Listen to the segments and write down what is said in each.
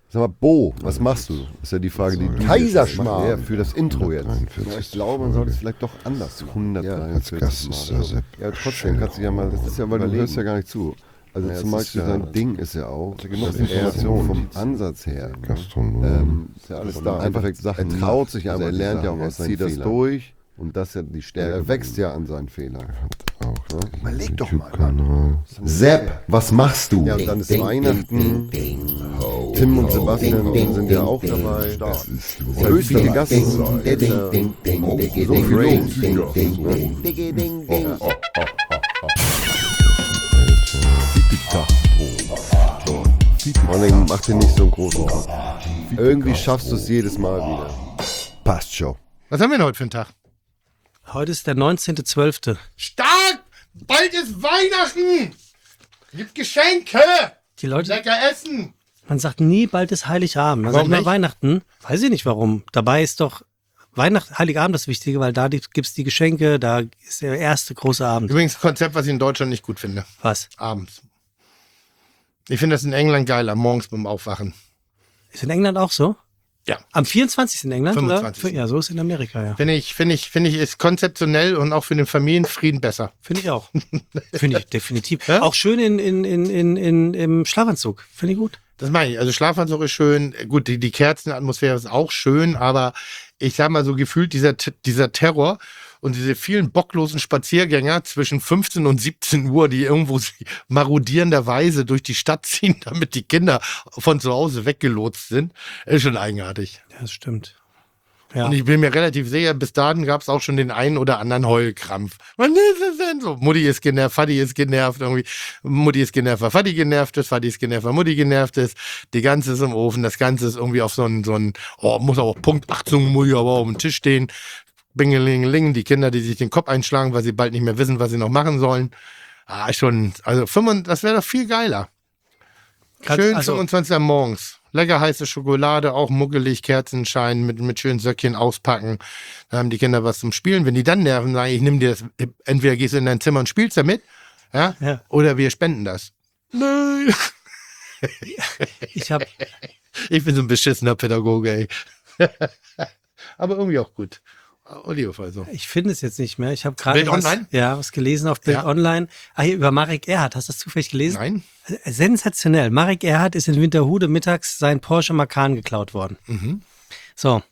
Sag mal, Bo, was machst du? Ist ja die Frage, die du Kaiserschmarrn. Ja, für das Intro jetzt. 143. Ja, ich glaube, man sollte es vielleicht doch anders tun. Als 143 Gast ist Mal. Sepp. Ja, trotzdem kannst du ja mal, das ist ja, weil du hörst ja gar nicht zu. Also Ja, zum das Beispiel ist ja- sein Ding ist ja auch, genug dass er Informationen. vom Ansatz her, Gastronom. ist ja alles da. Einfach Sachen. Er traut sich einfach, er lernt ja auch aus seinen Fehlern. Er zieht das durch und das ist ja die Stärke. Er wächst ja an seinen Fehlern. Auch Überleg doch mal. YouTube-Kanal. Sepp, was machst du? Ja, und dann ist Weihnachten. Tim und Sebastian sind ja auch dabei. Es ist halt viele Gasten. So viel los. Vor allem mach dir nicht so einen großen Kopf. Irgendwie schaffst du es jedes Mal wieder. Passt schon. Was haben wir denn heute für einen Tag? Heute ist der 19.12. Stark! Bald ist Weihnachten! Gibt Geschenke! Die Leute, Lecker essen! man sagt nie, bald ist Heiligabend. Man sagt Warum immer nicht? Weihnachten. Weiß ich nicht warum. Dabei ist doch Heiligabend das Wichtige, weil da gibt's die Geschenke, da ist der erste große Abend. Übrigens ein Konzept, was ich in Deutschland nicht gut finde. Was? Abends. Ich finde das in England geiler, morgens beim Aufwachen. Ist in England auch so? Ja. Am 24. in England? 25.. Oder? Ja, so ist in Amerika, ja. Finde ich, ist konzeptionell und auch für den Familienfrieden besser. Finde ich auch. Finde ich definitiv. Ja? Auch schön im Schlafanzug. Finde ich gut. Das meine ich. Also Schlafanzug ist schön. Gut, die Kerzenatmosphäre ist auch schön, aber ich sag mal so gefühlt dieser Terror und diese vielen bocklosen Spaziergänger zwischen 15 und 17 Uhr, die irgendwo marodierenderweise durch die Stadt ziehen, damit die Kinder von zu Hause weggelotst sind, ist schon eigenartig. Ja, das stimmt. Ja. Und ich bin mir relativ sicher, bis dahin gab es auch schon den einen oder anderen Heulkrampf. Was ist das denn so? Mutti ist genervt, Vati ist genervt, irgendwie. Mutti ist genervt, weil Vati genervt ist, Vati ist genervt, weil Mutti genervt ist. Die Ganze ist im Ofen, das Ganze ist irgendwie auf so ein muss aber auch Punkt 18, muss ich aber auf dem Tisch stehen. Bingelingeling, die Kinder, die sich den Kopf einschlagen, weil sie bald nicht mehr wissen, was sie noch machen sollen. Das wäre doch viel geiler. Schön 25 Uhr morgens. Lecker heiße Schokolade, auch muggelig, Kerzenschein, mit schönen Söckchen auspacken. Dann haben die Kinder was zum Spielen. Wenn die dann nerven, sagen, ich nehme dir das, entweder gehst du in dein Zimmer und spielst damit, ja, oder wir spenden das. Nein. Ich bin so ein beschissener Pädagoge, ey. Aber irgendwie auch gut. Also. Ich finde es jetzt nicht mehr. Ich habe gerade Bild Online? was gelesen auf Bild Online. Hier über Marek Erhardt. Hast du das zufällig gelesen? Nein. Sensationell. Marek Erhardt ist in Winterhude mittags sein Porsche Macan geklaut worden. Mhm. So.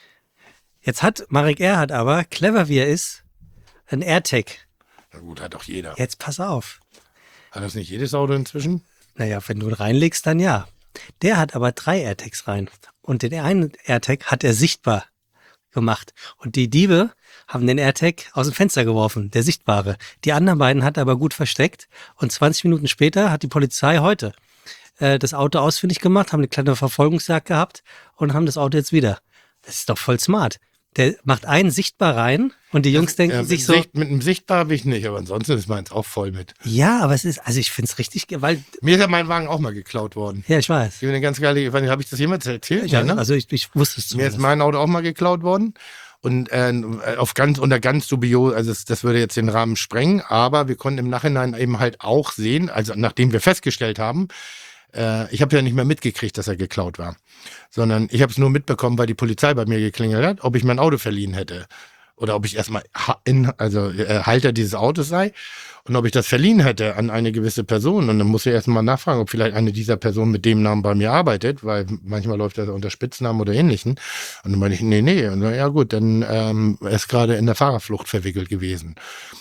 Jetzt hat Marek Erhardt aber, clever wie er ist, ein AirTag. Na gut, hat doch jeder. Jetzt pass auf. Hat das nicht jedes Auto inzwischen? Naja, wenn du ihn reinlegst, dann ja. Der hat aber 3 AirTags rein. Und den einen AirTag hat er sichtbar gemacht. Und die Diebe haben den AirTag aus dem Fenster geworfen, der sichtbare. Die anderen beiden hat er aber gut versteckt. Und 20 Minuten später hat die Polizei heute das Auto ausfindig gemacht, haben eine kleine Verfolgungsjagd gehabt und haben das Auto jetzt wieder. Das ist doch voll smart. Der macht einen sichtbar rein und die Jungs denken sich so... Mit einem Sichtbar habe ich nicht, aber ansonsten ist meins auch voll mit. Ja, aber es ist, also ich finde es richtig, weil... Mir ist ja mein Wagen auch mal geklaut worden. Ja, ich weiß. Ich bin eine ganz geile, habe ich das jemals erzählt? Ja, ne? also ich wusste es Mir ist zumindest. mein Auto auch mal geklaut worden. Und unter ganz dubios, also das würde jetzt den Rahmen sprengen, aber wir konnten im Nachhinein eben halt auch sehen, also nachdem wir festgestellt haben, ich habe ja nicht mehr mitgekriegt, dass er geklaut war, sondern ich habe es nur mitbekommen, weil die Polizei bei mir geklingelt hat, ob ich mein Auto verliehen hätte oder ob ich erstmal Halter dieses Autos sei und ob ich das verliehen hätte an eine gewisse Person. Und dann muss ich erstmal nachfragen, ob vielleicht eine dieser Personen mit dem Namen bei mir arbeitet, weil manchmal läuft das unter Spitznamen oder Ähnlichen. Und dann meine ich, nee. Und dann, ja gut, dann er ist gerade in der Fahrerflucht verwickelt gewesen.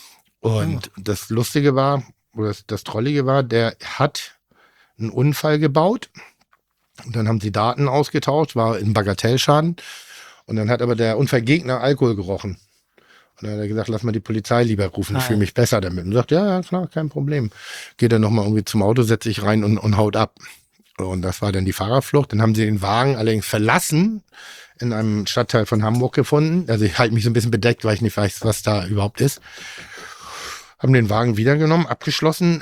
Und das Lustige war, oder das Trollige war, der hat einen Unfall gebaut. Und dann haben sie Daten ausgetauscht, war ein Bagatellschaden. Und dann hat aber der Unfallgegner Alkohol gerochen. Und dann hat er gesagt, lass mal die Polizei lieber rufen, ich fühle mich besser damit. Und sagt, ja, klar, kein Problem. Geht dann nochmal irgendwie zum Auto, setzt sich rein und haut ab. Und das war dann die Fahrerflucht. Dann haben sie den Wagen allerdings verlassen, in einem Stadtteil von Hamburg gefunden. Also ich halte mich so ein bisschen bedeckt, weil ich nicht weiß, was da überhaupt ist. Haben den Wagen wiedergenommen, abgeschlossen.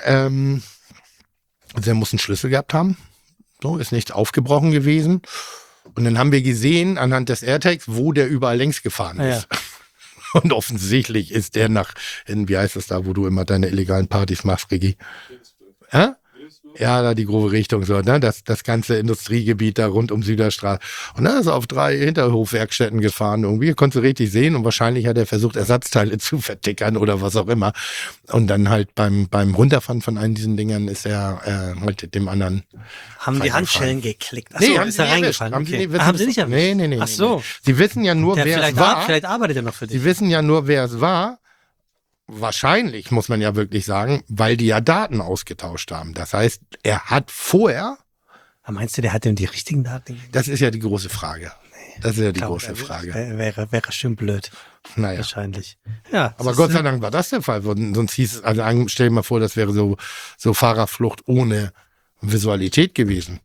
Also er muss einen Schlüssel gehabt haben. So, ist nicht aufgebrochen gewesen. Und dann haben wir gesehen, anhand des AirTags, wo der überall längs gefahren ist. Ja. Und offensichtlich ist der wie heißt das da, wo du immer deine illegalen Partys machst, Rigi? Ja, da die grobe Richtung so, ne? Das ganze Industriegebiet da rund um Süderstraße. Und dann ist er auf 3 Hinterhofwerkstätten gefahren irgendwie, konntest du richtig sehen und wahrscheinlich hat er versucht, Ersatzteile zu vertickern oder was auch immer. Und dann halt beim Runterfahren von einem diesen Dingern ist er halt dem anderen. Haben die Handschellen geklickt? Nee, Achso, haben ist sie er nicht reingefallen? erwischt. Okay. Haben sie nicht nicht erwischt? Nee. Ach so. Nee. Sie wissen ja nur, Der wer es war. vielleicht arbeitet er noch für dich. Sie wissen ja nur, wer es war. Wahrscheinlich, muss man ja wirklich sagen, weil die ja Daten ausgetauscht haben. Das heißt, er hat vorher, Meinst du, der hat denn die richtigen Daten gegeben? das ist ja die große Frage. Das ist ja die große Frage. Wäre schön blöd. Naja. Wahrscheinlich. Ja. Aber Gott sei Dank war das der Fall. Sonst hieß es, also stell dir mal vor, das wäre so Fahrerflucht ohne Visualität gewesen.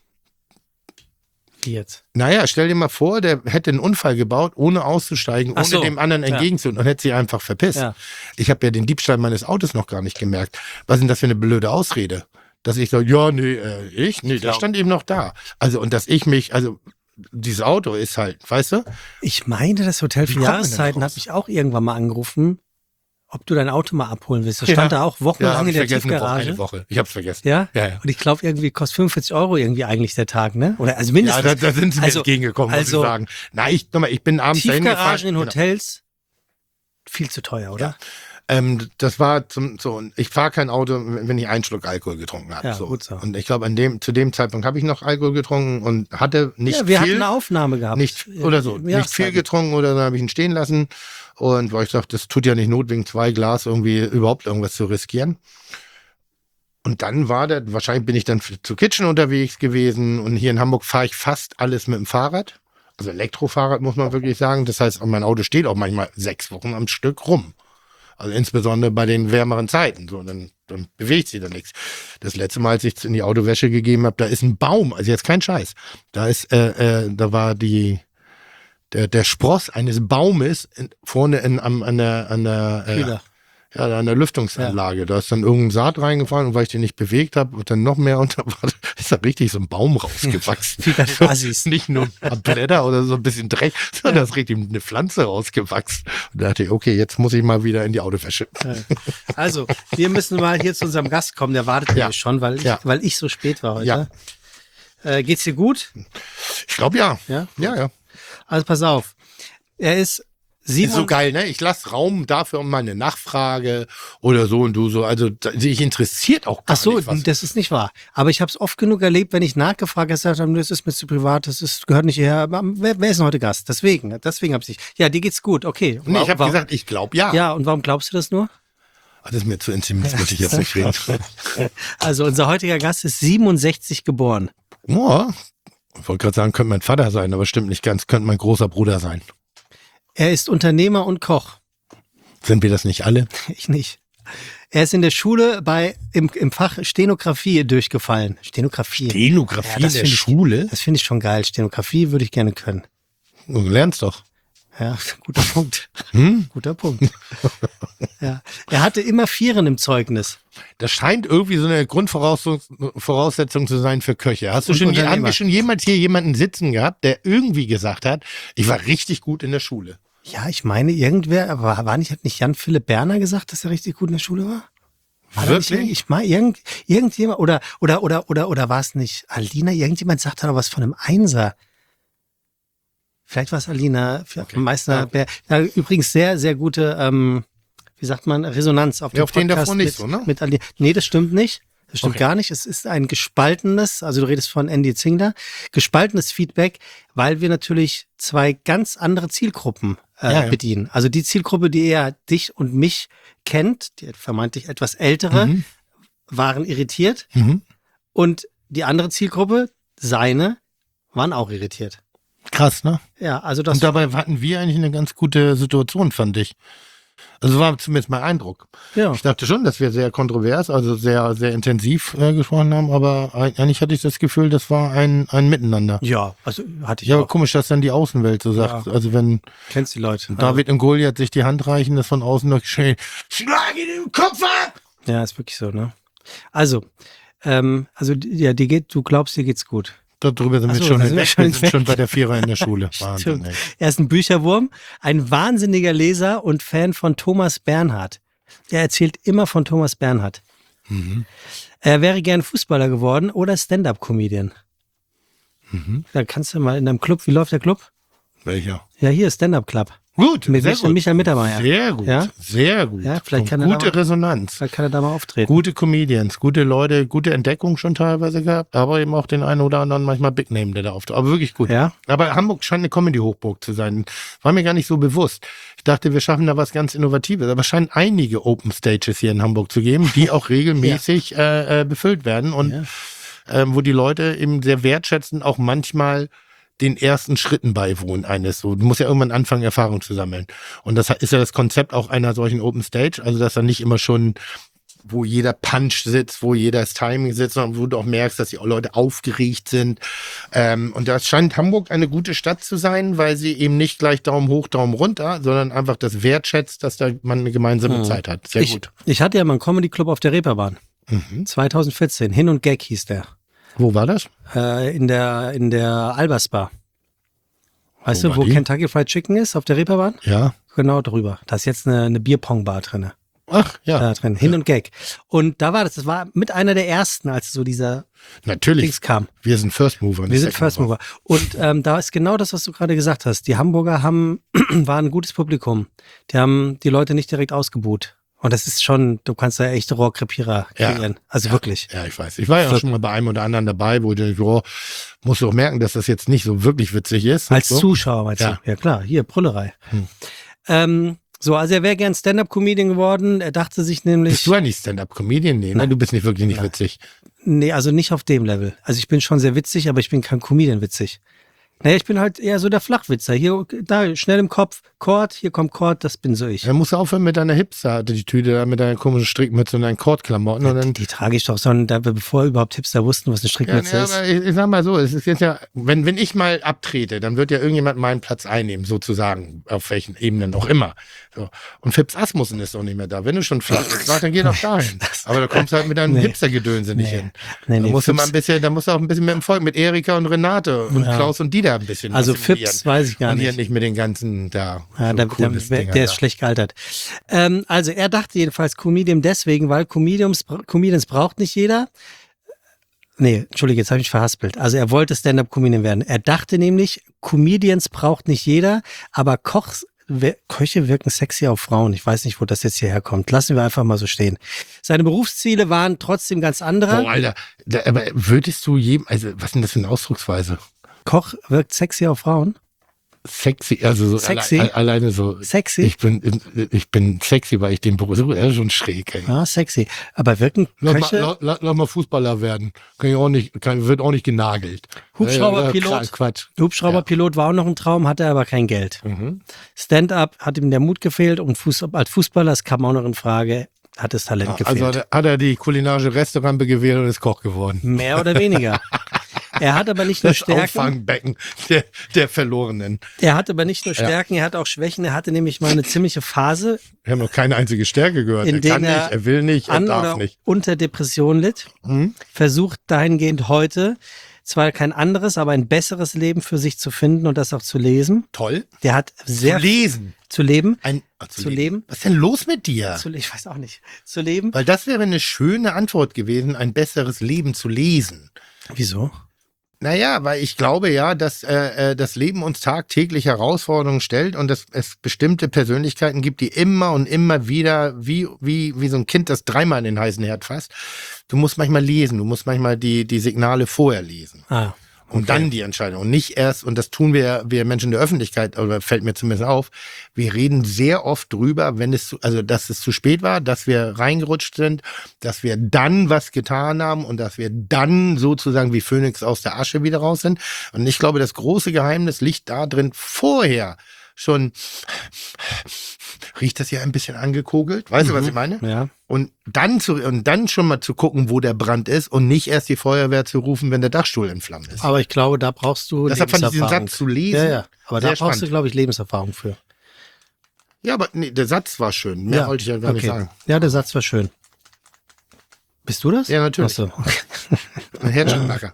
Wie jetzt? Naja, stell dir mal vor, der hätte einen Unfall gebaut, ohne auszusteigen, Ach ohne so, dem anderen ja. entgegenzunehmen und hätte sie einfach verpisst. Ja. Ich habe ja den Diebstahl meines Autos noch gar nicht gemerkt. Was ist denn das für eine blöde Ausrede? Dass ich sage, ja, nee, der stand eben noch da. Also, und dass ich mich, also, dieses Auto ist halt, weißt du? Ich meine, das Hotel für kommt man denn Jahreszeiten raus? hat mich auch irgendwann mal angerufen, ob du dein Auto mal abholen willst. Das stand da auch wochenlang hab in ich der vergessen, Tiefgarage. eine Woche. Ich hab's vergessen. Ja? Ja. Und ich glaube, irgendwie kostet 45 € irgendwie eigentlich der Tag, ne? Oder also mindestens. Ja, da sind sie mir Also- entgegengekommen, muss also ich sagen. Na, ich bin abends dahin Tiefgaragen gefahren. in Hotels, viel zu teuer, oder? Das war ich fahre kein Auto, wenn ich einen Schluck Alkohol getrunken habe. Ja, so. gut so. Und ich glaube, zu dem Zeitpunkt habe ich noch Alkohol getrunken und hatte nicht Ja, wir hatten viel. eine Aufnahme gehabt. Nicht, oder so, nicht viel getrunken oder dann habe ich ihn stehen lassen. Und weil ich dachte, das tut ja nicht Not, wegen 2 Glas irgendwie überhaupt irgendwas zu riskieren. Und dann wahrscheinlich bin ich dann zu Kitchen unterwegs gewesen und hier in Hamburg fahre ich fast alles mit dem Fahrrad. Also Elektrofahrrad muss man wirklich sagen. Das heißt, mein Auto steht auch manchmal 6 Wochen am Stück rum. Also insbesondere bei den wärmeren Zeiten. So, dann bewegt sich da nichts. Das letzte Mal, als ich es in die Autowäsche gegeben habe, da ist ein Baum, also jetzt kein Scheiß. Da war der Spross eines Baumes vorne an der Lüftungsanlage. Da ist dann irgendein Saat reingefallen und weil ich den nicht bewegt habe, wird dann noch mehr und da ist da richtig so ein Baum rausgewachsen. Wie bei den Assis. Nicht nur ein paar Blätter oder so ein bisschen Dreck, sondern da ist richtig eine Pflanze rausgewachsen. Und da dachte ich, okay, jetzt muss ich mal wieder in die Autowäsche. Also, wir müssen mal hier zu unserem Gast kommen, der wartet nämlich schon, weil ich so spät war heute. Ja. Geht's dir gut? Ich glaube ja. Ja? Ja. Also pass auf. Er ist Ist so geil, ne? Ich lasse Raum dafür um mal eine Nachfrage oder so und du so. Also dich interessiert auch gar Ach so, nicht was. das ist nicht wahr. Aber ich habe es oft genug erlebt, wenn ich nachgefragt habe, gesagt habe, das ist mir zu privat, gehört nicht hierher. Aber wer ist denn heute Gast? Deswegen habe ich nicht. Ja, dir geht's gut, okay. Nee, ich habe gesagt, ich glaube ja. Ja, und warum glaubst du das nur? Das ist mir zu intim, das möchte ich jetzt nicht reden. Also unser heutiger Gast ist 67 geboren. Ja, ich wollte gerade sagen, könnte mein Vater sein, aber stimmt nicht ganz, könnte mein großer Bruder sein. Er ist Unternehmer und Koch. Sind wir das nicht alle? Ich nicht. Er ist in der Schule im Fach Stenografie durchgefallen. Stenografie. Stenografie das in der finde ich- Schule? Das finde ich schon geil. Stenografie würde ich gerne können. Du lernst doch. Ja, guter Punkt. Hm? Guter Punkt. Ja. Er hatte immer Vieren im Zeugnis. Das scheint irgendwie so eine Grundvoraussetzung zu sein für Köche. Haben Unternehmer. wir schon jemals hier jemanden sitzen gehabt, der irgendwie gesagt hat, ich war richtig gut in der Schule? Ja, ich meine, irgendwer, aber hat nicht Jan-Philipp Berner gesagt, dass er richtig gut in der Schule war? War da nicht Wirklich? ich meine, irgendjemand, oder war es nicht Alina? Irgendjemand sagt da noch was von einem Einser. Vielleicht war es Alina, Meißner. Ja, übrigens sehr, sehr gute, wie sagt man, Resonanz auf dem auf den Podcast davor nicht so, ne? mit Alina. Nee, das stimmt nicht. Das stimmt Okay. gar nicht. Es ist ein gespaltenes, also du redest von Andy Zingler, gespaltenes Feedback, weil wir natürlich 2 ganz andere Zielgruppen bedienen. Also die Zielgruppe, die eher dich und mich kennt, die vermeintlich etwas ältere, waren irritiert. Mhm. Und die andere Zielgruppe, seine, waren auch irritiert. Krass, ne? Ja, also das. Und dabei hatten wir eigentlich eine ganz gute Situation, fand ich. Also war zumindest mein Eindruck. Ja. Ich dachte schon, dass wir sehr kontrovers, also sehr, sehr intensiv gesprochen haben, aber eigentlich hatte ich das Gefühl, das war ein Miteinander. Ja, also hatte ich Ja, auch. aber komisch, dass dann die Außenwelt so sagt. Ja. Also wenn Kennst die Leute. David und Goliath sich die Hand reichen, das von außen noch geschehen, schlag ihn den Kopf ab! Ja, ist wirklich so, ne? Also, du glaubst, dir geht's gut. Darüber sind Ach wir so, schon da sind wir hinweg. schon Wir sind hinweg. schon bei der Vierer in der Schule. Wahnsinn, Stimmt. ey. Er ist ein Bücherwurm, ein wahnsinniger Leser und Fan von Thomas Bernhard. Er erzählt immer von Thomas Bernhard. Er wäre gern Fußballer geworden oder Stand-Up-Comedian. Da kannst du mal in deinem Club, wie läuft der Club? Welcher? Ja, hier ist Stand-Up-Club. Gut, Mit sehr gut. Michael Mittermeier. Sehr gut, Ja? sehr gut. Ja, vielleicht Und kann er gute da mal- Resonanz. Vielleicht kann er da mal auftreten. Gute Comedians, gute Leute, gute Entdeckung schon teilweise gehabt, aber eben auch den einen oder anderen manchmal Big Name, der da auftritt. Aber wirklich gut. Ja? Aber Hamburg scheint eine Comedy-Hochburg zu sein. War mir gar nicht so bewusst. Ich dachte, wir schaffen da was ganz Innovatives. Aber es scheinen einige Open Stages hier in Hamburg zu geben, die auch regelmäßig befüllt werden und wo die Leute eben sehr wertschätzen, auch manchmal den ersten Schritten beiwohnen eines. So, du musst ja irgendwann anfangen, Erfahrung zu sammeln. Und das ist ja das Konzept auch einer solchen Open Stage. Also, dass dann nicht immer schon, wo jeder Punch sitzt, wo jeder das Timing sitzt, sondern wo du auch merkst, dass die Leute aufgeregt sind. Und das scheint Hamburg eine gute Stadt zu sein, weil sie eben nicht gleich Daumen hoch, Daumen runter, sondern einfach das wertschätzt, dass da man eine gemeinsame Zeit hat. Sehr gut. Ich hatte ja mal einen Comedy-Club auf der Reeperbahn. 2014. Hin und Gag hieß der. Wo war das? In der Albers-Bar. Weißt Wo du, war wo die? Kentucky Fried Chicken ist, auf der Reeperbahn? Ja. Genau drüber. Da ist jetzt eine Bierpong-Bar drin. Ach, ja. Da drin. Hin und Gag. Und da war das war mit einer der ersten, als so dieser Natürlich. Dings kam. Wir sind First Mover. Wir nicht sind Second First Mover. Und da ist genau das, was du gerade gesagt hast. Die Hamburger waren ein gutes Publikum. Die haben die Leute nicht direkt ausgebuht. Und das ist schon, du kannst da echte Rohrkrepierer kreieren. Also wirklich. Ja, ich weiß. Ich war ja auch schon mal bei einem oder anderen dabei, wo ich denke, oh, musst du auch merken, dass das jetzt nicht so wirklich witzig ist. Als so. Zuschauer meinst Ja. du? Ja klar, hier, Brüllerei. So, also er wäre gern Stand-Up-Comedian geworden. Er dachte sich nämlich, Bist du ja nicht Stand-Up-Comedian? Nee, ne? Du bist nicht wirklich nicht witzig. nee, also nicht auf dem Level. Also ich bin schon sehr witzig, aber ich bin kein Comedian witzig. Naja, ich bin halt eher so der Flachwitzer. Hier, da, schnell im Kopf, Chord, hier kommt Chord, das bin so ich. Dann musst du aufhören mit deiner Hipster-Attitüde, da mit deiner komischen Strickmütze und deinen Kordklamotten. Und dann Die trage ich doch, sondern bevor überhaupt Hipster wussten, was eine Strickmütze ist. aber ich sag mal so, es ist jetzt ja, wenn ich mal abtrete, dann wird ja irgendjemand meinen Platz einnehmen, sozusagen, auf welchen Ebenen auch immer. So. Und Fips Asmussen ist doch nicht mehr da. Wenn du schon flach bist, dann geh doch dahin. Aber da kommst du halt mit deinem Hipster-Gedönse nicht hin. Nee, Da musst du mal ein Fips- bisschen, da musst du auch ein bisschen mit dem Volk, mit Erika und Renate und Klaus und Dieter ein bisschen. Also assimilieren. Fips weiß ich gar Und hier nicht. nicht mit den ganzen da. Ja, so cooles der Dinger ist da. schlecht gealtert. Also er dachte jedenfalls Comedian deswegen, weil Comedians braucht nicht jeder. Nee, Entschuldige, jetzt habe ich mich verhaspelt. Also er wollte Stand-Up-Comedian werden. Er dachte nämlich, Comedians braucht nicht jeder, aber Köche wirken sexy auf Frauen. Ich weiß nicht, wo das jetzt hierher kommt. Lassen wir einfach mal so stehen. Seine Berufsziele waren trotzdem ganz andere. Boah, Alter, aber würdest du also was ist denn das für eine Ausdrucksweise? Koch wirkt sexy auf Frauen. Sexy, also so Sexy? alleine so. Sexy? Ich bin sexy, weil ich den Beruf, er ist schon schräg, ey. Ja, sexy. Aber wirken Köche... Lass mal Fußballer werden. Wird auch nicht genagelt. Hubschrauberpilot. Quatsch. Hubschrauberpilot war auch noch ein Traum, hatte aber kein Geld. Stand-up hat ihm der Mut gefehlt und als Fußballer, das kam auch noch in Frage, hat das Talent gefehlt. Also hat er die kulinarische Restaurant gewählt und ist Koch geworden. Mehr oder weniger. Er hat aber nicht nur Das Stärken. Auffangbecken der Verlorenen. Er hat aber nicht nur Stärken, er hat auch Schwächen. Er hatte nämlich mal eine ziemliche Phase, Wir haben noch keine einzige Stärke gehört. in Er der kann nicht, er will nicht, er an darf oder nicht. unter Depression litt. Versucht dahingehend heute zwar kein anderes, aber ein besseres Leben für sich zu finden und das auch zu lesen. Toll. Der hat sehr Zu lesen. zu leben. Zu leben. Was ist denn los mit dir? Ich weiß auch nicht. Zu leben. Weil das wäre eine schöne Antwort gewesen, ein besseres Leben zu lesen. Wieso? Naja, weil ich glaube ja, dass das Leben uns tagtäglich Herausforderungen stellt und dass es bestimmte Persönlichkeiten gibt, die immer und immer wieder, wie so ein Kind, das dreimal in den heißen Herd fasst. Du musst manchmal lesen, du musst manchmal die Signale vorher lesen. Ah. Und dann die Entscheidung. Und nicht erst, und das tun wir Menschen in der Öffentlichkeit, oder fällt mir zumindest auf, wir reden sehr oft drüber, dass es zu spät war, dass wir reingerutscht sind, dass wir dann was getan haben und dass wir dann sozusagen wie Phönix aus der Asche wieder raus sind. Und ich glaube, das große Geheimnis liegt da drin, vorher schon, riecht das hier ein bisschen angekogelt? Weißt du, was ich meine? Ja. Und dann schon mal zu gucken, wo der Brand ist und nicht erst die Feuerwehr zu rufen, wenn der Dachstuhl in Flammen ist. Aber ich glaube, da brauchst du Deshalb fand ich diesen Lebenserfahrung. Satz zu lesen. Ja, ja. Aber da sehr brauchst du, spannend. glaube ich, Lebenserfahrung für. Ja, aber nee, der Satz war schön. Mehr wollte ich ja gar nicht sagen. Ja, der Satz war schön. Bist du das? Ja, natürlich. Ach so. Ein Herzschlagmacher.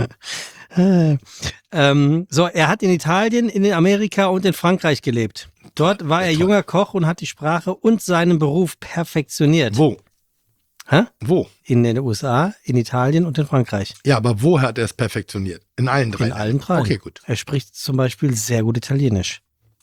So, er hat in Italien, in Amerika und in Frankreich gelebt. Dort war er junger Koch und hat die Sprache und seinen Beruf perfektioniert. Wo? Hä? Wo? In den USA, in Italien und in Frankreich. Ja, aber wo hat er es perfektioniert? In allen drei? In allen drei. Okay, gut. Er spricht zum Beispiel sehr gut Italienisch.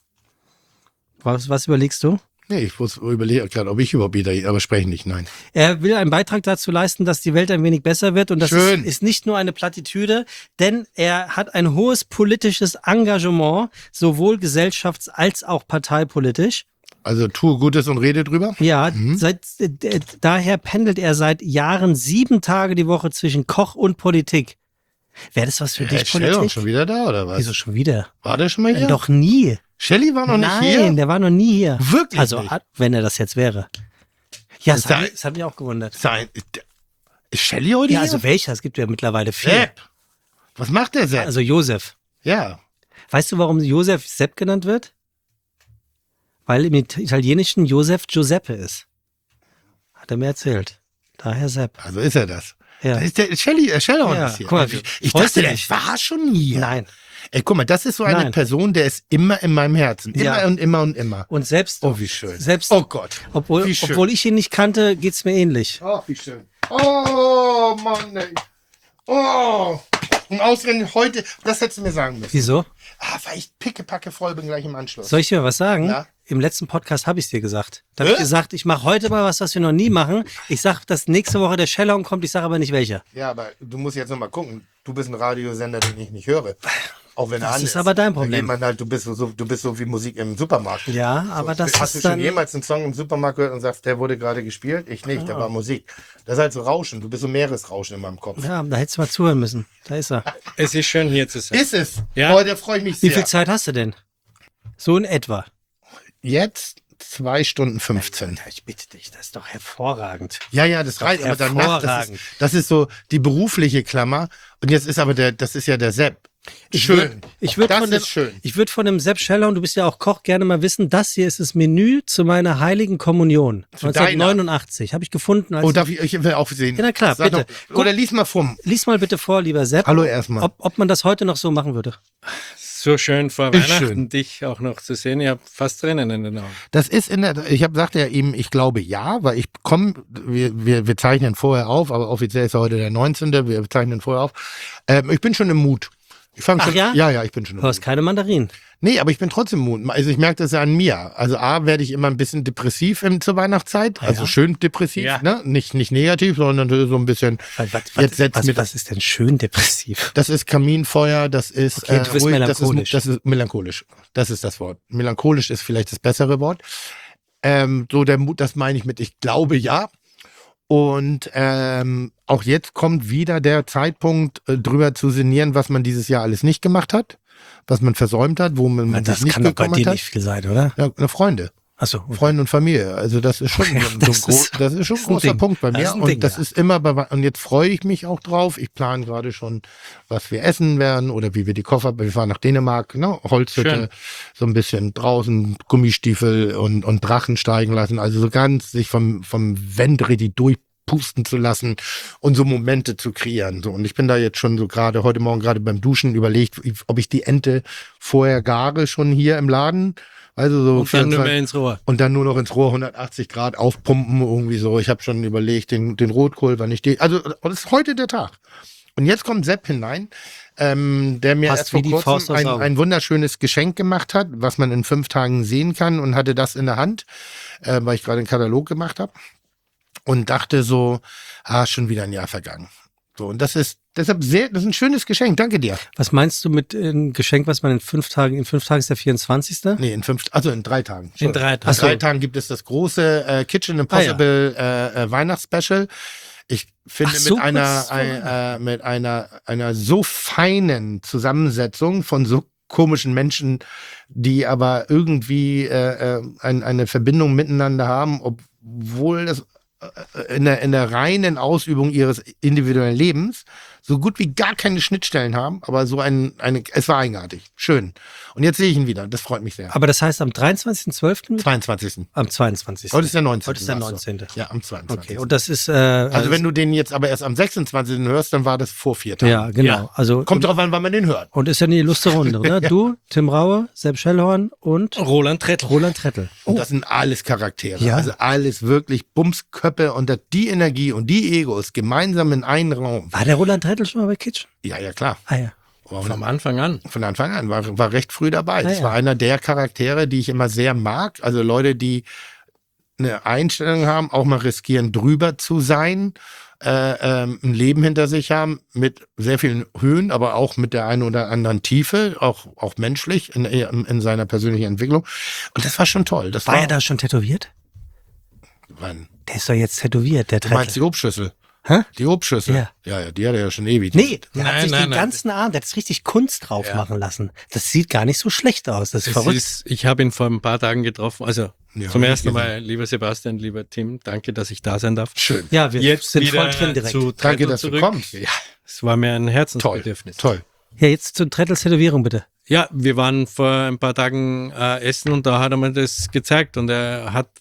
Was überlegst du? Nee, ich überlege gerade, ob ich überhaupt wieder, aber spreche nicht, nein. Er will einen Beitrag dazu leisten, dass die Welt ein wenig besser wird. Und das ist nicht nur eine Plattitüde, denn er hat ein hohes politisches Engagement, sowohl gesellschafts- als auch parteipolitisch. Also tue Gutes und rede drüber? Ja, daher pendelt er seit Jahren 7 Tage die Woche zwischen Koch und Politik. Wäre das was für dich, Politik? Politik? Schon wieder da, oder was? Wieso schon wieder? War der schon mal hier? Doch nie. Shelly war noch nicht hier? Nein, der war noch nie hier. Wirklich Also, nicht? wenn er das jetzt wäre. Ja, Das das hat mich auch gewundert. Ist Shelly heute Ja, hier? also welcher? Es gibt ja mittlerweile 4. Sepp. Was macht der Sepp? Also Josef. Ja. Weißt du, warum Josef Sepp genannt wird? Weil im Italienischen Josef Giuseppe ist. Hat er mir erzählt. Daher Sepp. Also ist er das. Ja. Da ist der Shelly ist hier. Guck mal, Ich freust dachte, du der dich? war schon hier. Nein. Ey, guck mal, das ist so eine Nein. Person, der ist immer in meinem Herzen. Immer Ja. und immer und immer. Und selbst, Oh, wie schön. selbst Oh Gott. Wie schön. obwohl ich ihn nicht kannte, geht's mir ähnlich. Oh, wie schön. Oh, Mann, ey. Oh. Und ausgerechnet heute, das hättest du mir sagen müssen. Wieso? Weil ich pickepacke voll bin gleich im Anschluss. Soll ich dir was sagen? Ja. Im letzten Podcast habe ich es dir gesagt. Da habe ich gesagt, ich mache heute mal was wir noch nie machen. Ich sag, dass nächste Woche der Shelldown kommt, ich sage aber nicht welcher. Ja, aber du musst jetzt noch mal gucken. Du bist ein Radiosender, den ich nicht höre. Auch wenn er Das an ist aber dein Da Problem. geht man halt, du bist so wie Musik im Supermarkt. Ja, aber das Hast du ist schon dann... jemals einen Song im Supermarkt gehört und sagst, der wurde gerade gespielt? Ich nicht, der war Musik. Das ist halt so Rauschen. Du bist so Meeresrauschen in meinem Kopf. Ja, da hättest du mal zuhören müssen. Da ist er. Es ist schön, hier zu sein. Ist es? Ja. Heute freue ich mich Wie sehr. viel Zeit hast du denn? So in etwa. Jetzt 2 Stunden 15. Ich bitte dich, das ist doch hervorragend. Ja, das reicht. Aber danach, hervorragend. das ist so die berufliche Klammer. Und jetzt ist aber das ist ja der Sepp. Schön. Ich würde von dem Sepp Shelldown, du bist ja auch Koch, gerne mal wissen, das hier ist das Menü zu meiner heiligen Kommunion. Zu 1989. Habe ich gefunden. Als Oh, darf ich will auch sehen. Ja, na klar, Sag bitte. Doch, oder lies mal vor. Lies mal bitte vor, lieber Sepp. Hallo erstmal. Ob man das heute noch so machen würde. So schön vor Ist Weihnachten, schön. dich auch noch zu sehen. Ich habe fast Tränen in den Augen. Das ist sagte ja ihm, ich glaube ja, weil wir zeichnen vorher auf, aber offiziell ist ja heute der 19. Wir zeichnen vorher auf. Ich bin schon im Mut. Ich fang Ach schon, ja? Ja, ich bin schon im Du hast Mut. keine Mandarinen. Nee, aber ich bin trotzdem Mut. Also ich merke das ja an mir. Also A, werde ich immer ein bisschen depressiv zur Weihnachtszeit. Also schön depressiv, Ja. ne? Nicht negativ, sondern so ein bisschen. Was ist denn schön depressiv? Das ist Kaminfeuer, das ist Okay, du bist melancholisch. Das ist melancholisch. Das ist das Wort. Melancholisch ist vielleicht das bessere Wort. So der Mut, das meine ich mit ich glaube ja. Und auch jetzt kommt wieder der Zeitpunkt, drüber zu sinnieren, was man dieses Jahr alles nicht gemacht hat, was man versäumt hat, wo man Das sich nicht kann doch bei gekümmert dir hat. nicht viel sein, oder? Ja, Freunde. Achso. Freunde und Familie. Also das ist schon Das ist ein ein großer Ding. Punkt bei Das mir. ist ein Und Ding, das ja. ist immer und jetzt freue ich mich auch drauf. Ich plane gerade schon, was wir essen werden oder wie wir die Koffer, wir fahren nach Dänemark, ne? Holzhütte, Schön. so ein bisschen draußen, Gummistiefel und Drachen steigen lassen. Also so ganz sich vom Wendredi durchpusten zu lassen und so Momente zu kreieren. So, und ich bin da jetzt schon so heute Morgen beim Duschen überlegt, ob ich die Ente vorher gare schon hier im Laden. Also so Und dann nur 24 mehr ins Rohr. und dann nur noch ins Rohr 180 Grad aufpumpen, irgendwie so. Ich habe schon überlegt, den Rotkohl, wann ich also das ist heute der Tag. Und jetzt kommt Sepp hinein, der mir Passt erst vor wie die Faust kurzem aufs Auge. ein wunderschönes Geschenk gemacht hat, was man in 5 Tagen sehen kann und hatte das in der Hand, weil ich gerade einen Katalog gemacht habe und dachte so, schon wieder ein Jahr vergangen. So, und das ist ein schönes Geschenk. Danke dir. Was meinst du mit einem Geschenk, was man in 5 Tagen ist der 24.? Nee, in 3 Tagen. In 3 Tagen. In 3 Tagen gibt es das große Kitchen Impossible Weihnachtsspecial. Ich finde Ach, so mit einer so feinen Zusammensetzung von so komischen Menschen, die aber irgendwie eine Verbindung miteinander haben, obwohl das in der reinen Ausübung ihres individuellen Lebens so gut wie gar keine Schnittstellen haben, aber so es war eigenartig. Schön. Und jetzt sehe ich ihn wieder. Das freut mich sehr. Aber das heißt am 23.12.? 22. Am 22. Heute ist der 19. Heute ist der 19. Ja, am 22. Okay, und das ist... Also wenn du den jetzt aber erst am 26. hörst, dann war das vor 4 Tagen. Ja, genau. Ja. Also, Kommt drauf an, wann man den hört. und ist ja eine illustre Runde, oder? Ja. Du, Tim Raue, Sepp Schellhorn und Roland Trettl. Roland Trettel. Und das sind alles Charaktere. Ja. Also alles wirklich Bumsköppe und die Energie und die Egos gemeinsam in einen Raum. War der Roland Trettel schon mal bei Kitchen? Ja, klar. Ah ja. Vom Anfang an. Von Anfang an, war recht früh dabei. Das ja. war einer der Charaktere, die ich immer sehr mag. Also Leute, die eine Einstellung haben, auch mal riskieren, drüber zu sein, ein Leben hinter sich haben mit sehr vielen Höhen, aber auch mit der einen oder anderen Tiefe, auch menschlich in seiner persönlichen Entwicklung. Und das war schon toll. Das War er da schon tätowiert? Wann? Der ist doch jetzt tätowiert, der Du meinst Trettel. die Obstschüssel? Hä? Die Obstschüssel? Ja. Ja, die hat er ja schon ewig. Nee, der hat Nein, sich nein, den nein. ganzen Arm, der hat richtig Kunst drauf machen lassen. Das sieht gar nicht so schlecht aus. Das ist verrückt. Ich habe ihn vor ein paar Tagen getroffen. Also Ja, zum hab ich ersten gesehen. Mal, lieber Sebastian, lieber Tim, danke, dass ich da sein darf. Schön. Ja, wir Jetzt sind wieder voll drin direkt. zu Danke, Trettl dass du zurück. kommst. Ja, es war mir ein Toll. Herzensbedürfnis. Toll. Ja, jetzt zu Trettels Tätowierung bitte. Ja, wir waren vor ein paar Tagen essen und da hat er mir das gezeigt und er hat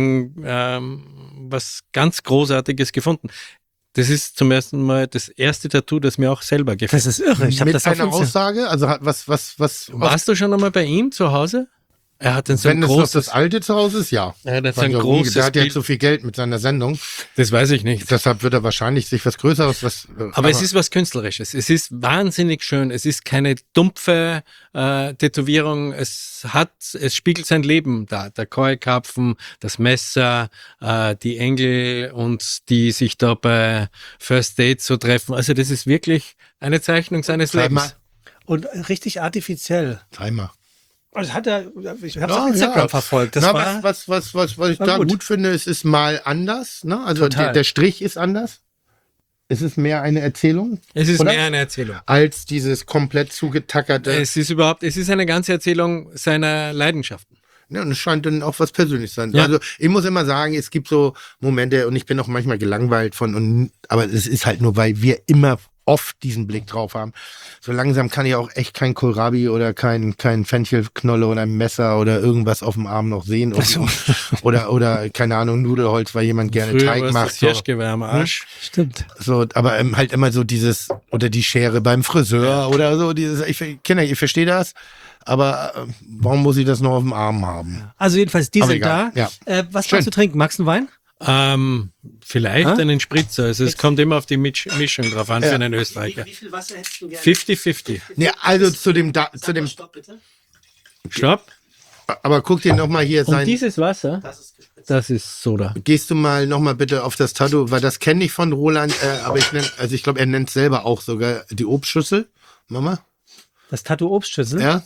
was ganz Großartiges gefunden. Das ist zum ersten Mal das erste Tattoo, das mir auch selber gefällt. Das ist irre. Ich habe Mit das auf einer Insta. Aussage, also hat was Warst du schon einmal bei ihm zu Hause? Er hat so wenn ein es noch großes... das alte zu Hause ist, ja. Ja, das ist Weil ein der großes der hat ja Bild. so viel Geld mit seiner Sendung. Das weiß ich nicht. Deshalb wird er wahrscheinlich sich was Größeres, Aber es ist was Künstlerisches. Es ist wahnsinnig schön. Es ist keine dumpfe Tätowierung. Es spiegelt sein Leben da. Der Keukarpfen, das Messer, die Engel und die sich da bei First Dates so treffen. Also das ist wirklich eine Zeichnung seines Zeig Lebens. mal. Und richtig artifiziell. Zeig mal. Das hat er, ich habe es Ja, auf Instagram ja. verfolgt. Das Na, war, was ich war da gut. gut finde, es ist mal anders. Ne? Also Total. der Strich ist anders. Es ist mehr eine Erzählung Es ist Oder? mehr eine Erzählung. als dieses komplett zugetackerte. Es ist eine ganze Erzählung seiner Leidenschaften. Ja, und es scheint dann auch was Persönliches zu sein. Ja. Also ich muss immer sagen, es gibt so Momente und ich bin auch manchmal gelangweilt aber es ist halt nur, weil wir immer oft diesen Blick drauf haben. So langsam kann ich auch echt kein Kohlrabi oder kein Fenchelknolle oder ein Messer oder irgendwas auf dem Arm noch sehen. Oder keine Ahnung, Nudelholz, weil jemand gerne Früher Teig war es macht. das So. Hirschgewehr am Arsch. stimmt. So, aber halt immer so dieses, oder die Schere beim Friseur oder so, Kinder, ihr versteht das, aber warum muss ich das noch auf dem Arm haben? Also jedenfalls, die Aber sind da. egal, ja. Was Schön. magst du trinken? Magst du einen Wein? Vielleicht Hä? einen Spritzer. Also es kommt immer auf die Mischung drauf an für einen Österreicher. viel Wasser hättest du gerne? 50-50. Ne, also zu dem, Stopp, bitte. Stopp. aber guck dir nochmal hier Und sein, dieses Wasser, Das ist gespritzt. das ist Soda. gehst du mal nochmal bitte auf das Tattoo, weil das kenne ich von Roland, aber ich glaube, er nennt selber auch sogar die Obstschüssel. Mama? Das Tattoo Obstschüssel? Ja?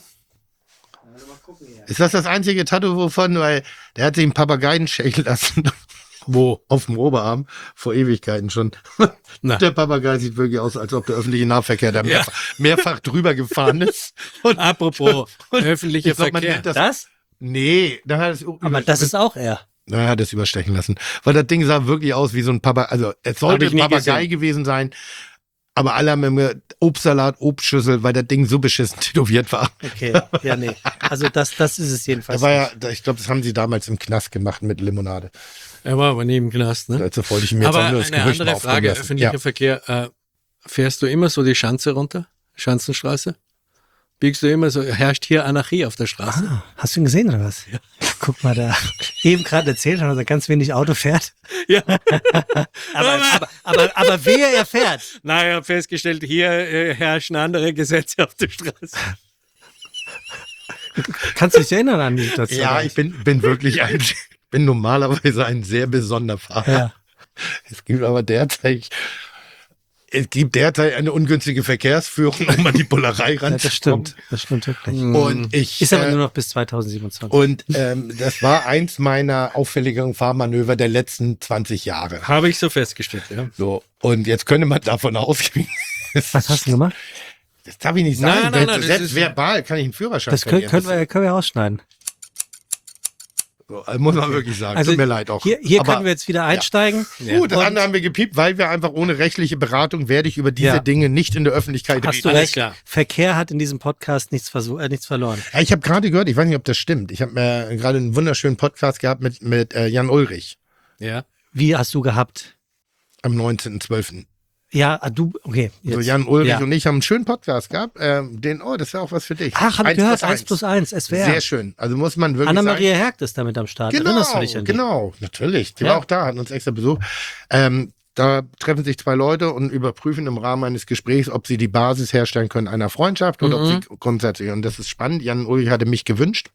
Ist das einzige Tattoo, wovon, weil der hat sich einen Papageien schälen lassen. Wo? Auf dem Oberarm, vor Ewigkeiten schon. Na. Der Papagei sieht wirklich aus, als ob der öffentliche Nahverkehr da mehrfach drüber gefahren ist. Und, Apropos öffentlicher ich glaub, man Verkehr. nennt Das? Nee, da hat es Aber das ist auch er. er hat es überstechen lassen. Weil das Ding sah wirklich aus wie so ein Papagei. Also es sollte ich ein nie Papagei gesehen. gewesen sein. Aber alle haben immer Obstsalat, Obstschüssel, weil das Ding so beschissen tätowiert war. Okay, ja, nee. Also das ist es jedenfalls. Da war ja, ich glaube, das haben sie damals im Knast gemacht mit Limonade. Er war aber nie im Knast, ne? Dazu wollte ich mir jetzt Aber auch nur das eine Gerücht andere mal Frage, lassen. öffentlicher Ja. Verkehr. Fährst du immer so die Schanze runter? Schanzenstraße? Biegst du immer so, herrscht hier Anarchie auf der Straße? Ah, hast du ihn gesehen oder was? Ja. Guck mal da. Eben gerade erzählt, dass er ganz wenig Auto fährt. Ja. Aber wehe, er fährt. Naja, festgestellt, hier herrschen andere Gesetze auf der Straße. Kannst du dich erinnern an die Situation? Ja, ich bin wirklich bin normalerweise ein sehr besonderer Fahrer. Ja. Es gibt aber derzeit eine ungünstige Verkehrsführung, um an die Bullerei Ja, ranzukommen. das stimmt wirklich. Und ich Ist aber nur noch bis 2027. und das war eins meiner auffälligeren Fahrmanöver der letzten 20 Jahre. Habe ich so festgestellt, ja. So, und jetzt könnte man davon ausgehen. Was hast du gemacht? Das darf ich nicht Nein, sagen. nein, nein, das Selbst ist- verbal kann ich einen Führerschein Das können verlieren. wir rausschneiden. So, muss man wirklich sagen. Also tut mir leid auch. Hier Aber können wir jetzt wieder einsteigen. Ja. gut, das andere haben wir gepiept, weil wir einfach ohne rechtliche Beratung werde ich über diese Dinge nicht in der Öffentlichkeit Hast reden. du Alles recht. klar. Verkehr hat in diesem Podcast nichts verloren. Ja, ich habe gerade gehört, ich weiß nicht, ob das stimmt. Ich habe gerade einen wunderschönen Podcast gehabt mit Jan Ulrich Ja. Wie hast du gehabt? am 19.12. Ja, du, okay. So Jetzt. Jan Ulrich Ja. und ich haben einen schönen Podcast gehabt. Das wäre auch was für dich. Ach, hab ich 1 gehört, plus 1+1, es wäre. Sehr schön. Also muss man wirklich Anna-Maria Hergt ist damit am Start. sagen. Erinnerst du dich an die? Genau, natürlich. Die Ja. war auch da, hat uns extra besucht. Da treffen sich 2 Leute und überprüfen im Rahmen eines Gesprächs, ob sie die Basis herstellen können einer Freundschaft oder ob sie grundsätzlich. Und das ist spannend. Jan Ulrich hatte mich gewünscht,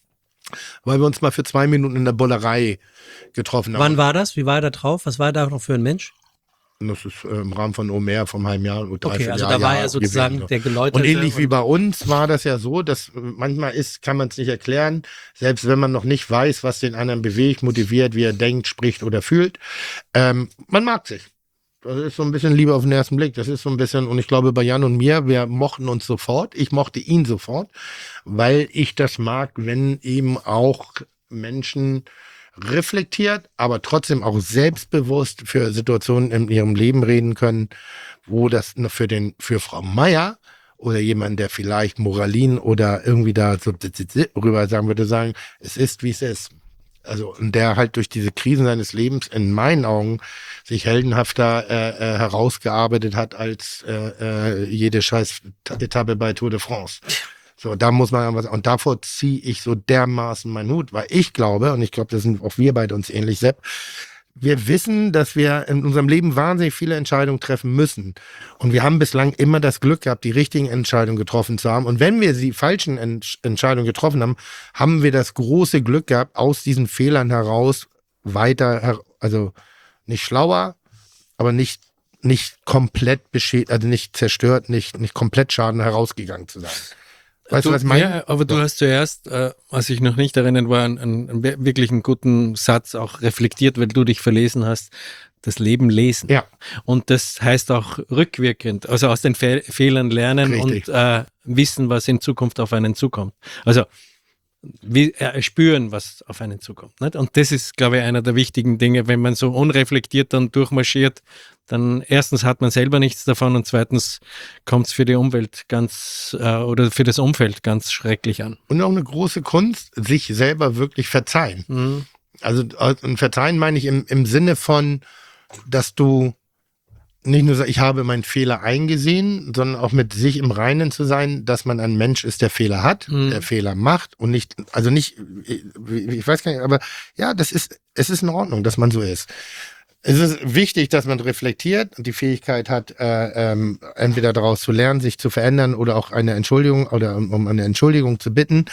weil wir uns mal für 2 Minuten in der Bullerei getroffen haben. Wann war das? Wie war er da drauf? Was war er da noch für ein Mensch? Und das ist im Rahmen von Omer vom halben Jahr. Okay, also da war er sozusagen der Geläuterte. Und ähnlich wie bei uns war das ja so, dass manchmal kann man es nicht erklären, selbst wenn man noch nicht weiß, was den anderen bewegt, motiviert, wie er denkt, spricht oder fühlt. Man mag sich. Das ist so ein bisschen Liebe auf den ersten Blick. Das ist so ein bisschen, und ich glaube bei Jan und mir, wir mochten uns sofort. Ich mochte ihn sofort, weil ich das mag, wenn eben auch Menschen reflektiert, aber trotzdem auch selbstbewusst für Situationen in ihrem Leben reden können, wo das für Frau Meier oder jemand, der vielleicht Moralin oder irgendwie da so rüber sagen würde, sagen, es ist, wie es ist. Also, und der halt durch diese Krisen seines Lebens in meinen Augen sich heldenhafter herausgearbeitet hat als jede scheiß Etappe bei Tour de France. So, da muss man was, und davor ziehe ich so dermaßen meinen Hut, weil ich glaube, und ich glaube, das sind auch wir beide uns ähnlich, Sepp, wir wissen, dass wir in unserem Leben wahnsinnig viele Entscheidungen treffen müssen. Und wir haben bislang immer das Glück gehabt, die richtigen Entscheidungen getroffen zu haben. Und wenn wir die falschen Entscheidungen getroffen haben, haben wir das große Glück gehabt, aus diesen Fehlern heraus also nicht schlauer, aber nicht komplett beschädigt, also nicht zerstört, nicht komplett Schaden herausgegangen zu sein. Weißt du, was ich meine? Ja, aber du hast zuerst, als ich noch nicht darin war, einen wirklich einen guten Satz auch reflektiert, weil du dich verlesen hast, das Leben lesen. Ja. Und das heißt auch rückwirkend, also aus den Fehlern lernen. Richtig. Und wissen, was in Zukunft auf einen zukommt. Also spüren, was auf einen zukommt. Nicht? Und das ist, glaube ich, einer der wichtigen Dinge, wenn man so unreflektiert dann durchmarschiert, dann erstens hat man selber nichts davon und zweitens kommt es für die Umwelt oder für das Umfeld ganz schrecklich an. Und auch eine große Kunst, sich selber wirklich verzeihen. Mhm. Also und verzeihen meine ich im Sinne von, dass du nicht nur sagst, ich habe meinen Fehler eingesehen, sondern auch mit sich im Reinen zu sein, dass man ein Mensch ist, der Fehler hat, der Fehler macht und nicht, ich weiß gar nicht, aber ja, es ist in Ordnung, dass man so ist. Es ist wichtig, dass man reflektiert und die Fähigkeit hat, entweder daraus zu lernen, sich zu verändern oder auch eine Entschuldigung oder um eine Entschuldigung zu bitten.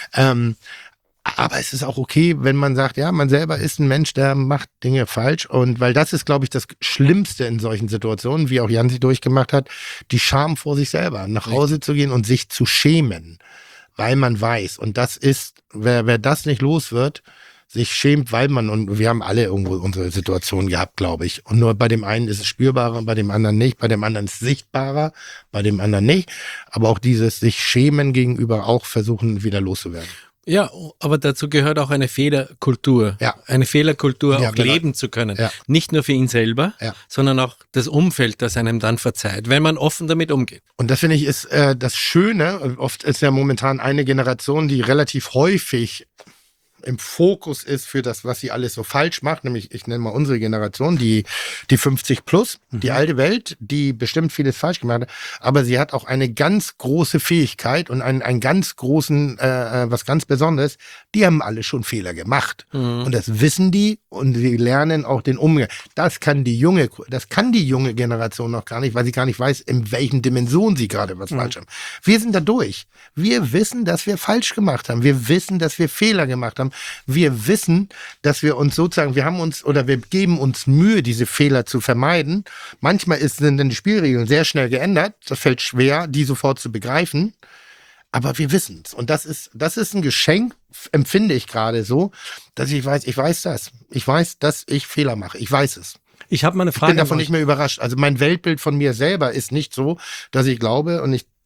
Aber es ist auch okay, wenn man sagt, ja, man selber ist ein Mensch, der macht Dinge falsch. Und weil das ist, glaube ich, das Schlimmste in solchen Situationen, wie auch Jan sie durchgemacht hat, die Scham vor sich selber, nach Hause zu gehen und sich zu schämen, weil man weiß. Und das ist, wer das nicht los wird, sich schämt, weil und wir haben alle irgendwo unsere Situation gehabt, glaube ich. Und nur bei dem einen ist es spürbarer, bei dem anderen nicht, bei dem anderen ist es sichtbarer, bei dem anderen nicht. Aber auch dieses sich schämen gegenüber auch versuchen, wieder loszuwerden. Ja, aber dazu gehört auch eine Fehlerkultur. Ja. Eine Fehlerkultur Ja, auch genau. leben zu können. Ja. Nicht nur für ihn selber, Ja. sondern auch das Umfeld, das einem dann verzeiht, wenn man offen damit umgeht. Und das finde ich ist das Schöne. Oft ist ja momentan eine Generation, die relativ häufig im Fokus ist für das, was sie alles so falsch macht, nämlich ich nenne mal unsere Generation, die 50 plus, die alte Welt, die bestimmt vieles falsch gemacht hat, aber sie hat auch eine ganz große Fähigkeit und einen ganz großen, was ganz Besonderes, die haben alle schon Fehler gemacht. Und das wissen die und sie lernen auch den Umgang. Das kann die junge Generation noch gar nicht, weil sie gar nicht weiß, in welchen Dimensionen sie gerade was falsch haben. Wir sind da durch. Wir wissen, dass wir falsch gemacht haben. Wir wissen, dass wir Fehler gemacht haben. Wir wissen, dass wir uns sozusagen, wir geben uns Mühe, diese Fehler zu vermeiden. Manchmal sind dann die Spielregeln sehr schnell geändert. Das fällt schwer, die sofort zu begreifen. Aber wir wissen es. Und das ist ein Geschenk, empfinde ich gerade so, dass ich weiß das. Ich weiß, dass ich Fehler mache. Ich weiß es. Ich habe mal eine Ich Frage. bin davon nicht mehr überrascht. Also mein Weltbild von mir selber ist nicht so, dass ich glaube, und ich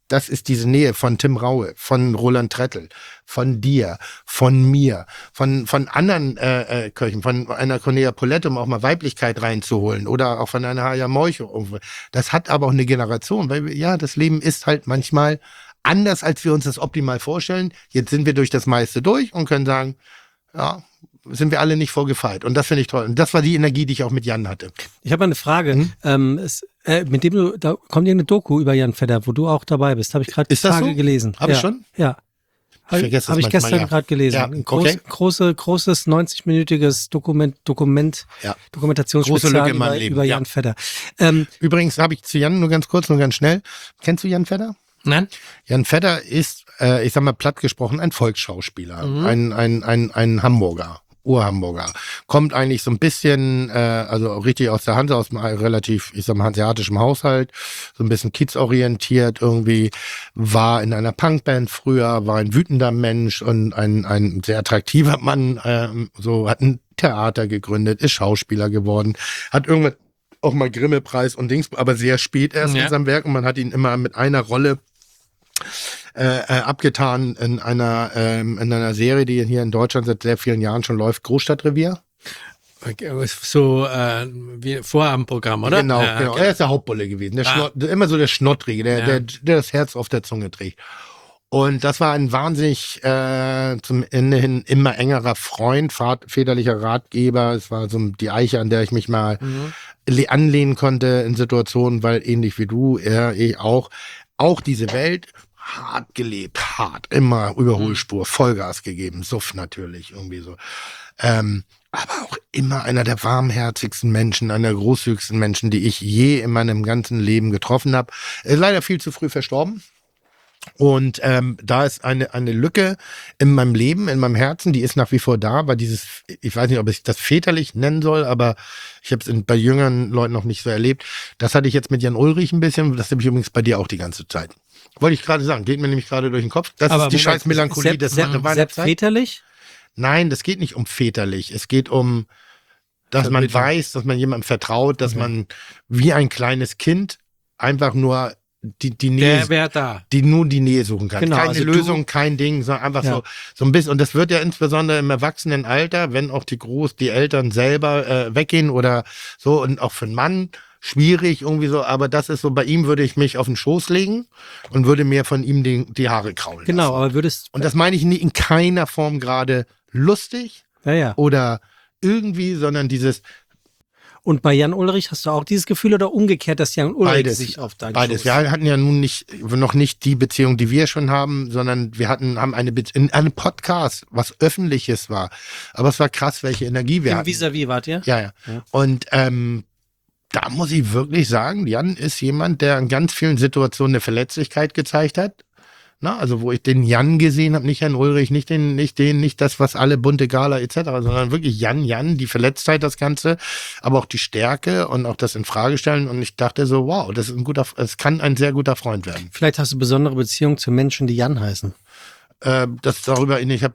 das ist diese Nähe von Tim Raue, von Roland Trettel, von dir, von mir, von anderen Köchen, von einer Cornelia Pollette, um auch mal Weiblichkeit reinzuholen oder auch von einer Haja Molcho. Das hat aber auch eine Generation, weil ja, das Leben ist halt manchmal anders, als wir uns das optimal vorstellen. Jetzt sind wir durch das meiste durch und können sagen, ja, sind wir alle nicht vorgefeilt. Und das finde ich toll. Und das war die Energie, die ich auch mit Jan hatte. Ich habe mal eine Frage. Mit dem da kommt ja eine Doku über Jan Fedder, wo du auch dabei bist. Habe ich gerade die Tage so? gelesen. Habe ich schon? Ja. Ich vergesse das Habe ich manchmal, gestern ja. gerade gelesen. Ja, Ein okay. großes 90-minütiges Ja. Dokumentationsspezial Große Lücke in meinem Leben, über ja. Jan Fedder. Übrigens habe ich zu Jan nur ganz kurz, nur ganz schnell. Kennst du Jan Fedder? Nein? Jan Fedder ist, ich sag mal platt gesprochen, ein Volksschauspieler. Ein Hamburger. Urhamburger. Kommt eigentlich so ein bisschen, also richtig aus der Hand, aus einem relativ, ich sag mal, hanseatischem Haushalt, so ein bisschen kidsorientiert irgendwie, war in einer Punkband früher, war ein wütender Mensch und ein sehr attraktiver Mann, hat ein Theater gegründet, ist Schauspieler geworden, hat irgendwann auch mal Grimme-Preis und Dings, aber sehr spät erst in seinem Werk und man hat ihn immer mit einer Rolle abgetan in einer Serie, die hier in Deutschland seit sehr vielen Jahren schon läuft, Großstadtrevier. So wie Vorabendprogramm, oder? Genau, Ja, genau. okay. Er ist der Hauptbulle gewesen. Immer so der Schnottrige, der das Herz auf der Zunge trägt. Und das war ein wahnsinnig zum Ende hin immer engerer Freund, väterlicher Ratgeber. Es war so die Eiche, an der ich mich mal anlehnen konnte in Situationen, weil ähnlich wie du, ich auch diese Welt hart gelebt, immer Überholspur, Vollgas gegeben, Suff natürlich, irgendwie so. Aber auch immer einer der warmherzigsten Menschen, einer der großzügigsten Menschen, die ich je in meinem ganzen Leben getroffen habe. Er ist leider viel zu früh verstorben. Und da ist eine Lücke in meinem Leben, in meinem Herzen, die ist nach wie vor da, weil ich weiß nicht, ob ich das väterlich nennen soll, aber ich habe es bei jüngeren Leuten noch nicht so erlebt. Das hatte ich jetzt mit Jan Ulrich ein bisschen, das habe ich übrigens bei dir auch die ganze Zeit. Wollte ich gerade sagen, geht mir nämlich gerade durch den Kopf. Das ist die scheiß Melancholie des Sepp väterlich? Nein, das geht nicht um väterlich. Es geht um, dass man weiß, dass man jemandem vertraut, dass man wie ein kleines Kind einfach nur die Nähe, die Nähe suchen kann. Genau, Keine also Lösung, kein Ding, sondern einfach so ein bisschen. Und das wird ja insbesondere im Erwachsenenalter, wenn auch die Eltern selber weggehen oder so, und auch für einen Mann schwierig irgendwie so, aber das ist so, bei ihm würde ich mich auf den Schoß legen und würde mir von ihm die Haare kraulen Genau, lassen. Und das meine ich nie in keiner Form gerade lustig oder irgendwie, sondern dieses. Und bei Jan Ulrich hast du auch dieses Gefühl oder umgekehrt, dass Jan Ulrich sich auf deinen Beides. Schoß... Wir hatten ja nun noch nicht die Beziehung, die wir schon haben, sondern wir haben in einem Podcast, was Öffentliches war. Aber es war krass, welche Energie wir hatten. Vis-à-vis wart ihr? Ja. Und da muss ich wirklich sagen, Jan ist jemand, der in ganz vielen Situationen eine Verletzlichkeit gezeigt hat. Na, also wo ich den Jan gesehen habe, nicht Herrn Ulrich, nicht das, was alle bunte Gala etc., sondern wirklich Jan, die Verletztheit, das Ganze, aber auch die Stärke und auch das Infragestellen. Und ich dachte so, wow, es kann ein sehr guter Freund werden. Vielleicht hast du besondere Beziehungen zu Menschen, die Jan heißen. Ich habe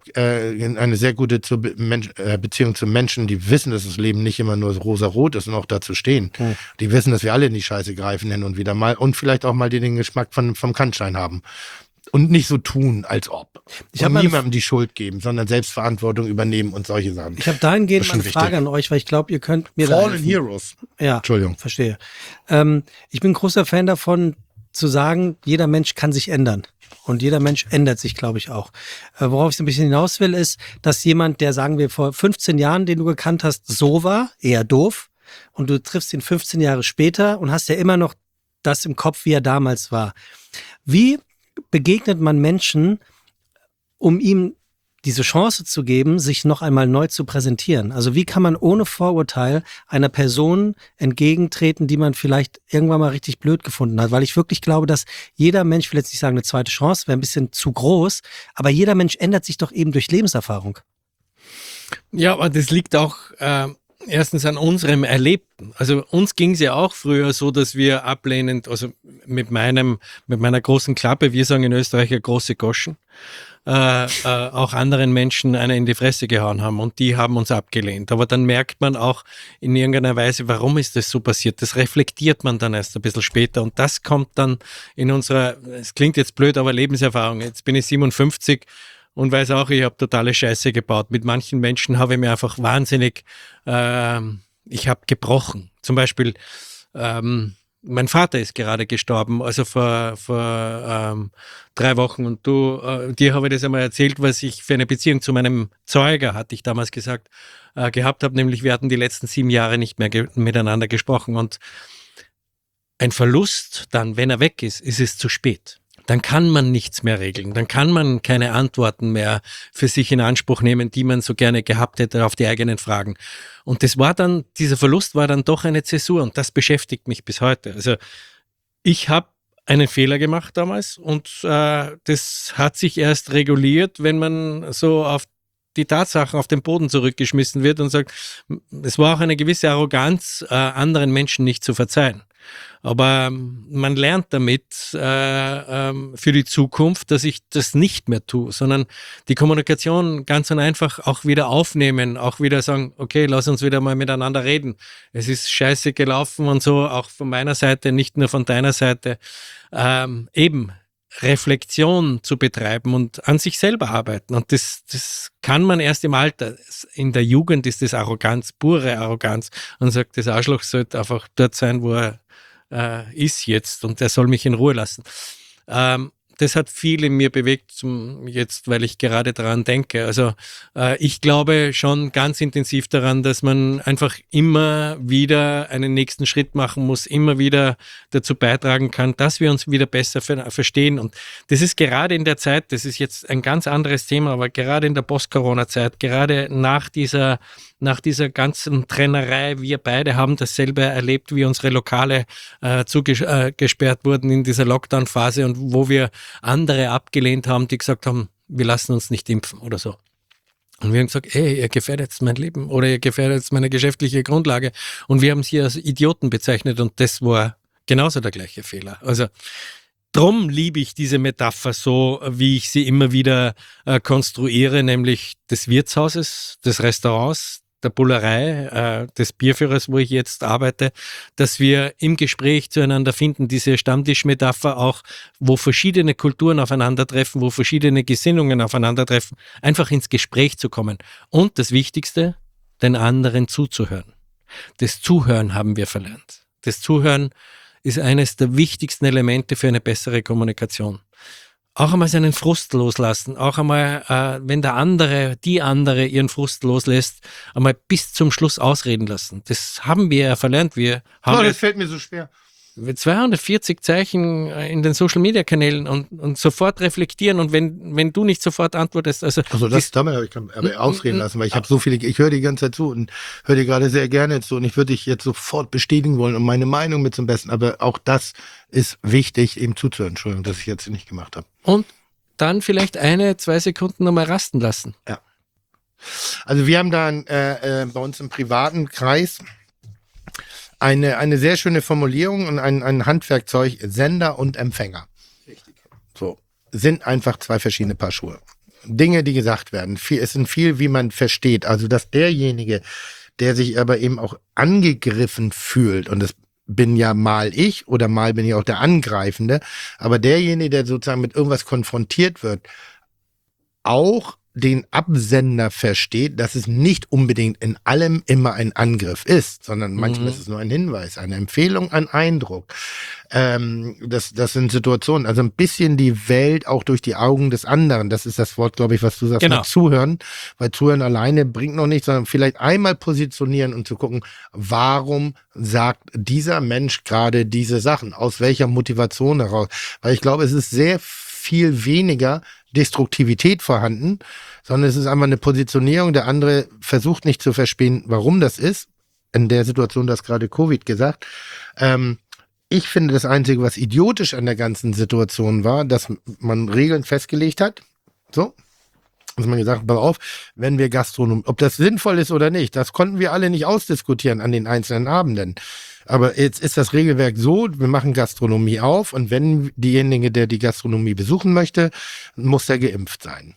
eine sehr gute Beziehung zu Menschen, die wissen, dass das Leben nicht immer nur rosa-rot ist und auch dazu stehen. Die wissen, dass wir alle in die Scheiße greifen hin und wieder mal und vielleicht auch mal den Geschmack vom Kannstein haben. Und nicht so tun, als ob. Und niemandem die Schuld geben, sondern Selbstverantwortung übernehmen und solche Sachen. Ich habe dahingehend mal eine Frage an euch, weil ich glaube, ihr könnt mir da Fallen Heroes. Ja, Entschuldigung. Verstehe. Ich bin großer Fan davon, zu sagen, jeder Mensch kann sich ändern. Und jeder Mensch ändert sich, glaube ich, auch. Worauf ich so ein bisschen hinaus will, ist, dass jemand, der, sagen wir, vor 15 Jahren, den du gekannt hast, so war, eher doof, und du triffst ihn 15 Jahre später und hast ja immer noch das im Kopf, wie er damals war. Wie begegnet man Menschen, um ihm diese Chance zu geben, sich noch einmal neu zu präsentieren? Also wie kann man ohne Vorurteil einer Person entgegentreten, die man vielleicht irgendwann mal richtig blöd gefunden hat? Weil ich wirklich glaube, dass jeder Mensch, ich will jetzt nicht sagen, eine zweite Chance, wäre ein bisschen zu groß, aber jeder Mensch ändert sich doch eben durch Lebenserfahrung. Ja, aber das liegt auch erstens an unserem Erlebten. Also uns ging es ja auch früher so, dass wir ablehnend, also mit meiner großen Klappe, wir sagen in Österreich eine große Goschen, auch anderen Menschen eine in die Fresse gehauen haben und die haben uns abgelehnt. Aber dann merkt man auch in irgendeiner Weise, warum ist das so passiert? Das reflektiert man dann erst ein bisschen später und das kommt dann in unserer, es klingt jetzt blöd, aber Lebenserfahrung. Jetzt bin ich 57 und weiß auch, ich habe totale Scheiße gebaut. Mit manchen Menschen habe ich mir einfach wahnsinnig, ich habe gebrochen. Zum Beispiel, mein Vater ist gerade gestorben, also vor 3 Wochen und dir habe ich das einmal erzählt, was ich für eine Beziehung zu meinem Zeuger, hatte ich damals gesagt, gehabt habe, nämlich wir hatten die letzten 7 Jahre nicht mehr miteinander gesprochen und ein Verlust dann, wenn er weg ist es zu spät. Dann kann man nichts mehr regeln, dann kann man keine Antworten mehr für sich in Anspruch nehmen, die man so gerne gehabt hätte auf die eigenen Fragen. Und dieser Verlust war dann doch eine Zäsur und das beschäftigt mich bis heute. Also ich habe einen Fehler gemacht damals und das hat sich erst reguliert, wenn man so auf die Tatsachen auf den Boden zurückgeschmissen wird und sagt, es war auch eine gewisse Arroganz, anderen Menschen nicht zu verzeihen. Aber man lernt damit für die Zukunft, dass ich das nicht mehr tue, sondern die Kommunikation ganz und einfach auch wieder aufnehmen, auch wieder sagen, okay, lass uns wieder mal miteinander reden. Es ist scheiße gelaufen und so, auch von meiner Seite, nicht nur von deiner Seite. Eben Reflexion zu betreiben und an sich selber arbeiten. Und das kann man erst im Alter. In der Jugend ist das Arroganz, pure Arroganz. Und sagt, das Arschloch sollte einfach dort sein, wo er ist jetzt und er soll mich in Ruhe lassen. Das hat viel in mir bewegt, jetzt, weil ich gerade daran denke. Also ich glaube schon ganz intensiv daran, dass man einfach immer wieder einen nächsten Schritt machen muss, immer wieder dazu beitragen kann, dass wir uns wieder besser verstehen. Und das ist gerade in der Zeit, das ist jetzt ein ganz anderes Thema, aber gerade in der Post-Corona-Zeit, gerade nach dieser ganzen Trennerei, wir beide haben dasselbe erlebt, wie unsere Lokale zugesperrt wurden in dieser Lockdown-Phase und wo wir andere abgelehnt haben, die gesagt haben, wir lassen uns nicht impfen oder so. Und wir haben gesagt, ey, ihr gefährdet mein Leben oder ihr gefährdet meine geschäftliche Grundlage. Und wir haben sie als Idioten bezeichnet und das war genauso der gleiche Fehler. Also drum liebe ich diese Metapher so, wie ich sie immer wieder konstruiere, nämlich des Wirtshauses, des Restaurants, der Bullerei, des Bierführers, wo ich jetzt arbeite, dass wir im Gespräch zueinander finden, diese Stammtischmetapher auch, wo verschiedene Kulturen aufeinandertreffen, wo verschiedene Gesinnungen aufeinandertreffen, einfach ins Gespräch zu kommen. Und das Wichtigste, den anderen zuzuhören. Das Zuhören haben wir verlernt. Das Zuhören ist eines der wichtigsten Elemente für eine bessere Kommunikation. Auch einmal seinen Frust loslassen, auch einmal, wenn die andere ihren Frust loslässt, einmal bis zum Schluss ausreden lassen. Das haben wir ja verlernt. Das fällt mir so schwer. 240 Zeichen in den Social-Media-Kanälen und sofort reflektieren und wenn du nicht sofort antwortest. Also damit habe ich aber ausreden lassen, weil ich habe so viele, ich höre die ganze Zeit zu und höre dir gerade sehr gerne zu und ich würde dich jetzt sofort bestätigen wollen und meine Meinung mit zum Besten, aber auch das ist wichtig, eben zuzuhören. Entschuldigung, dass ich jetzt nicht gemacht habe. Und dann vielleicht 1-2 Sekunden nochmal rasten lassen. Ja. Also wir haben da bei uns im privaten Kreis eine sehr schöne Formulierung und ein Handwerkzeug, Sender und Empfänger. Richtig. So, sind einfach 2 verschiedene Paar Schuhe. Dinge, die gesagt werden. Es sind viel, wie man versteht. Also, dass derjenige, der sich aber eben auch angegriffen fühlt, und das bin ja mal ich oder mal bin ich auch der Angreifende, aber derjenige, der sozusagen mit irgendwas konfrontiert wird, auch den Absender versteht, dass es nicht unbedingt in allem immer ein Angriff ist, sondern manchmal ist es nur ein Hinweis, eine Empfehlung, ein Eindruck. Das sind Situationen, also ein bisschen die Welt auch durch die Augen des anderen. Das ist das Wort, glaube ich, was du sagst, genau. Zuhören. Weil Zuhören alleine bringt noch nichts, sondern vielleicht einmal positionieren und zu gucken, warum sagt dieser Mensch gerade diese Sachen? Aus welcher Motivation heraus? Weil ich glaube, es ist sehr viel weniger Destruktivität vorhanden, sondern es ist einfach eine Positionierung. Der andere versucht nicht zu verstehen, warum das ist. In der Situation, das gerade Covid gesagt. Ich finde, das Einzige, was idiotisch an der ganzen Situation war, dass man Regeln festgelegt hat. So. Dass man gesagt hat, pass auf, wenn wir Gastronomie, ob das sinnvoll ist oder nicht, das konnten wir alle nicht ausdiskutieren an den einzelnen Abenden. Aber jetzt ist das Regelwerk so, wir machen Gastronomie auf und wenn derjenige, der die Gastronomie besuchen möchte, muss er geimpft sein.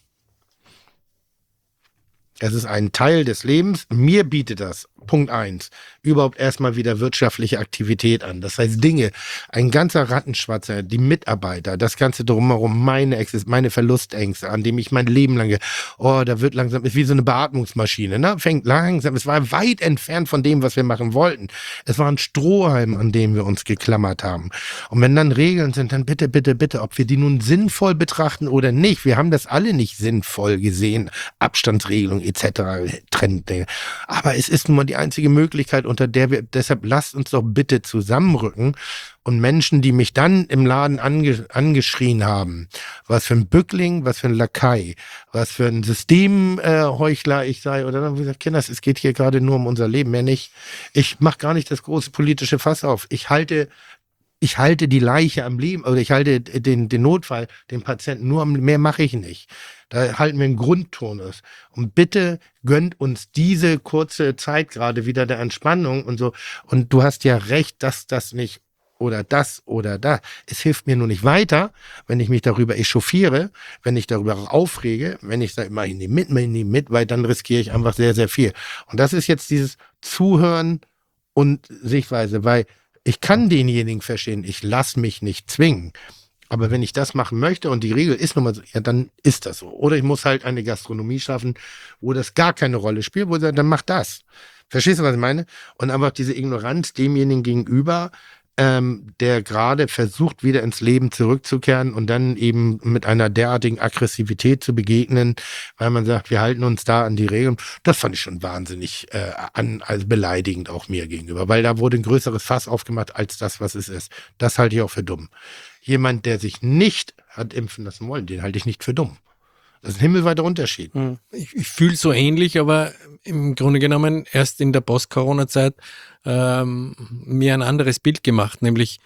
Es ist ein Teil des Lebens. Mir bietet das, Punkt 1, überhaupt erstmal wieder wirtschaftliche Aktivität an. Das heißt Dinge, ein ganzer Rattenschwatzer, die Mitarbeiter, das Ganze drumherum, meine Verlustängste, an dem ich mein Leben lang, da wird langsam, ist wie so eine Beatmungsmaschine, ne? Fängt langsam, es war weit entfernt von dem, was wir machen wollten. Es war ein Strohhalm, an dem wir uns geklammert haben. Und wenn dann Regeln sind, dann bitte, bitte, bitte, ob wir die nun sinnvoll betrachten oder nicht. Wir haben das alle nicht sinnvoll gesehen. Abstandsregelung etc. Trend. Aber es ist nun mal die einzige Möglichkeit, unter der wir, deshalb lasst uns doch bitte zusammenrücken und Menschen, die mich dann im Laden angeschrien haben, was für ein Bückling, was für ein Lakai, was für ein Systemheuchler ich sei, oder dann habe ich gesagt, Kinders, es geht hier gerade nur um unser Leben, mehr nicht. Ich mache gar nicht das große politische Fass auf. Ich halte die Leiche am Leben, oder ich halte den Notfall, den Patienten nur am, mehr mache ich nicht. Da halten wir einen Grundtonus. Und bitte gönnt uns diese kurze Zeit gerade wieder der Entspannung und so. Und du hast ja recht, dass das nicht oder das oder da. Es hilft mir nur nicht weiter, wenn ich mich darüber echauffiere, wenn ich darüber aufrege, wenn ich sage, mach ich nicht mit, weil dann riskiere ich einfach sehr, sehr viel. Und das ist jetzt dieses Zuhören und Sichtweise, weil ich kann denjenigen verstehen, ich lasse mich nicht zwingen. Aber wenn ich das machen möchte und die Regel ist nun mal so, ja, dann ist das so. Oder ich muss halt eine Gastronomie schaffen, wo das gar keine Rolle spielt, wo ich sage, dann mach das. Verstehst du, was ich meine? Und einfach diese Ignoranz demjenigen gegenüber, der gerade versucht, wieder ins Leben zurückzukehren und dann eben mit einer derartigen Aggressivität zu begegnen, weil man sagt, wir halten uns da an die Regeln. Das fand ich schon wahnsinnig also beleidigend auch mir gegenüber, weil da wurde ein größeres Fass aufgemacht als das, was es ist. Das halte ich auch für dumm. Jemand, der sich nicht hat impfen lassen wollen, den halte ich nicht für dumm. Das ist ein himmelweiter Unterschied. Ich fühle so ähnlich, aber im Grunde genommen erst in der Post-Corona-Zeit mir ein anderes Bild gemacht, nämlich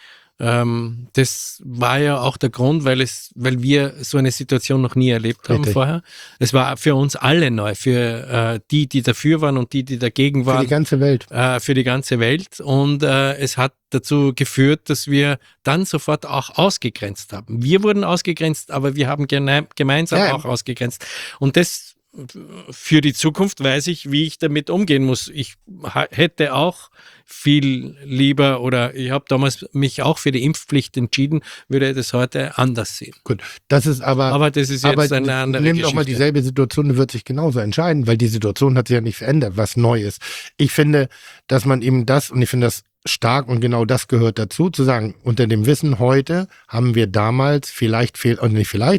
das war ja auch der Grund, weil wir so eine Situation noch nie erlebt haben vorher. Es war für uns alle neu, für die dafür waren und die dagegen waren. Für die ganze Welt. Für die ganze Welt. Und es hat dazu geführt, dass wir dann sofort auch ausgegrenzt haben. Wir wurden ausgegrenzt, aber wir haben gemeinsam auch ausgegrenzt. Und das für die Zukunft weiß ich, wie ich damit umgehen muss. Ich hätte auch viel lieber oder ich habe damals mich auch für die Impfpflicht entschieden, würde das heute anders sehen. Gut, das ist aber das ist jetzt eine andere Geschichte. Nimm doch mal dieselbe Situation, wird sich genauso entscheiden, weil die Situation hat sich ja nicht verändert, was neu ist. Ich finde, dass man eben und ich finde das stark und genau das gehört dazu, zu sagen, unter dem Wissen heute haben wir damals vielleicht, weil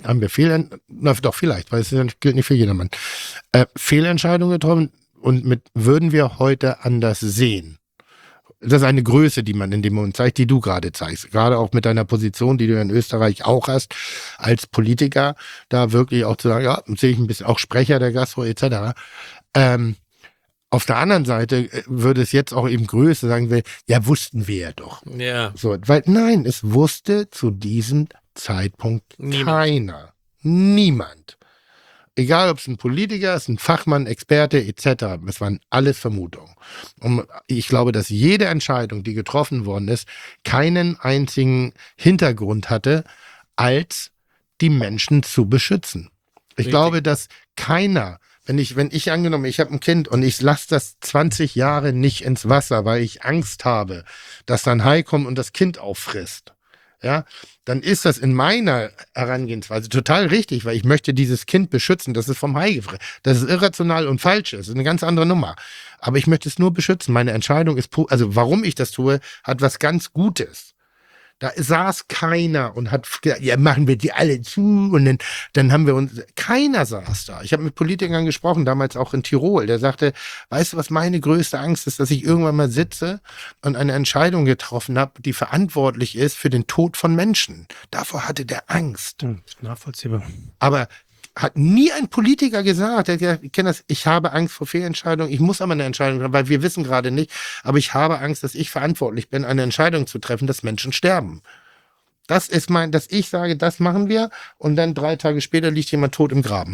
es gilt nicht für jedermann, Fehlentscheidungen getroffen und würden wir heute anders sehen. Das ist eine Größe, die man in dem Moment zeigt, die du gerade zeigst. Gerade auch mit deiner Position, die du in Österreich auch hast, als Politiker, da wirklich auch zu sagen, ja, sehe ich ein bisschen, auch Sprecher der Gastro etc., auf der anderen Seite würde es jetzt auch eben größer sagen, ja, wussten wir ja doch. Ja. So, weil nein, es wusste zu diesem Zeitpunkt keiner. Niemand. Egal, ob es ein Politiker ist, ein Fachmann, Experte etc. Es waren alles Vermutungen. Und ich glaube, dass jede Entscheidung, die getroffen worden ist, keinen einzigen Hintergrund hatte, als die Menschen zu beschützen. Ich glaube, dass keiner, wenn ich angenommen, ich habe ein Kind und ich lasse das 20 Jahre nicht ins Wasser, weil ich Angst habe, dass dann Hai kommt und das Kind auffrisst, ja, dann ist das in meiner Herangehensweise total richtig, weil ich möchte dieses Kind beschützen, das ist vom Hai gefressen. Das ist irrational und falsch, das ist eine ganz andere Nummer. Aber ich möchte es nur beschützen. Meine Entscheidung ist, also warum ich das tue, hat was ganz Gutes. Da saß keiner und hat gesagt, ja, machen wir die alle zu und dann haben wir uns, keiner saß da. Ich habe mit Politikern gesprochen, damals auch in Tirol, der sagte, weißt du, was meine größte Angst ist, dass ich irgendwann mal sitze und eine Entscheidung getroffen habe, die verantwortlich ist für den Tod von Menschen. Davor hatte der Angst. Nachvollziehbar. Aber hat nie ein Politiker gesagt, der hat gesagt, ich kenne das, ich habe Angst vor Fehlentscheidungen, ich muss aber eine Entscheidung treffen, weil wir wissen gerade nicht, aber ich habe Angst, dass ich verantwortlich bin, eine Entscheidung zu treffen, dass Menschen sterben. Das ist dass ich sage, das machen wir und dann 3 Tage später liegt jemand tot im Graben.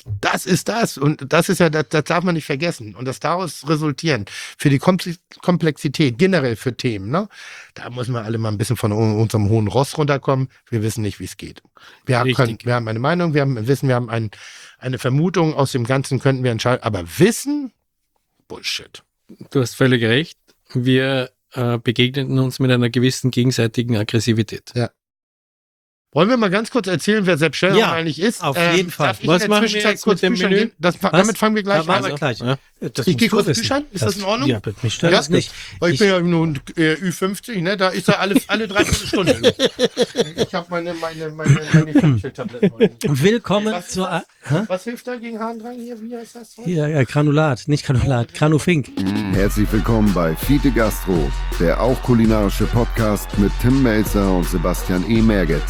Das ist das. Und das ist ja, das darf man nicht vergessen. Und das daraus resultieren für die Komplexität, generell für Themen, ne? Da müssen wir alle mal ein bisschen von unserem hohen Ross runterkommen. Wir wissen nicht, wie es geht. Wir haben eine Meinung, wir haben ein Wissen, wir haben eine Vermutung. Aus dem Ganzen könnten wir entscheiden. Aber Wissen? Bullshit. Du hast völlig recht. Wir begegneten uns mit einer gewissen gegenseitigen Aggressivität. Ja. Wollen wir mal ganz kurz erzählen, wer Sepp Schellhorn eigentlich ist? Auf jeden Fall. Was machen wir jetzt mit dem Menü? Damit fangen wir gleich an. Ja. Ich gehe kurz Büchern. Ist das in Ordnung? Ja, mich stört das nicht. Weil ich bin ja nur Ü50, ne? Da ist er alle 3/4 Stunde. Ich habe meine Tabletten. Willkommen zu... Was hilft da gegen Harndrang hier? Wie heißt das? Ja, Granulat, nicht Granulat, Granufink. Herzlich willkommen bei Fiete Gastro, der auch kulinarische Podcast mit Tim Melzer und Sebastian E. Merget.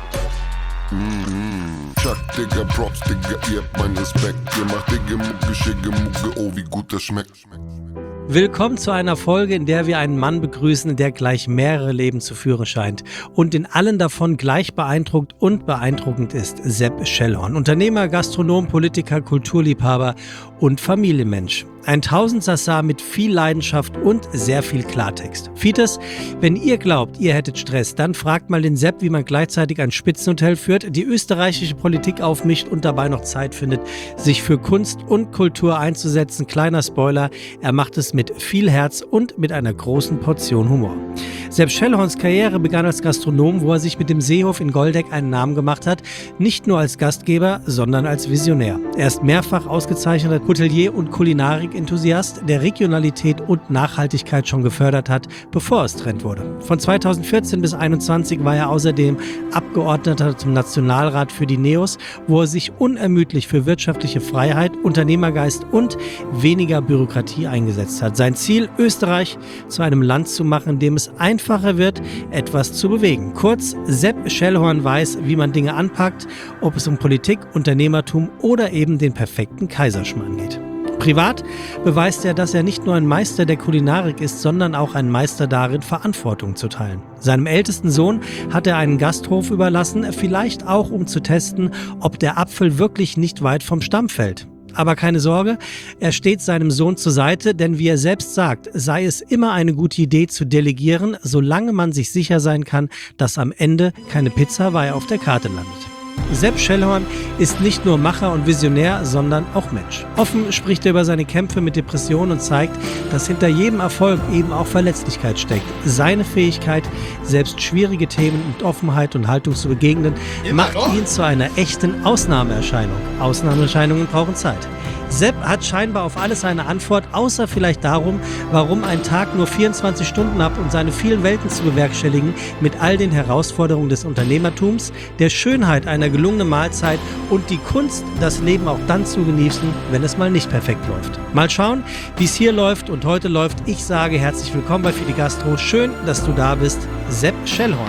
Chuck, Digga, Props, Digga, ihr habt meinen Respekt. Ihr macht Digga, Mucke, Schicke, Mucke, oh, wie gut das schmeckt. Willkommen zu einer Folge, in der wir einen Mann begrüßen, der gleich mehrere Leben zu führen scheint und in allen davon gleich beeindruckt und beeindruckend ist. Sepp Schellhorn, Unternehmer, Gastronom, Politiker, Kulturliebhaber und Familienmensch. Ein Tausendsassar mit viel Leidenschaft und sehr viel Klartext. Fites, wenn ihr glaubt, ihr hättet Stress, dann fragt mal den Sepp, wie man gleichzeitig ein Spitzenhotel führt, die österreichische Politik aufmischt und dabei noch Zeit findet, sich für Kunst und Kultur einzusetzen. Kleiner Spoiler, er macht es mit viel Herz und mit einer großen Portion Humor. Sepp Schellhorns Karriere begann als Gastronom, wo er sich mit dem Seehof in Goldeck einen Namen gemacht hat, nicht nur als Gastgeber, sondern als Visionär. Er ist mehrfach ausgezeichneter Hotelier und Kulinarik-Enthusiast, der Regionalität und Nachhaltigkeit schon gefördert hat, bevor es Trend wurde. Von 2014 bis 2021 war er außerdem Abgeordneter zum Nationalrat für die NEOS, wo er sich unermüdlich für wirtschaftliche Freiheit, Unternehmergeist und weniger Bürokratie eingesetzt hat. Sein Ziel, Österreich zu einem Land zu machen, in dem es einfacher wird, etwas zu bewegen. Kurz, Sepp Schellhorn weiß, wie man Dinge anpackt, ob es um Politik, Unternehmertum oder eben den perfekten Kaiserschmarrn geht. Privat beweist er, dass er nicht nur ein Meister der Kulinarik ist, sondern auch ein Meister darin, Verantwortung zu teilen. Seinem ältesten Sohn hat er einen Gasthof überlassen, vielleicht auch um zu testen, ob der Apfel wirklich nicht weit vom Stamm fällt. Aber keine Sorge, er steht seinem Sohn zur Seite, denn wie er selbst sagt, sei es immer eine gute Idee zu delegieren, solange man sich sicher sein kann, dass am Ende keine Pizza Hawaii auf der Karte landet. Sepp Schellhorn ist nicht nur Macher und Visionär, sondern auch Mensch. Offen spricht er über seine Kämpfe mit Depressionen und zeigt, dass hinter jedem Erfolg eben auch Verletzlichkeit steckt. Seine Fähigkeit, selbst schwierige Themen mit Offenheit und Haltung zu begegnen, macht ihn zu einer echten Ausnahmeerscheinung. Ausnahmeerscheinungen brauchen Zeit. Sepp hat scheinbar auf alles eine Antwort, außer vielleicht darum, warum ein Tag nur 24 Stunden hat, um seine vielen Welten zu bewerkstelligen, mit all den Herausforderungen des Unternehmertums, der Schönheit einer gelungenen Mahlzeit und die Kunst, das Leben auch dann zu genießen, wenn es mal nicht perfekt läuft. Mal schauen, wie es hier läuft und heute läuft. Ich sage herzlich willkommen bei Fiete Gastro. Schön, dass du da bist, Sepp Schellhorn.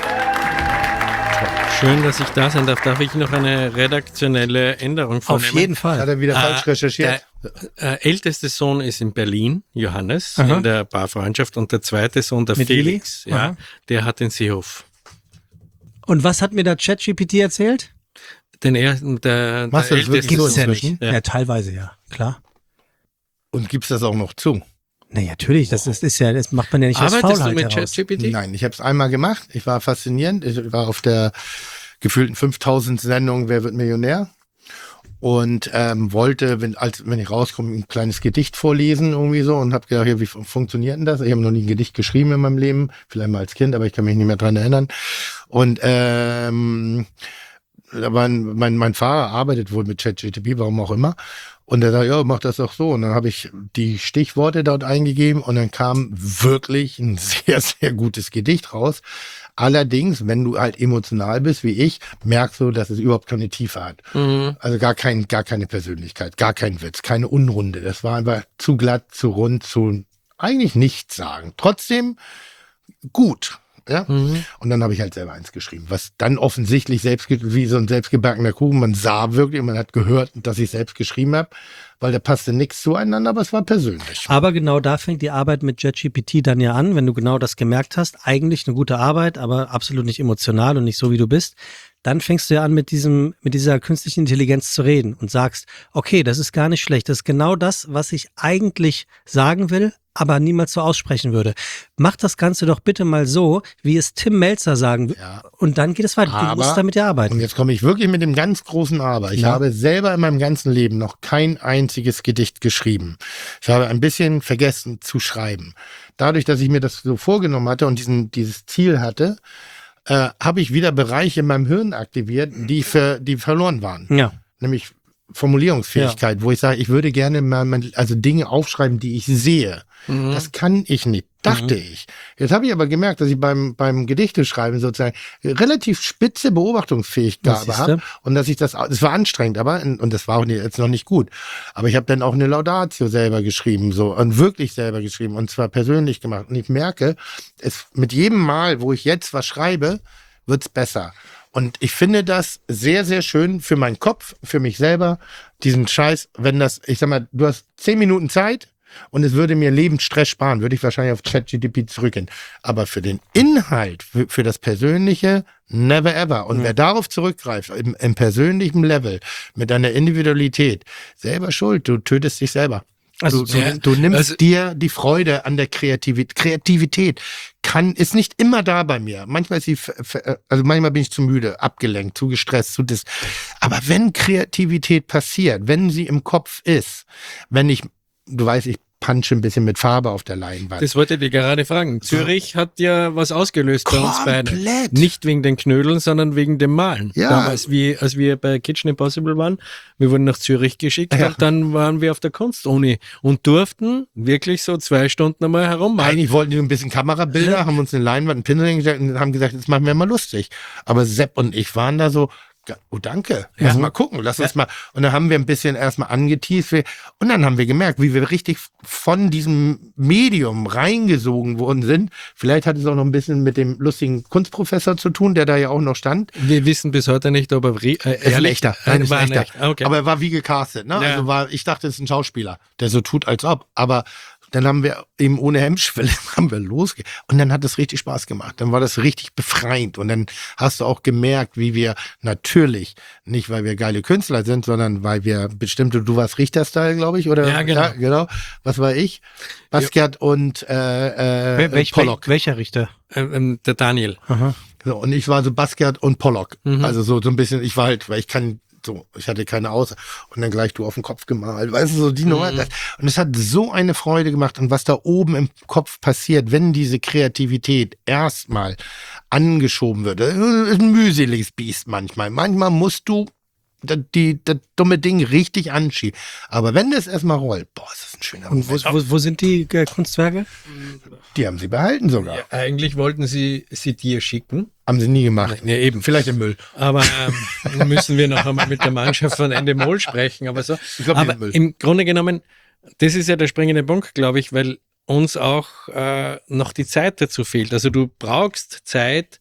Schön, dass ich da sein darf. Darf ich noch eine redaktionelle Änderung vornehmen? Auf jeden Fall. Hat er wieder falsch recherchiert? Der älteste Sohn ist in Berlin, Johannes, in der Barfreundschaft, und der zweite Sohn, der Mit Felix, Willi? ja, der hat den Seehof. Und was hat mir da ChatGPT erzählt? Der Machst du das wirklich älteste so Gibt's ja Sohn. nicht. Ja, teilweise ja, klar. Und gibt's das auch noch zu? Nee, natürlich, das macht man ja nicht aus Arbeitest du Faulheit mit heraus. ChatGPT? Nein, ich habe es einmal gemacht. Ich war faszinierend. Ich war auf der gefühlten 5000 Sendung Wer wird Millionär? Und wollte, wenn ich rauskomme, ein kleines Gedicht vorlesen irgendwie so und habe gedacht, ja, wie funktioniert denn das? Ich habe noch nie ein Gedicht geschrieben in meinem Leben, vielleicht mal als Kind, aber ich kann mich nicht mehr dran erinnern. Und aber mein Fahrer arbeitet wohl mit ChatGPT, warum auch immer. Und er sagt, ja, mach das doch so. Und dann habe ich die Stichworte dort eingegeben und dann kam wirklich ein sehr, sehr gutes Gedicht raus. Allerdings, wenn du halt emotional bist wie ich, merkst du, dass es überhaupt keine Tiefe hat. Mhm. Also gar keine Persönlichkeit, gar kein Witz, keine Unrunde. Das war einfach zu glatt, zu rund, zu eigentlich nichts sagen. Trotzdem gut. Ja? Mhm. Und dann habe ich halt selber eins geschrieben, was dann offensichtlich wie so ein selbstgebackener Kuchen, man sah wirklich, man hat gehört, dass ich selbst geschrieben habe, weil da passte nichts zueinander, aber es war persönlich. Aber genau da fängt die Arbeit mit ChatGPT dann ja an, wenn du genau das gemerkt hast, eigentlich eine gute Arbeit, aber absolut nicht emotional und nicht so, wie du bist, dann fängst du ja an, mit dieser künstlichen Intelligenz zu reden und sagst, okay, das ist gar nicht schlecht, das ist genau das, was ich eigentlich sagen will, aber niemals so aussprechen würde. Mach das Ganze doch bitte mal so, wie es Tim Melzer sagen will. Ja. Und dann geht es weiter. Du musst damit ja arbeiten. Und jetzt komme ich wirklich mit dem ganz großen Aber. Ich habe selber in meinem ganzen Leben noch kein einziges Gedicht geschrieben. Ich habe ein bisschen vergessen zu schreiben. Dadurch, dass ich mir das so vorgenommen hatte und dieses Ziel hatte, habe ich wieder Bereiche in meinem Hirn aktiviert, die verloren waren. Ja. Nämlich Formulierungsfähigkeit, wo ich sage, ich würde gerne mal Dinge aufschreiben, die ich sehe. Das kann ich nicht, dachte ich. Jetzt habe ich aber gemerkt, dass ich beim Gedichteschreiben sozusagen relativ spitze Beobachtungsfähigkeit habe und dass ich das war anstrengend, aber und das war auch jetzt noch nicht gut. Aber ich habe dann auch eine Laudatio selber geschrieben, so und wirklich selber geschrieben und zwar persönlich gemacht. Und ich merke, mit jedem Mal, wo ich jetzt was schreibe, wird's besser. Und ich finde das sehr, sehr schön für meinen Kopf, für mich selber, diesen Scheiß, ich sag mal, du hast 10 Minuten Zeit und es würde mir Lebensstress sparen, würde ich wahrscheinlich auf ChatGPT zurückgehen. Aber für den Inhalt, für das Persönliche, never ever. Und wer darauf zurückgreift, im persönlichen Level, mit deiner Individualität, selber schuld, du tötest dich selber. Also, du nimmst dir die Freude an der Kreativität. Kreativität ist nicht immer da bei mir. Manchmal manchmal bin ich zu müde, abgelenkt, zu gestresst, aber wenn Kreativität passiert, wenn sie im Kopf ist, du weißt, ich punche ein bisschen mit Farbe auf der Leinwand. Das wollte ich dir gerade fragen. Zürich hat ja was ausgelöst bei uns beiden. Nicht wegen den Knödeln, sondern wegen dem Malen. Ja. Damals, als wir bei Kitchen Impossible waren, wir wurden nach Zürich geschickt und dann waren wir auf der Kunstuni und durften wirklich so 2 Stunden einmal herummalen. Eigentlich wollten die ein bisschen Kamerabilder, haben uns eine Leinwand, einen Pinsel hingestellt und haben gesagt, jetzt machen wir mal lustig. Aber Sepp und ich waren da so, oh danke, lass mal gucken, lass uns mal. Und dann haben wir ein bisschen erstmal angeteased und dann haben wir gemerkt, wie wir richtig von diesem Medium reingesogen worden sind. Vielleicht hat es auch noch ein bisschen mit dem lustigen Kunstprofessor zu tun, der da ja auch noch stand. Wir wissen bis heute nicht, ob er ist ein echter. Nein, ist ein echter. Okay. Aber er war wie gecastet, ne? Ja. Also ich dachte, es ist ein Schauspieler, der so tut, als ob. Aber dann haben wir eben ohne Hemmschwelle und dann hat es richtig Spaß gemacht. Dann war das richtig befreiend und dann hast du auch gemerkt, wie wir natürlich, nicht weil wir geile Künstler sind, sondern weil wir du warst Richter-Style, glaube ich, oder? Ja, genau. Ja, genau. Was war ich? Basquiat und Pollock. Welcher Richter? Der Daniel. Aha. So, und ich war so Basquiat und Pollock. Mhm. Also so ein bisschen, ich war halt, weil ich hatte keine und dann gleich du auf den Kopf gemalt, weißt du, so die Nummer. Und es hat so eine Freude gemacht und was da oben im Kopf passiert, wenn diese Kreativität erstmal angeschoben wird, das ist ein mühseliges Biest manchmal. Manchmal musst du das dumme Ding richtig anschieben. Aber wenn das erstmal rollt, ist das ein schöner Und Moment. wo sind die Kunstwerke? Die haben sie behalten sogar. Ja, eigentlich wollten sie dir schicken. Haben sie nie gemacht. Ja, eben. Vielleicht im Müll. Aber müssen wir noch einmal mit der Mannschaft von Endemol sprechen. Aber Ich glaub, aber im Grunde genommen, das ist ja der springende Punkt, glaube ich, weil uns auch noch die Zeit dazu fehlt. Also du brauchst Zeit,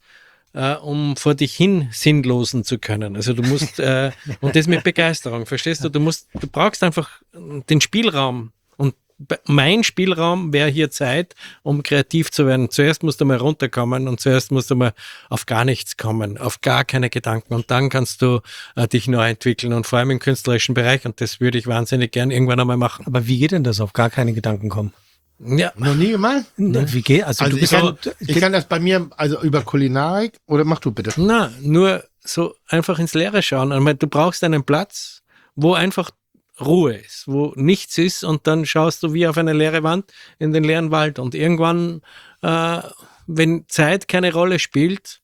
um vor dich hin sinnlosen zu können. Also du musst, und das mit Begeisterung, verstehst du? Du brauchst einfach den Spielraum. Und mein Spielraum wäre hier Zeit, um kreativ zu werden. Zuerst musst du mal runterkommen und zuerst musst du mal auf gar nichts kommen, auf gar keine Gedanken. Und dann kannst du dich neu entwickeln und vor allem im künstlerischen Bereich. Und das würde ich wahnsinnig gern irgendwann einmal machen. Aber wie geht denn das, auf gar keine Gedanken kommen? Ja. Noch nie gemacht? Wie geht? Also du ich kann das bei mir, also über Kulinarik, oder mach du bitte. Na, nur so einfach ins Leere schauen. Ich meine, du brauchst einen Platz, wo einfach Ruhe ist, wo nichts ist und dann schaust du wie auf eine leere Wand in den leeren Wald und irgendwann, wenn Zeit keine Rolle spielt,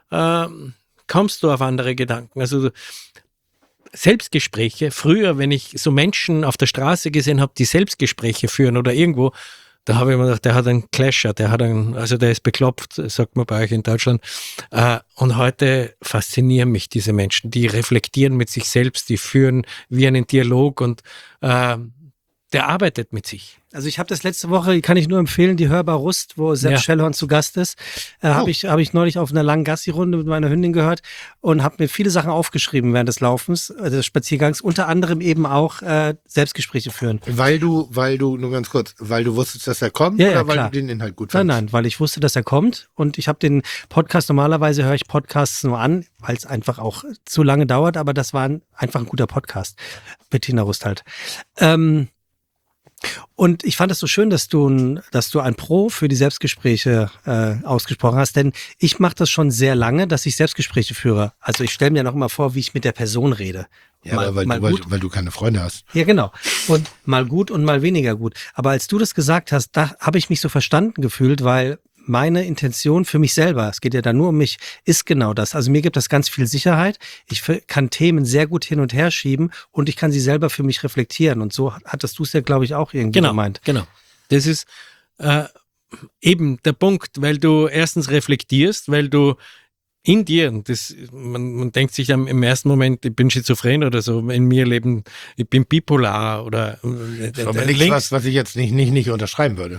kommst du auf andere Gedanken. Also Selbstgespräche, früher, wenn ich so Menschen auf der Straße gesehen habe, die Selbstgespräche führen oder irgendwo, da habe ich mir gedacht, der hat einen Clasher, der ist beklopft, sagt man bei euch in Deutschland. Und heute faszinieren mich diese Menschen, die reflektieren mit sich selbst, die führen wie einen Dialog und der arbeitet mit sich. Also ich habe das letzte Woche, kann ich nur empfehlen, die Hörbar Rust, wo Sepp Schellhorn zu Gast ist, habe ich neulich auf einer langen Gassi-Runde mit meiner Hündin gehört und habe mir viele Sachen aufgeschrieben während des Laufens, des Spaziergangs, unter anderem eben auch Selbstgespräche führen. Weil du, nur ganz kurz, weil du wusstest, dass er kommt oder weil du den Inhalt gut fandst? Nein, weil ich wusste, dass er kommt und ich habe den Podcast, normalerweise höre ich Podcasts nur an, weil es einfach auch zu lange dauert, aber das war einfach ein guter Podcast. Bettina Rust halt. Und ich fand es so schön, dass du ein Pro für die Selbstgespräche ausgesprochen hast, denn ich mache das schon sehr lange, dass ich Selbstgespräche führe. Also ich stelle mir noch immer vor, wie ich mit der Person rede. Ja, weil du keine Freunde hast. Ja, genau. Und mal gut und mal weniger gut. Aber als du das gesagt hast, da habe ich mich so verstanden gefühlt, weil meine Intention für mich selber, es geht ja da nur um mich, ist genau das. Also mir gibt das ganz viel Sicherheit. Ich kann Themen sehr gut hin und her schieben und ich kann sie selber für mich reflektieren. Und so hattest du es ja, glaube ich, auch irgendwie gemeint. Genau. Das ist eben der Punkt, weil du erstens reflektierst, weil du in dir, man denkt sich im ersten Moment, ich bin schizophren oder so, in mir leben, ich bin bipolar oder aber nichts, was ich jetzt nicht unterschreiben würde.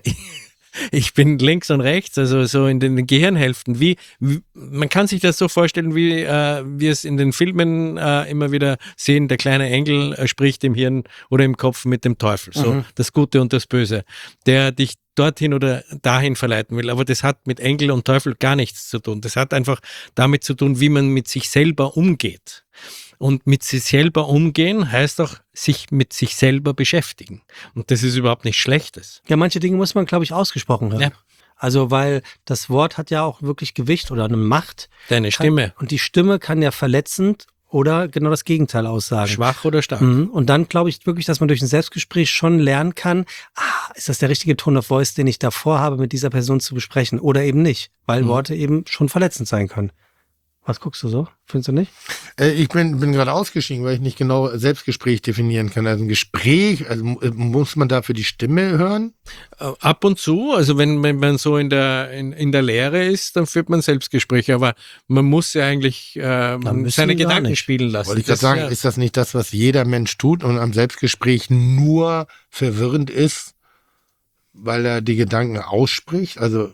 Ich bin links und rechts, also so in den Gehirnhälften. Wie man kann sich das so vorstellen, wie wir es in den Filmen immer wieder sehen, der kleine Engel spricht im Hirn oder im Kopf mit dem Teufel. So das Gute und das Böse, der dich dorthin oder dahin verleiten will. Aber das hat mit Engel und Teufel gar nichts zu tun. Das hat einfach damit zu tun, wie man mit sich selber umgeht. Und mit sich selber umgehen heißt auch, sich mit sich selber beschäftigen. Und das ist überhaupt nichts Schlechtes. Ja, manche Dinge muss man, glaube ich, ausgesprochen hören. Ja. Also, weil das Wort hat ja auch wirklich Gewicht oder eine Macht. Deine Stimme. Und die Stimme kann ja verletzend oder genau das Gegenteil aussagen. Schwach oder stark. Und dann glaube ich wirklich, dass man durch ein Selbstgespräch schon lernen kann, ist das der richtige Tone of Voice, den ich davor habe, mit dieser Person zu besprechen oder eben nicht, weil Worte eben schon verletzend sein können. Was guckst du so? Findest du nicht? Ich bin gerade ausgestiegen, weil ich nicht genau Selbstgespräch definieren kann. Also ein Gespräch, also muss man dafür die Stimme hören? Ab und zu, also wenn man so in der Lehre ist, dann führt man Selbstgespräche, aber man muss ja eigentlich seine Gedanken spielen lassen. Wollte ich gerade sagen, ist das nicht das, was jeder Mensch tut und am Selbstgespräch nur verwirrend ist, weil er die Gedanken ausspricht? Also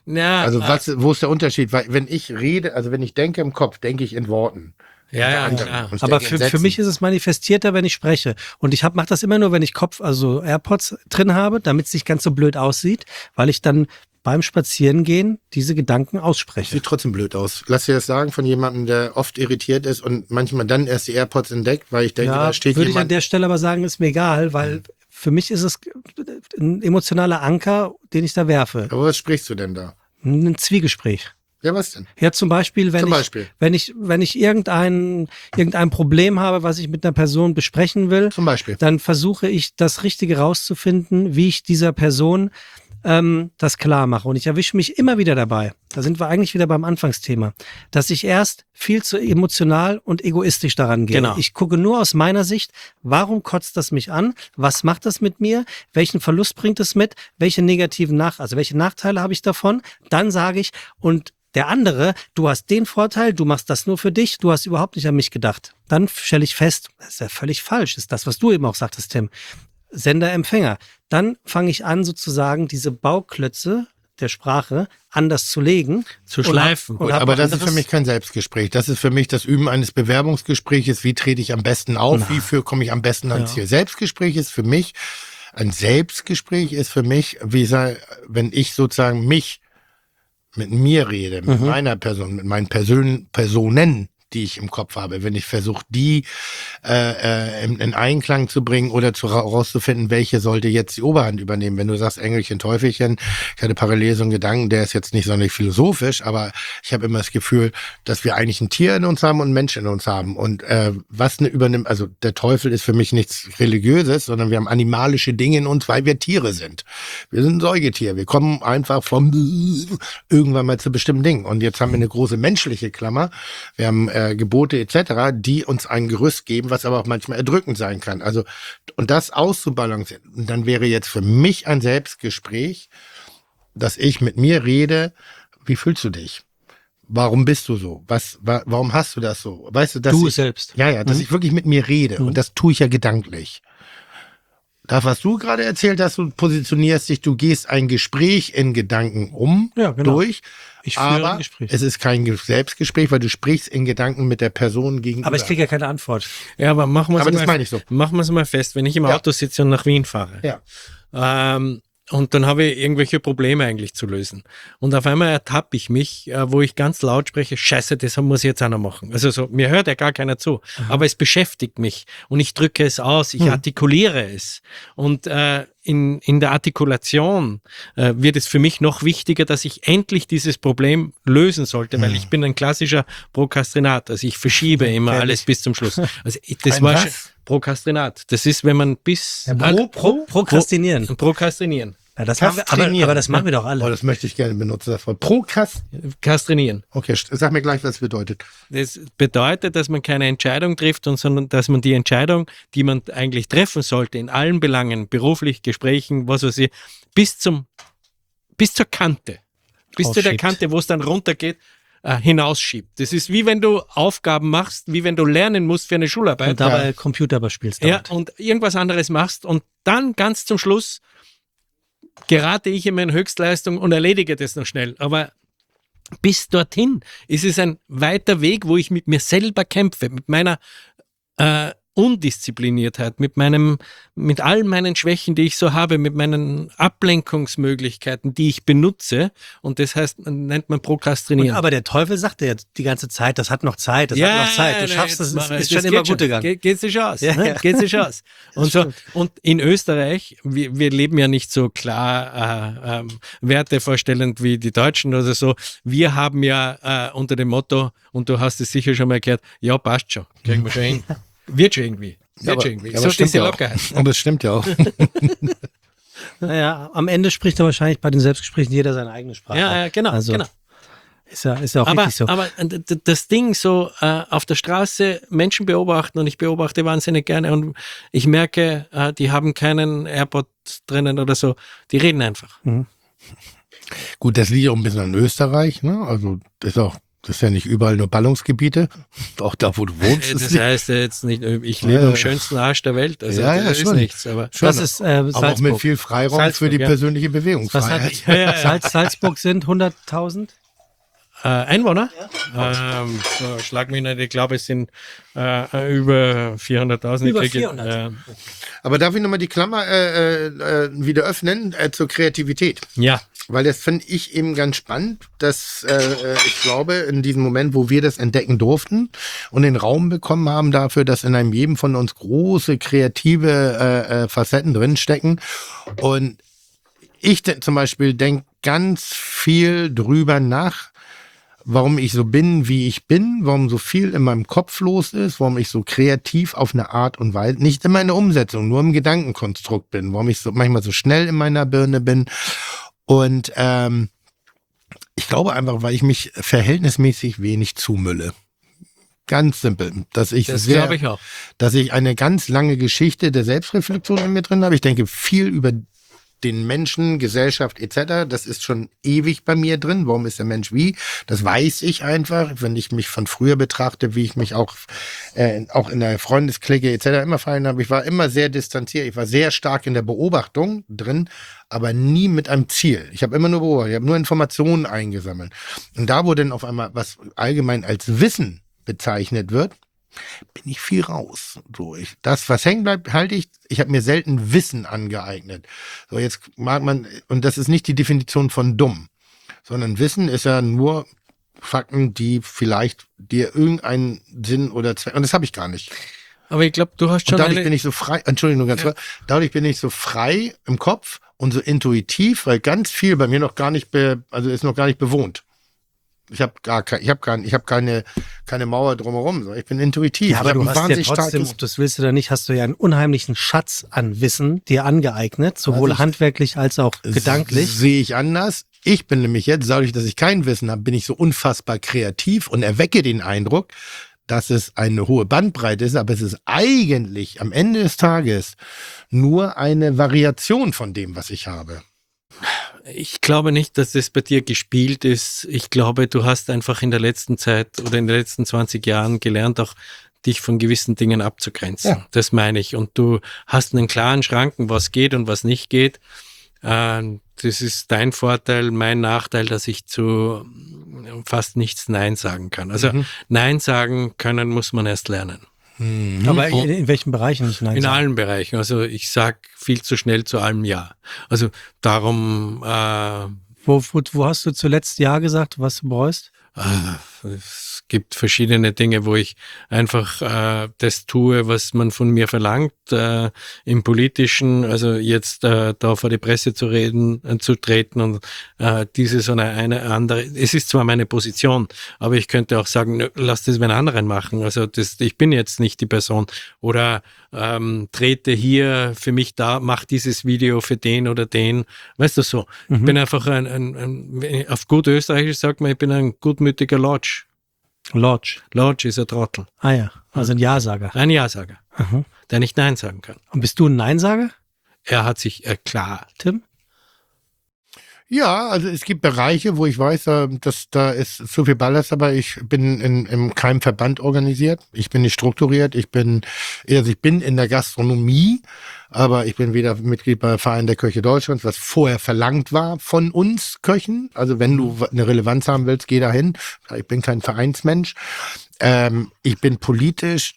wo ist der Unterschied? Weil wenn ich rede, also wenn ich denke im Kopf, denke ich in Worten. Ja. Aber für mich ist es manifestierter, wenn ich spreche. Und ich mache das immer nur, wenn ich AirPods drin habe, damit es nicht ganz so blöd aussieht, weil ich dann beim Spazierengehen diese Gedanken ausspreche. Sieht trotzdem blöd aus. Lass dir das sagen von jemandem, der oft irritiert ist und manchmal dann erst die AirPods entdeckt, weil ich denke, da steht würde ich an der Stelle aber sagen, ist mir egal, weil für mich ist es ein emotionaler Anker, den ich da werfe. Aber was sprichst du denn da? Ein Zwiegespräch. Ja, was denn? Ja, zum Beispiel, wenn ich irgendein Problem habe, was ich mit einer Person besprechen will, zum Beispiel, dann versuche ich, das Richtige rauszufinden, wie ich dieser Person das klar mache. Und ich erwische mich immer wieder dabei, da sind wir eigentlich wieder beim Anfangsthema, dass ich erst viel zu emotional und egoistisch daran gehe. Genau. Ich gucke nur aus meiner Sicht, warum kotzt das mich an? Was macht das mit mir? Welchen Verlust bringt es mit? Welche welche Nachteile habe ich davon? Dann sage ich, und der andere, du hast den Vorteil, du machst das nur für dich, du hast überhaupt nicht an mich gedacht. Dann stelle ich fest, das ist ja völlig falsch, ist das, was du eben auch sagtest, Tim. Sender, Empfänger. Dann fange ich an, sozusagen diese Bauklötze der Sprache anders zu legen. Zu schleifen. Aber das ist für mich kein Selbstgespräch. Das ist für mich das Üben eines Bewerbungsgespräches. Wie trete ich am besten auf? Wie komme ich am besten ans Ziel? Selbstgespräch ist für mich, wenn ich sozusagen mit mir rede, mit meiner Person, mit meinen Personen, die ich im Kopf habe, wenn ich versuche, die in Einklang zu bringen oder herauszufinden, welche sollte jetzt die Oberhand übernehmen. Wenn du sagst Engelchen, Teufelchen, ich hatte parallel so einen Gedanken, der ist jetzt nicht sonderlich philosophisch, aber ich habe immer das Gefühl, dass wir eigentlich ein Tier in uns haben und einen Mensch in uns haben. Und was übernimmt, also der Teufel ist für mich nichts Religiöses, sondern wir haben animalische Dinge in uns, weil wir Tiere sind. Wir sind ein Säugetier. Wir kommen einfach vom irgendwann mal zu bestimmten Dingen. Und jetzt haben wir eine große menschliche Klammer. Wir haben Gebote etc., die uns ein Gerüst geben, was aber auch manchmal erdrückend sein kann. Also, und das auszubalancieren. Und dann wäre jetzt für mich ein Selbstgespräch, dass ich mit mir rede, wie fühlst du dich? Warum bist du so? Warum hast du das so? Weißt du, dass du selbst. Ja, dass ich wirklich mit mir rede. Und das tue ich ja gedanklich. das, was du gerade erzählt hast, du positionierst dich, du gehst ein Gespräch in Gedanken durch. Ich führe ein Aber Gespräch. es ist kein Selbstgespräch, weil du sprichst in Gedanken mit der Person gegenüber. Aber ich kriege ja keine Antwort. Ja, aber machen wir das meine ich so. Machen wir es mal fest, wenn ich im Auto sitze und nach Wien fahre. Ja. Und dann habe ich irgendwelche Probleme eigentlich zu lösen. Und auf einmal ertappe ich mich, wo ich ganz laut spreche, Scheiße, das muss ich jetzt auch noch machen. Also so, mir hört ja gar keiner zu. Aber es beschäftigt mich und ich drücke es aus, ich artikuliere es. Und in der Artikulation wird es für mich noch wichtiger, dass ich endlich dieses Problem lösen sollte, weil ich bin ein klassischer Prokrastinator. Also ich verschiebe immer alles bis zum Schluss. Also das war schon Prokrastinat. Das ist, wenn man bis Prokrastinieren. Prokrastinieren. Ja, das machen wir, aber das machen wir doch alle. Oh, das möchte ich gerne benutzen. Das Wort Kastrinieren. Okay, sag mir gleich, was das bedeutet. Das bedeutet, dass man keine Entscheidung trifft, sondern dass man die Entscheidung, die man eigentlich treffen sollte, in allen Belangen, beruflich, Gesprächen, was weiß ich, bis zur Kante, bis zu der Kante, wo es dann runtergeht, hinausschiebt. Das ist wie wenn du Aufgaben machst, wie wenn du lernen musst für eine Schularbeit. Und dabei Computer spielst. Ja, und irgendwas anderes machst und dann ganz zum Schluss gerate ich in meine Höchstleistung und erledige das noch schnell. Aber bis dorthin ist es ein weiter Weg, wo ich mit mir selber kämpfe, mit meiner Undiszipliniertheit, mit all meinen Schwächen, die ich so habe, mit meinen Ablenkungsmöglichkeiten, die ich benutze. Und das heißt, nennt man Prokrastinieren. Aber der Teufel sagt dir ja die ganze Zeit, das hat noch Zeit, das hat noch Zeit. Du schaffst das, ist schon immer gut gegangen. Geht sich aus. Geht sich aus. Und in Österreich, wir leben ja nicht so klar wertevorstellend wie die Deutschen oder so. Wir haben ja unter dem Motto, und du hast es sicher schon mal gehört, ja, passt schon, kriegen wir schon hin. Wird schon irgendwie. So ist die Lockerheit. Aber es stimmt ja auch. Naja, am Ende spricht er wahrscheinlich bei den Selbstgesprächen jeder seine eigene Sprache. Ja, genau, also, genau. Ist ja auch richtig so. Aber das Ding so auf der Straße Menschen beobachten, und ich beobachte wahnsinnig gerne, und ich merke, die haben keinen AirPod drinnen oder so, die reden einfach. Gut, das liegt auch ein bisschen an Österreich, ne? Also das ist ja nicht überall nur Ballungsgebiete, auch da, wo du wohnst. Das heißt ja jetzt nicht, ich lebe im schönsten Arsch der Welt, also das ist nichts. Aber das ist Salzburg. Aber auch mit viel Freiraum Salzburg, für die persönliche Bewegungsfreiheit. Salzburg sind 100.000 Einwohner? Ja. Schlag mich nicht, ich glaube, es sind über 400.000. Über 400. Aber darf ich nochmal die Klammer wieder öffnen zur Kreativität? Ja. Weil das finde ich eben ganz spannend, dass ich glaube, in diesem Moment, wo wir das entdecken durften und den Raum bekommen haben dafür, dass in einem jedem von uns große kreative Facetten drinstecken. Und ich zum Beispiel denke ganz viel drüber nach, warum ich so bin, wie ich bin, warum so viel in meinem Kopf los ist, warum ich so kreativ auf eine Art und Weise, nicht immer in der Umsetzung, nur im Gedankenkonstrukt bin, warum ich so manchmal so schnell in meiner Birne bin. Und ich glaube einfach, weil ich mich verhältnismäßig wenig zumülle. Ganz simpel. Das glaube ich auch. Dass ich eine ganz lange Geschichte der Selbstreflexion in mir drin habe. Ich denke viel über den Menschen, Gesellschaft etc., das ist schon ewig bei mir drin. Warum ist der Mensch wie? Das weiß ich einfach, wenn ich mich von früher betrachte, wie ich mich auch in der Freundesklicke etc. immer verhalten habe. Ich war immer sehr distanziert, ich war sehr stark in der Beobachtung drin, aber nie mit einem Ziel. Ich habe immer nur beobachtet, ich habe nur Informationen eingesammelt. Und da, wo dann auf einmal was allgemein als Wissen bezeichnet wird, bin ich viel raus. So, das, was hängen bleibt, halte ich. Ich habe mir selten Wissen angeeignet. So, jetzt mag man, und das ist nicht die Definition von dumm, sondern Wissen ist ja nur Fakten, die vielleicht dir irgendeinen Sinn oder Zweck, und das habe ich gar nicht. Aber ich glaube, du hast schon. Und dadurch bin ich so frei, Entschuldigung, ganz kurz, dadurch bin ich so frei im Kopf und so intuitiv, weil ganz viel bei mir noch gar nicht, ist noch gar nicht bewohnt. Ich habe keine Mauer drumherum. Ich bin intuitiv. Ja, aber du hast ja trotzdem, ob du es willst oder nicht, hast du ja einen unheimlichen Schatz an Wissen dir angeeignet, sowohl handwerklich als auch gedanklich. Sehe ich anders. Ich bin nämlich jetzt, dadurch, dass ich kein Wissen habe, bin ich so unfassbar kreativ und erwecke den Eindruck, dass es eine hohe Bandbreite ist, aber es ist eigentlich am Ende des Tages nur eine Variation von dem, was ich habe. Ich glaube nicht, dass das bei dir gespielt ist. Ich glaube, du hast einfach in der letzten Zeit oder in den letzten 20 Jahren gelernt, auch dich von gewissen Dingen abzugrenzen. Ja. Das meine ich. Und du hast einen klaren Schranken, was geht und was nicht geht. Das ist dein Vorteil, mein Nachteil, dass ich zu fast nichts Nein sagen kann. Also Nein sagen können muss man erst lernen. Aber in welchen Bereichen nicht Nein In sagen? allen Bereichen. Also ich sage viel zu schnell zu allem Ja. Also darum Wo hast du zuletzt Ja gesagt, was du bereust? es gibt verschiedene Dinge, wo ich einfach das tue, was man von mir verlangt, im Politischen, also jetzt da vor die Presse zu treten und dieses oder eine andere. Es ist zwar meine Position, aber ich könnte auch sagen, nö, lass das mit anderen machen. Also ich bin jetzt nicht die Person. Oder trete hier für mich da, mach dieses Video für den oder den. Weißt du so? Ich bin einfach auf gut Österreichisch sagt man, ich bin ein gutmütiger Lodge. Lodge. Lodge ist ein Trottel. Ah ja, also ein Ja-Sager. Ein Ja-Sager, Mhm. der nicht Nein sagen kann. Und bist du ein Nein-Sager, Er hat sich klar. Tim? Ja, also es gibt Bereiche, wo ich weiß, dass da ist zu viel Ballast, aber ich bin in keinem Verband organisiert. Ich bin nicht strukturiert. Ich bin in der Gastronomie, aber ich bin weder Mitglied bei Verein der Köche Deutschlands, was vorher verlangt war von uns Köchen. Also wenn du eine Relevanz haben willst, geh dahin. Ich bin kein Vereinsmensch. Ich bin politisch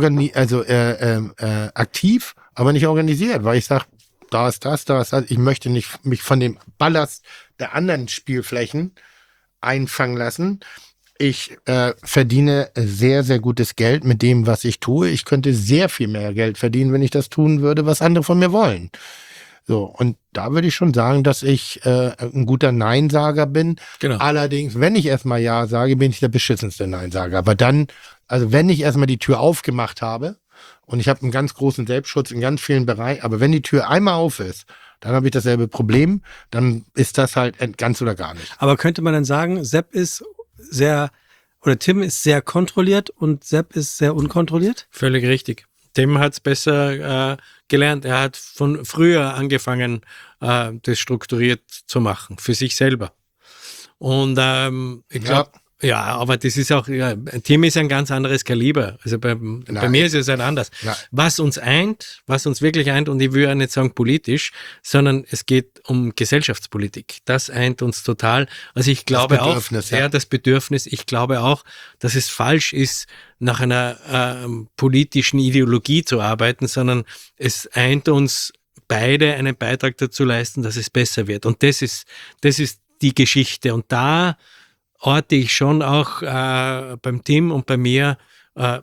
aktiv, aber nicht organisiert, weil ich sage, da ist das. Ich möchte nicht mich von dem Ballast der anderen Spielflächen einfangen lassen. Ich verdiene sehr, sehr gutes Geld mit dem, was ich tue. Ich könnte sehr viel mehr Geld verdienen, wenn ich das tun würde, was andere von mir wollen. So, und da würde ich schon sagen, dass ich ein guter Nein-Sager bin. Genau. Allerdings, wenn ich erstmal Ja sage, bin ich der beschissenste Nein-Sager. Aber dann, also wenn ich erstmal die Tür aufgemacht habe, und ich habe einen ganz großen Selbstschutz in ganz vielen Bereichen. Aber wenn die Tür einmal auf ist, dann habe ich dasselbe Problem. Dann ist das halt ganz oder gar nicht. Aber könnte man dann sagen, Tim ist sehr kontrolliert und Sepp ist sehr unkontrolliert? Völlig richtig. Tim hat es besser gelernt. Er hat von früher angefangen, das strukturiert zu machen, für sich selber. Und ich glaube, ja, aber das ist auch, Tim ist ein ganz anderes Kaliber. Also bei mir ist es halt anders. Nein. Was uns wirklich eint, und ich will ja nicht sagen politisch, sondern es geht um Gesellschaftspolitik. Das eint uns total. Also ich glaube auch, das Bedürfnis, ich glaube auch, dass es falsch ist, nach einer politischen Ideologie zu arbeiten, sondern es eint uns beide, einen Beitrag dazu leisten, dass es besser wird. Und das ist die Geschichte. Und da orte ich schon auch beim Tim und bei mir, da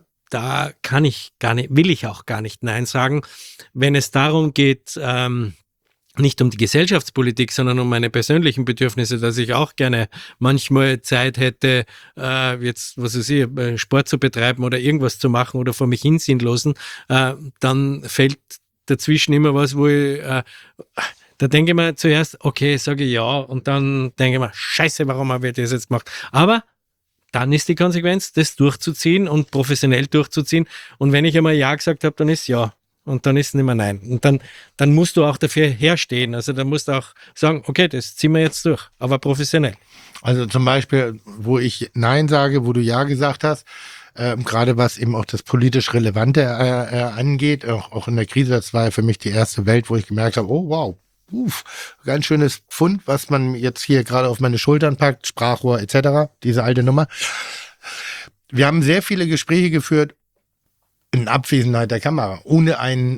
will ich auch gar nicht Nein sagen. Wenn es darum geht, nicht um die Gesellschaftspolitik, sondern um meine persönlichen Bedürfnisse, dass ich auch gerne manchmal Zeit hätte, jetzt, Sport zu betreiben oder irgendwas zu machen oder vor mich hinziehen lassen, dann fällt dazwischen immer was, wo ich da denke ich mir zuerst, okay, sage ich ja, und dann denke ich mir, scheiße, warum habe ich das jetzt gemacht? Aber dann ist die Konsequenz, das durchzuziehen und professionell durchzuziehen. Und wenn ich einmal Ja gesagt habe, dann ist Ja. Und dann ist nicht mehr Nein. Und dann musst du auch dafür herstehen. Also dann musst du auch sagen, okay, das ziehen wir jetzt durch, aber professionell. Also zum Beispiel, wo ich Nein sage, wo du Ja gesagt hast, gerade was eben auch das politisch Relevante angeht, auch in der Krise, das war ja für mich die erste Welt, wo ich gemerkt habe, oh wow, ganz schönes Pfund, was man jetzt hier gerade auf meine Schultern packt, Sprachrohr etc., diese alte Nummer. Wir haben sehr viele Gespräche geführt in Abwesenheit der Kamera, ohne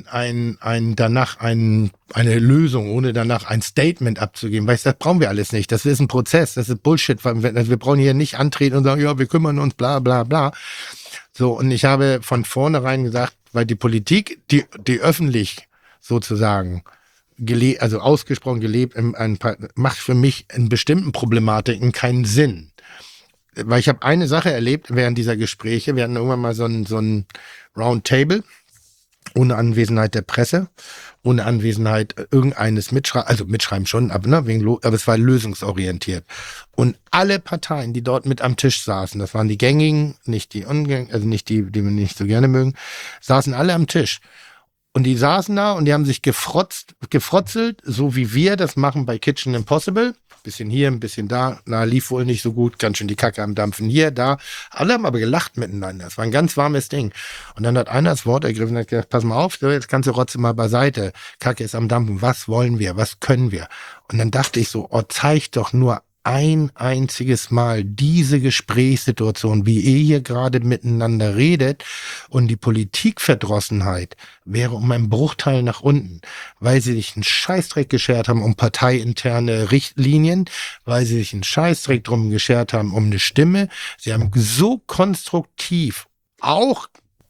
danach eine Lösung, ohne danach ein Statement abzugeben. Weißt du, das brauchen wir alles nicht. Das ist ein Prozess, das ist Bullshit. Wir brauchen hier nicht antreten und sagen, ja, wir kümmern uns, bla bla bla. So, und ich habe von vornherein gesagt, weil die Politik, die öffentlich sozusagen ausgesprochen gelebt, macht für mich in bestimmten Problematiken keinen Sinn. Weil ich habe eine Sache erlebt während dieser Gespräche. Wir hatten irgendwann mal so ein Roundtable ohne Anwesenheit der Presse, ohne Anwesenheit irgendeines Mitschreiben schon, aber es war lösungsorientiert. Und alle Parteien, die dort mit am Tisch saßen, das waren die gängigen, nicht die ungängigen, also nicht die wir nicht so gerne mögen, saßen alle am Tisch. Und die saßen da und die haben sich gefrotzelt, so wie wir das machen bei Kitchen Impossible. Bisschen hier, ein bisschen da. Na, lief wohl nicht so gut. Ganz schön die Kacke am Dampfen. Hier, da. Alle haben aber gelacht miteinander. Es war ein ganz warmes Ding. Und dann hat einer das Wort ergriffen und hat gesagt, pass mal auf, so, jetzt kannst du Rotze mal beiseite. Kacke ist am Dampfen. Was wollen wir? Was können wir? Und dann dachte ich so, zeig doch nur ein einziges Mal diese Gesprächssituation, wie ihr hier gerade miteinander redet, und die Politikverdrossenheit wäre um einen Bruchteil nach unten, weil sie sich einen Scheißdreck geschert haben um parteiinterne Richtlinien, weil sie sich einen Scheißdreck drum geschert haben um eine Stimme. Sie haben so konstruktiv auch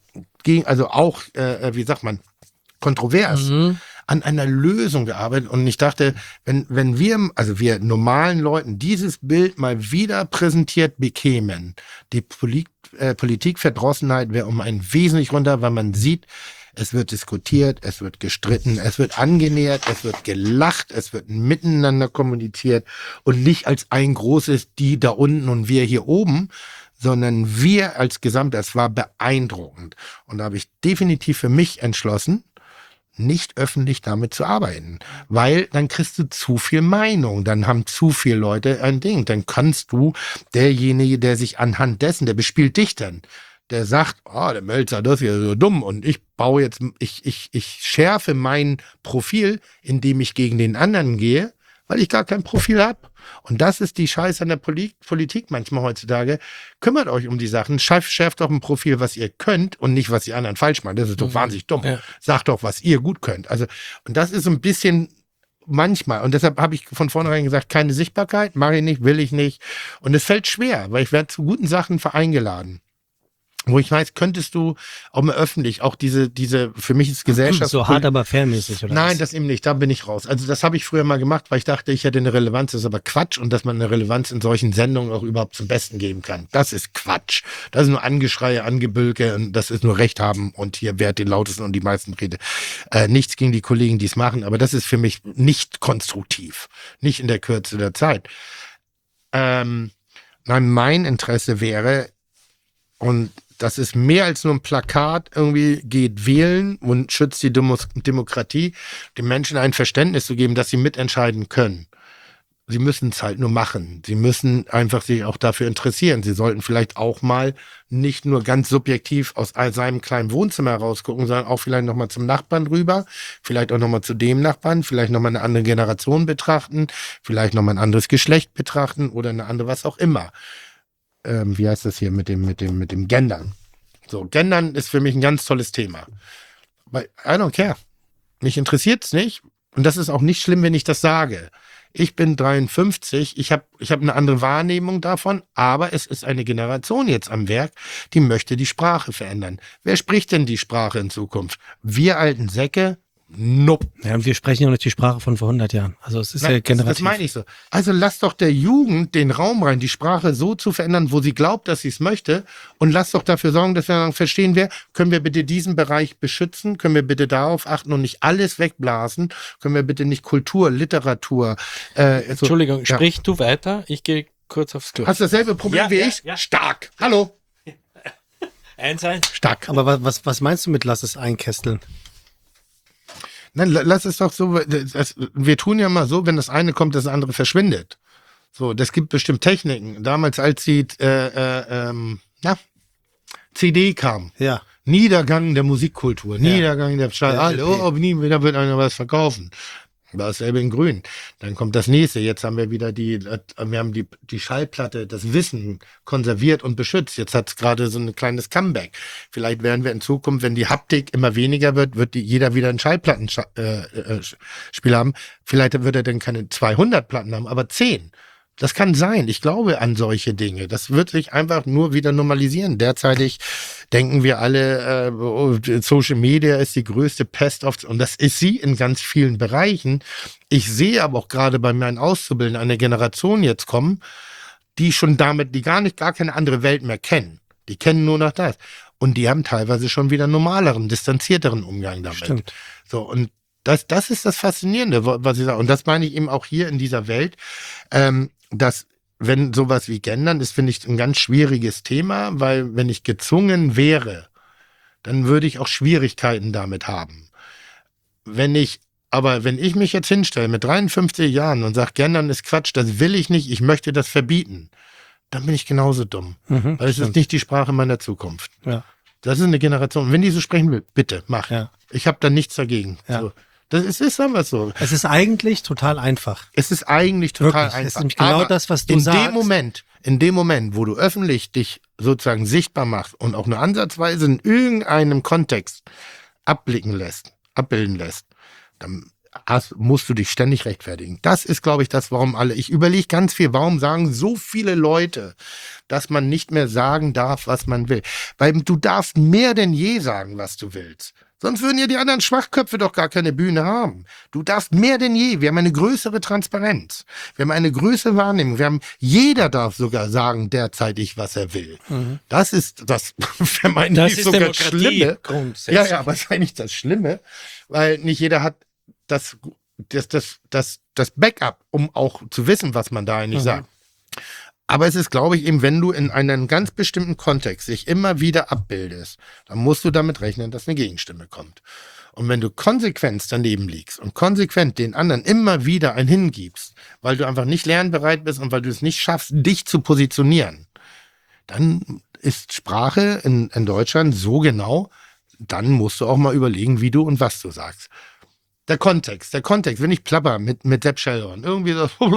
wie sagt man, kontrovers an einer Lösung gearbeitet. Und ich dachte, wenn wir normalen Leuten dieses Bild mal wieder präsentiert bekämen, die Politikverdrossenheit wäre um ein wesentlich runter, weil man sieht, es wird diskutiert, es wird gestritten, es wird angenähert, es wird gelacht, es wird miteinander kommuniziert und nicht als ein großes die da unten und wir hier oben, sondern wir als Gesamt. Das war beeindruckend. Und da habe ich definitiv für mich entschlossen, nicht öffentlich damit zu arbeiten, weil dann kriegst du zu viel Meinung, dann haben zu viele Leute ein Ding, dann kannst du derjenige, der sich anhand dessen, der bespielt dich dann, der sagt, der Mölzer, das ist ja so dumm und ich baue jetzt, ich schärfe mein Profil, indem ich gegen den anderen gehe, weil ich gar kein Profil habe. Und das ist die Scheiße an der Politik manchmal heutzutage. Kümmert euch um die Sachen, schärft doch ein Profil, was ihr könnt und nicht, was die anderen falsch machen. Das ist doch wahnsinnig dumm. Ja. Sagt doch, was ihr gut könnt. Also, und das ist so ein bisschen manchmal, und deshalb habe ich von vornherein gesagt, keine Sichtbarkeit, mache ich nicht, will ich nicht. Und es fällt schwer, weil ich werde zu guten Sachen eingeladen. Wo ich weiß, könntest du auch mal öffentlich, auch diese, für mich ist Gesellschaft. So hart, aber fairmäßig, oder? Nein, das eben nicht, da bin ich raus. Also das habe ich früher mal gemacht, weil ich dachte, ich hätte eine Relevanz, das ist aber Quatsch, und dass man eine Relevanz in solchen Sendungen auch überhaupt zum Besten geben kann. Das ist Quatsch. Das ist nur Angeschreie, Angebülke, und das ist nur Recht haben und hier, wer hat den lautesten und die meisten Rede. Nichts gegen die Kollegen, die es machen, aber das ist für mich nicht konstruktiv. Nicht in der Kürze der Zeit. Nein, mein Interesse wäre, und das ist mehr als nur ein Plakat, irgendwie geht wählen und schützt die Demokratie, den Menschen ein Verständnis zu geben, dass sie mitentscheiden können. Sie müssen es halt nur machen. Sie müssen einfach sich auch dafür interessieren. Sie sollten vielleicht auch mal nicht nur ganz subjektiv aus seinem kleinen Wohnzimmer rausgucken, sondern auch vielleicht nochmal zum Nachbarn rüber, vielleicht auch nochmal zu dem Nachbarn, vielleicht nochmal eine andere Generation betrachten, vielleicht nochmal ein anderes Geschlecht betrachten oder eine andere, was auch immer. Wie heißt das hier mit dem Gendern? So, Gendern ist für mich ein ganz tolles Thema. Weil I don't care. Mich interessiert's nicht. Und das ist auch nicht schlimm, wenn ich das sage. Ich bin 53, ich hab eine andere Wahrnehmung davon, aber es ist eine Generation jetzt am Werk, die möchte die Sprache verändern. Wer spricht denn die Sprache in Zukunft? Wir alten Säcke? Nope. Ja, und wir sprechen ja nicht die Sprache von vor 100 Jahren. Also es ist ja generativ. Das meine ich so. Also lasst doch der Jugend den Raum rein, die Sprache so zu verändern, wo sie glaubt, dass sie es möchte, und lasst doch dafür sorgen, dass wir dann verstehen, können wir bitte diesen Bereich beschützen, können wir bitte darauf achten und nicht alles wegblasen, können wir bitte nicht Kultur, Literatur. Entschuldigung, sprich du weiter, ich gehe kurz aufs Klo. Hast du dasselbe Problem wie ich? Ja. Stark. Hallo. Eins. Stark. Aber was meinst du mit lass es einkesteln? Nein, lass es doch so, wir tun ja mal so, wenn das eine kommt, das andere verschwindet. So, das gibt bestimmt Techniken. Damals, als die CD kam. Ja. Niedergang der Musikkultur, Niedergang der nie wieder wird einer was verkaufen. Dasselbe in Grün. Dann kommt das nächste. Jetzt haben wir wieder die Schallplatte, das Wissen konserviert und beschützt. Jetzt hat es gerade so ein kleines Comeback. Vielleicht werden wir in Zukunft, wenn die Haptik immer weniger wird jeder wieder ein Schallplattenspiel haben. Vielleicht wird er dann keine 200 Platten haben, aber 10. Das kann sein. Ich glaube an solche Dinge. Das wird sich einfach nur wieder normalisieren. Derzeitig denken wir alle, Social Media ist die größte Pest und das ist sie in ganz vielen Bereichen. Ich sehe aber auch gerade bei meinen Auszubildenden eine Generation jetzt kommen, die gar keine andere Welt mehr kennen. Die kennen nur noch das. Und die haben teilweise schon wieder normaleren, distanzierteren Umgang damit. Stimmt. So, und das ist das Faszinierende, was ich sage. Und das meine ich eben auch hier in dieser Welt, dass wenn sowas wie Gendern ist, finde ich ein ganz schwieriges Thema, weil wenn ich gezwungen wäre, dann würde ich auch Schwierigkeiten damit haben. wenn ich mich jetzt hinstelle mit 53 Jahren und sage, Gendern ist Quatsch, das will ich nicht, ich möchte das verbieten, dann bin ich genauso dumm. Weil es ist nicht die Sprache meiner Zukunft. Ja. Das ist eine Generation. Wenn die so sprechen will, bitte, mach. Ja. Ich habe da nichts dagegen. Ja. So. Das ist einfach so. Es ist eigentlich total einfach. Es ist eigentlich total Wirklich, es ist einfach. nämlich genau Aber das, was du in sagst. In dem Moment, wo du öffentlich dich sozusagen sichtbar machst und auch nur ansatzweise in irgendeinem Kontext abbilden lässt, dann musst du dich ständig rechtfertigen. Das ist, glaube ich, das, warum ich überlege ganz viel, warum sagen so viele Leute, dass man nicht mehr sagen darf, was man will. Weil du darfst mehr denn je sagen, was du willst. Sonst würden ja die anderen Schwachköpfe doch gar keine Bühne haben. Du darfst mehr denn je. Wir haben eine größere Transparenz. Wir haben eine größere Wahrnehmung. Jeder darf sogar sagen derzeitig, was er will. Das ist das vermeintlich Das ist sogar Demokratie Schlimme. grundsätzlich. Ja, aber das ist eigentlich das Schlimme, weil nicht jeder hat das Backup, um auch zu wissen, was man da eigentlich sagt. Aber es ist, glaube ich, eben, wenn du in einem ganz bestimmten Kontext dich immer wieder abbildest, dann musst du damit rechnen, dass eine Gegenstimme kommt. Und wenn du konsequent daneben liegst und konsequent den anderen immer wieder ein hingibst, weil du einfach nicht lernbereit bist und weil du es nicht schaffst, dich zu positionieren, dann ist Sprache in Deutschland so genau, dann musst du auch mal überlegen, wie du und was du sagst. Der Kontext, wenn ich plapper mit Sepp Schellhorn, irgendwie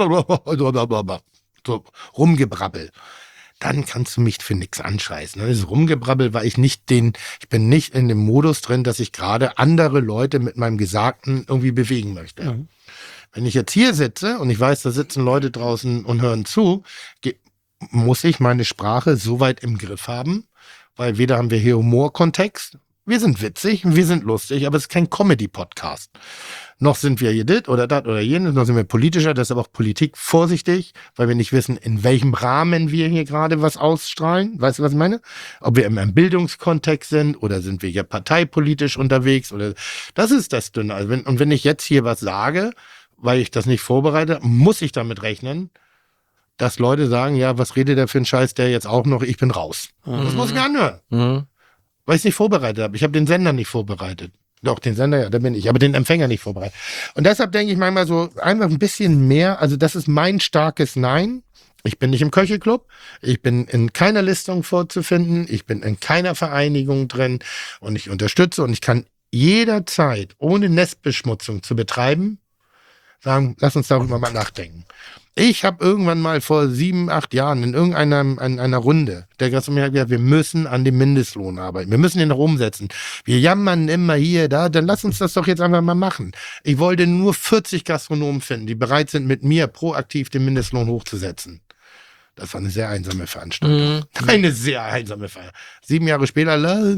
so rumgebrabbel, dann kannst du mich für nichts anscheißen. Das ist Rumgebrabbel, weil ich bin nicht in dem Modus drin, dass ich gerade andere Leute mit meinem Gesagten irgendwie bewegen möchte. Wenn ich jetzt hier sitze und ich weiß, da sitzen Leute draußen und hören zu, muss ich meine Sprache so weit im Griff haben, weil weder haben wir hier Humorkontext, wir sind witzig, wir sind lustig, aber es ist kein Comedy-Podcast. Noch sind wir hier das oder jenes, noch sind wir politischer, das ist aber auch Politik vorsichtig, weil wir nicht wissen, in welchem Rahmen wir hier gerade was ausstrahlen. Weißt du, was ich meine? Ob wir in einem Bildungskontext sind oder sind wir hier parteipolitisch unterwegs oder das ist das Dünne. Also wenn ich jetzt hier was sage, weil ich das nicht vorbereite, muss ich damit rechnen, dass Leute sagen, ja, was redet der für einen Scheiß, der jetzt auch noch, ich bin raus. Das muss ich mir anhören. Weil ich es nicht vorbereitet habe. Ich habe den Sender nicht vorbereitet. Doch, den Sender, ja, da bin ich, aber den Empfänger nicht vorbereitet. Und deshalb denke ich manchmal so, einfach ein bisschen mehr, also das ist mein starkes Nein. Ich bin nicht im Köchelclub, ich bin in keiner Listung vorzufinden, ich bin in keiner Vereinigung drin und ich unterstütze und ich kann jederzeit, ohne Nestbeschmutzung zu betreiben, sagen, lass uns darüber mal nachdenken. Ich habe irgendwann mal vor 7, 8 Jahren in einer Runde, der Gast mir hat gesagt, wir müssen an dem Mindestlohn arbeiten. Wir müssen den noch umsetzen. Wir jammern immer hier, da, dann lass uns das doch jetzt einfach mal machen. Ich wollte nur 40 Gastronomen finden, die bereit sind, mit mir proaktiv den Mindestlohn hochzusetzen. Das war eine sehr einsame Veranstaltung. Eine sehr einsame Veranstaltung. 7 Jahre später,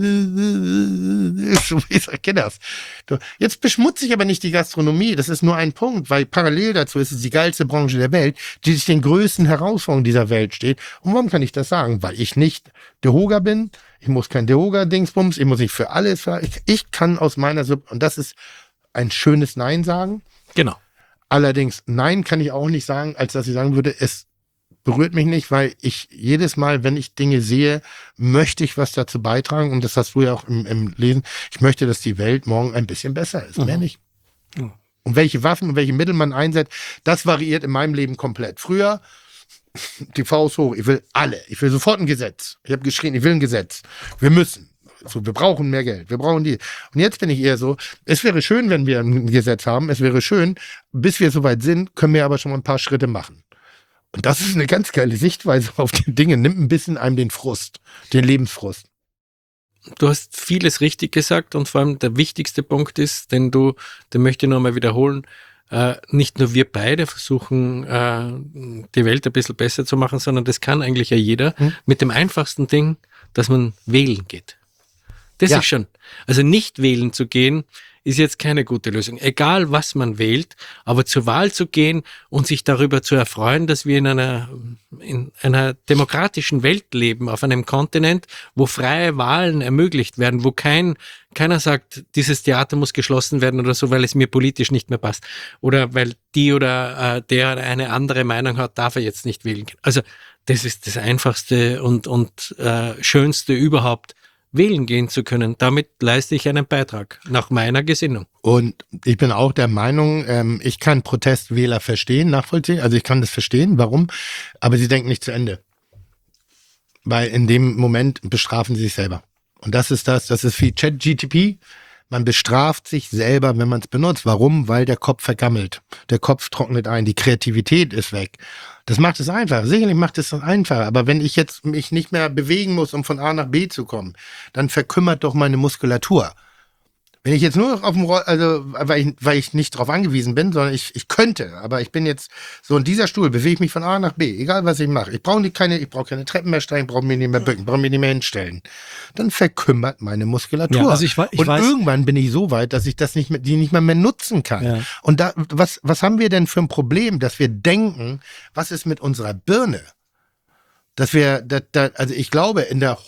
ich kenne das. Jetzt beschmutze ich aber nicht die Gastronomie. Das ist nur ein Punkt, weil parallel dazu ist es die geilste Branche der Welt, die sich den größten Herausforderungen dieser Welt steht. Und warum kann ich das sagen? Weil ich nicht Dehoga bin. Ich muss kein Dehoga-Dingsbums. Ich muss nicht für alles. Ich kann aus meiner und das ist ein schönes Nein sagen. Genau. Allerdings Nein kann ich auch nicht sagen, als dass ich sagen würde, es berührt mich nicht, weil ich jedes Mal, wenn ich Dinge sehe, möchte ich was dazu beitragen. Und das hast du ja auch im Lesen. Ich möchte, dass die Welt morgen ein bisschen besser ist. Mehr nicht. Und welche Waffen und welche Mittel man einsetzt, das variiert in meinem Leben komplett. Früher, die Faust hoch, ich will alle. Ich will sofort ein Gesetz. Ich habe geschrien, ich will ein Gesetz. Wir müssen. So, wir brauchen mehr Geld. Wir brauchen die. Und jetzt bin ich eher so, es wäre schön, wenn wir ein Gesetz haben. Es wäre schön, bis wir soweit sind, können wir aber schon mal ein paar Schritte machen. Und das ist eine ganz geile Sichtweise auf die Dinge. Nimmt ein bisschen einem den Frust, den Lebensfrust. Du hast vieles richtig gesagt und vor allem der wichtigste Punkt ist, den möchte ich noch mal wiederholen, nicht nur wir beide versuchen, die Welt ein bisschen besser zu machen, sondern das kann eigentlich ja jeder mit dem einfachsten Ding, dass man wählen geht. Das ist schon. Also nicht wählen zu gehen, ist jetzt keine gute Lösung. Egal, was man wählt, aber zur Wahl zu gehen und sich darüber zu erfreuen, dass wir in einer demokratischen Welt leben, auf einem Kontinent, wo freie Wahlen ermöglicht werden, wo keiner sagt, dieses Theater muss geschlossen werden oder so, weil es mir politisch nicht mehr passt. Oder weil die oder der eine andere Meinung hat, darf er jetzt nicht wählen gehen. Also das ist das Einfachste und Schönste überhaupt, wählen gehen zu können. Damit leiste ich einen Beitrag, nach meiner Gesinnung. Und ich bin auch der Meinung, ich kann Protestwähler verstehen, nachvollziehen. Also ich kann das verstehen, warum. Aber sie denken nicht zu Ende. Weil in dem Moment bestrafen sie sich selber. Und das ist wie ChatGPT. Man bestraft sich selber, wenn man es benutzt. Warum? Weil der Kopf vergammelt. Der Kopf trocknet ein. Die Kreativität ist weg. Das macht es einfacher. Sicherlich macht es das einfacher. Aber wenn ich jetzt mich nicht mehr bewegen muss, um von A nach B zu kommen, dann verkümmert doch meine Muskulatur. Wenn ich jetzt nur noch auf dem weil ich nicht drauf angewiesen bin, sondern ich könnte, aber ich bin jetzt so in dieser Stuhl, bewege ich mich von A nach B, egal was ich mache. Ich brauche keine Treppen mehr steigen, brauche mich nicht mehr bücken, brauche mich nicht mehr hinstellen. Dann verkümmert meine Muskulatur. Ja, also ich und weiß, irgendwann bin ich so weit, dass ich das nicht mehr nutzen kann. Ja. Und da, was haben wir denn für ein Problem, dass wir denken, was ist mit unserer Birne? Dass wir, also ich glaube, in dem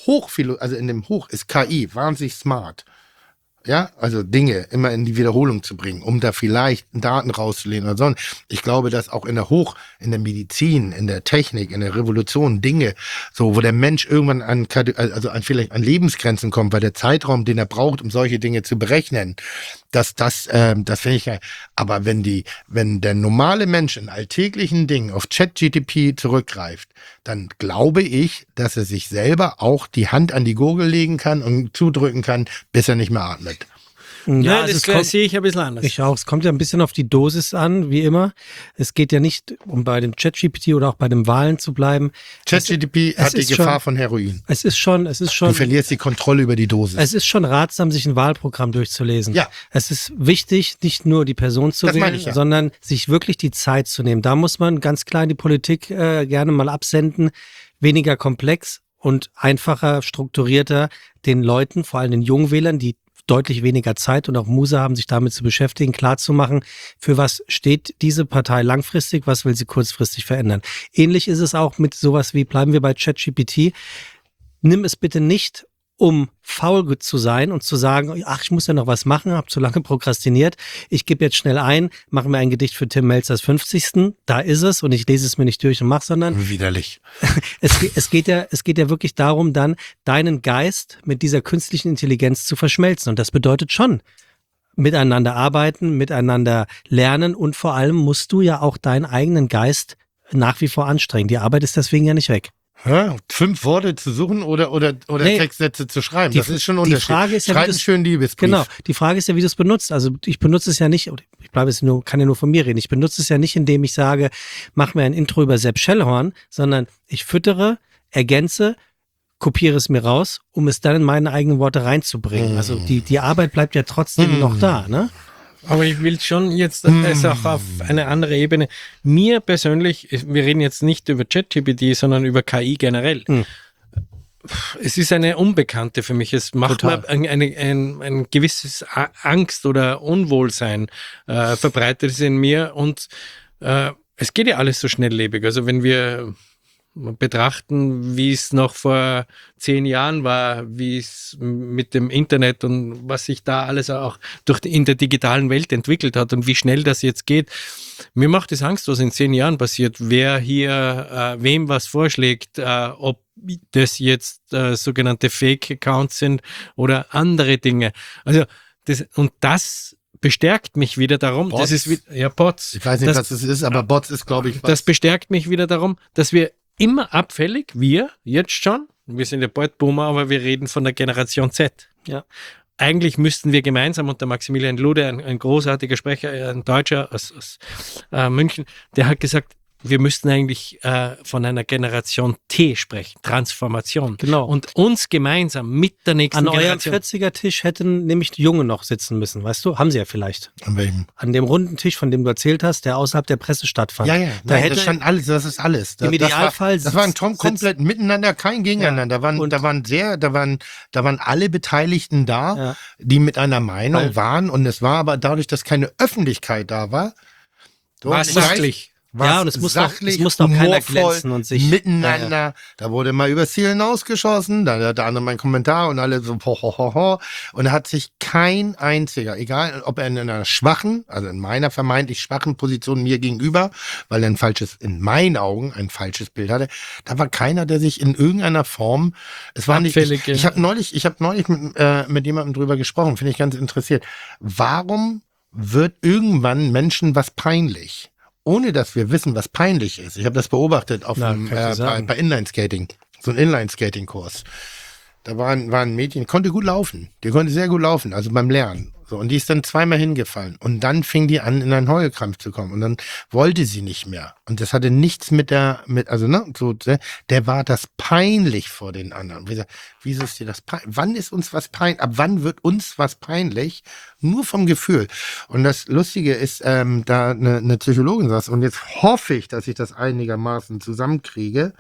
Hoch ist KI wahnsinnig smart. Ja, also Dinge immer in die Wiederholung zu bringen, um da vielleicht Daten rauszulehnen oder so. Ich glaube, dass auch in der Medizin, in der Technik, in der Revolution Dinge, so, wo der Mensch irgendwann vielleicht an Lebensgrenzen kommt, weil der Zeitraum, den er braucht, um solche Dinge zu berechnen, das finde ich geil. Aber wenn der normale Mensch in alltäglichen Dingen auf ChatGPT zurückgreift, dann glaube ich, dass er sich selber auch die Hand an die Gurgel legen kann und zudrücken kann, bis er nicht mehr atmet. Ja, also das sehe ich ein bisschen anders. Ich auch. Es kommt ja ein bisschen auf die Dosis an, wie immer. Es geht ja nicht, um bei dem ChatGPT oder auch bei den Wahlen zu bleiben. ChatGPT hat die Gefahr von Heroin. Es ist schon. Du verlierst die Kontrolle über die Dosis. Es ist schon ratsam, sich ein Wahlprogramm durchzulesen. Ja. Es ist wichtig, nicht nur die Person zu wählen, sondern sich wirklich die Zeit zu nehmen. Da muss man ganz klar in die Politik gerne mal absenden. Weniger komplex und einfacher, strukturierter den Leuten, vor allem den Jungwählern, die deutlich weniger Zeit und auch Muße haben, sich damit zu beschäftigen, klarzumachen, für was steht diese Partei langfristig, was will sie kurzfristig verändern. Ähnlich ist es auch mit sowas wie, bleiben wir bei ChatGPT, nimm es bitte nicht, um faul zu sein und zu sagen, ach, ich muss ja noch was machen, habe zu lange prokrastiniert, ich gebe jetzt schnell ein, mache mir ein Gedicht für Tim Melzers 50. Da ist es und ich lese es mir nicht durch und mache, sondern widerlich. Es geht ja wirklich darum, dann deinen Geist mit dieser künstlichen Intelligenz zu verschmelzen und das bedeutet schon, miteinander arbeiten, miteinander lernen und vor allem musst du ja auch deinen eigenen Geist nach wie vor anstrengen. Die Arbeit ist deswegen ja nicht weg. Ja, 5 Worte zu suchen oder nee, Textsätze zu schreiben, das ist schon ein Unterschied. Die Frage ist ja, schreib einen schönen Liebesbrief. Genau, die Frage ist ja, wie du es benutzt. Also ich benutze es ja nicht, kann ja nur von mir reden, ich benutze es ja nicht, indem ich sage, mach mir ein Intro über Sepp Schellhorn, sondern ich füttere, ergänze, kopiere es mir raus, um es dann in meine eigenen Worte reinzubringen. Also die Arbeit bleibt ja trotzdem noch da, ne? Aber ich will schon jetzt es auch auf eine andere Ebene. Mir persönlich, wir reden jetzt nicht über ChatGPT, sondern über KI generell. Es ist eine Unbekannte für mich. Es macht mir ein gewisses Angst oder Unwohlsein verbreitet es in mir und es geht ja alles so schnelllebig. Also wenn wir betrachten, wie es noch vor 10 Jahren war, wie es mit dem Internet und was sich da alles auch in der digitalen Welt entwickelt hat und wie schnell das jetzt geht. Mir macht es Angst, was in 10 Jahren passiert, wer hier wem was vorschlägt, ob das jetzt sogenannte Fake-Accounts sind oder andere Dinge. Also das bestärkt mich wieder darum, Bots. Das ist ja Bots. Ich weiß nicht, was das ist, aber Bots ist, glaube ich, was. Das bestärkt mich wieder darum, dass wir immer abfällig, wir sind ja bald Boomer, aber wir reden von der Generation Z. Ja. Eigentlich müssten wir gemeinsam, und der Maximilian Lude, ein großartiger Sprecher, ein Deutscher aus München, der hat gesagt, wir müssten eigentlich von einer Generation T sprechen, Transformation. Genau. Und uns gemeinsam mit der nächsten Generation. An eurem 40er-Tisch hätten nämlich die Junge noch sitzen müssen, weißt du? Haben sie ja vielleicht. An welchem? An dem runden Tisch, von dem du erzählt hast, der außerhalb der Presse stattfand. Ja. Das stand alles, das ist alles. Im Idealfall das war ein komplett miteinander, kein Gegeneinander. Ja. Da waren alle Beteiligten da, die mit einer Meinung waren. Und es war aber dadurch, dass keine Öffentlichkeit da war, war sachlich. Ja, und es muss doch keiner glänzen und sich miteinander. Da wurde mal übers Ziel hinausgeschossen, dann hat der andere meinen Kommentar und alle so ho. Und da hat sich kein einziger, egal ob er in einer schwachen, also in meiner vermeintlich schwachen Position mir gegenüber, weil er in meinen Augen ein falsches Bild hatte, da war keiner, der sich in irgendeiner Form, es war nicht, ich habe neulich mit jemandem drüber gesprochen, finde ich ganz interessiert. Warum wird irgendwann Menschen was peinlich? Ohne dass wir wissen, was peinlich ist. Ich habe das beobachtet auf bei Inlineskating, so ein Inlineskating-Kurs. Da war ein Mädchen, die konnte gut laufen. Die konnte sehr gut laufen, also beim Lernen. So, und die ist dann zweimal hingefallen. Und dann fing die an, in einen Heulkrampf zu kommen. Und dann wollte sie nicht mehr. Und das hatte nichts der war das peinlich vor den anderen. Wieso ist dir das peinlich? Wann ist uns was peinlich? Ab wann wird uns was peinlich? Nur vom Gefühl. Und das Lustige ist, da eine Psychologin saß. Und jetzt hoffe ich, dass ich das einigermaßen zusammenkriege.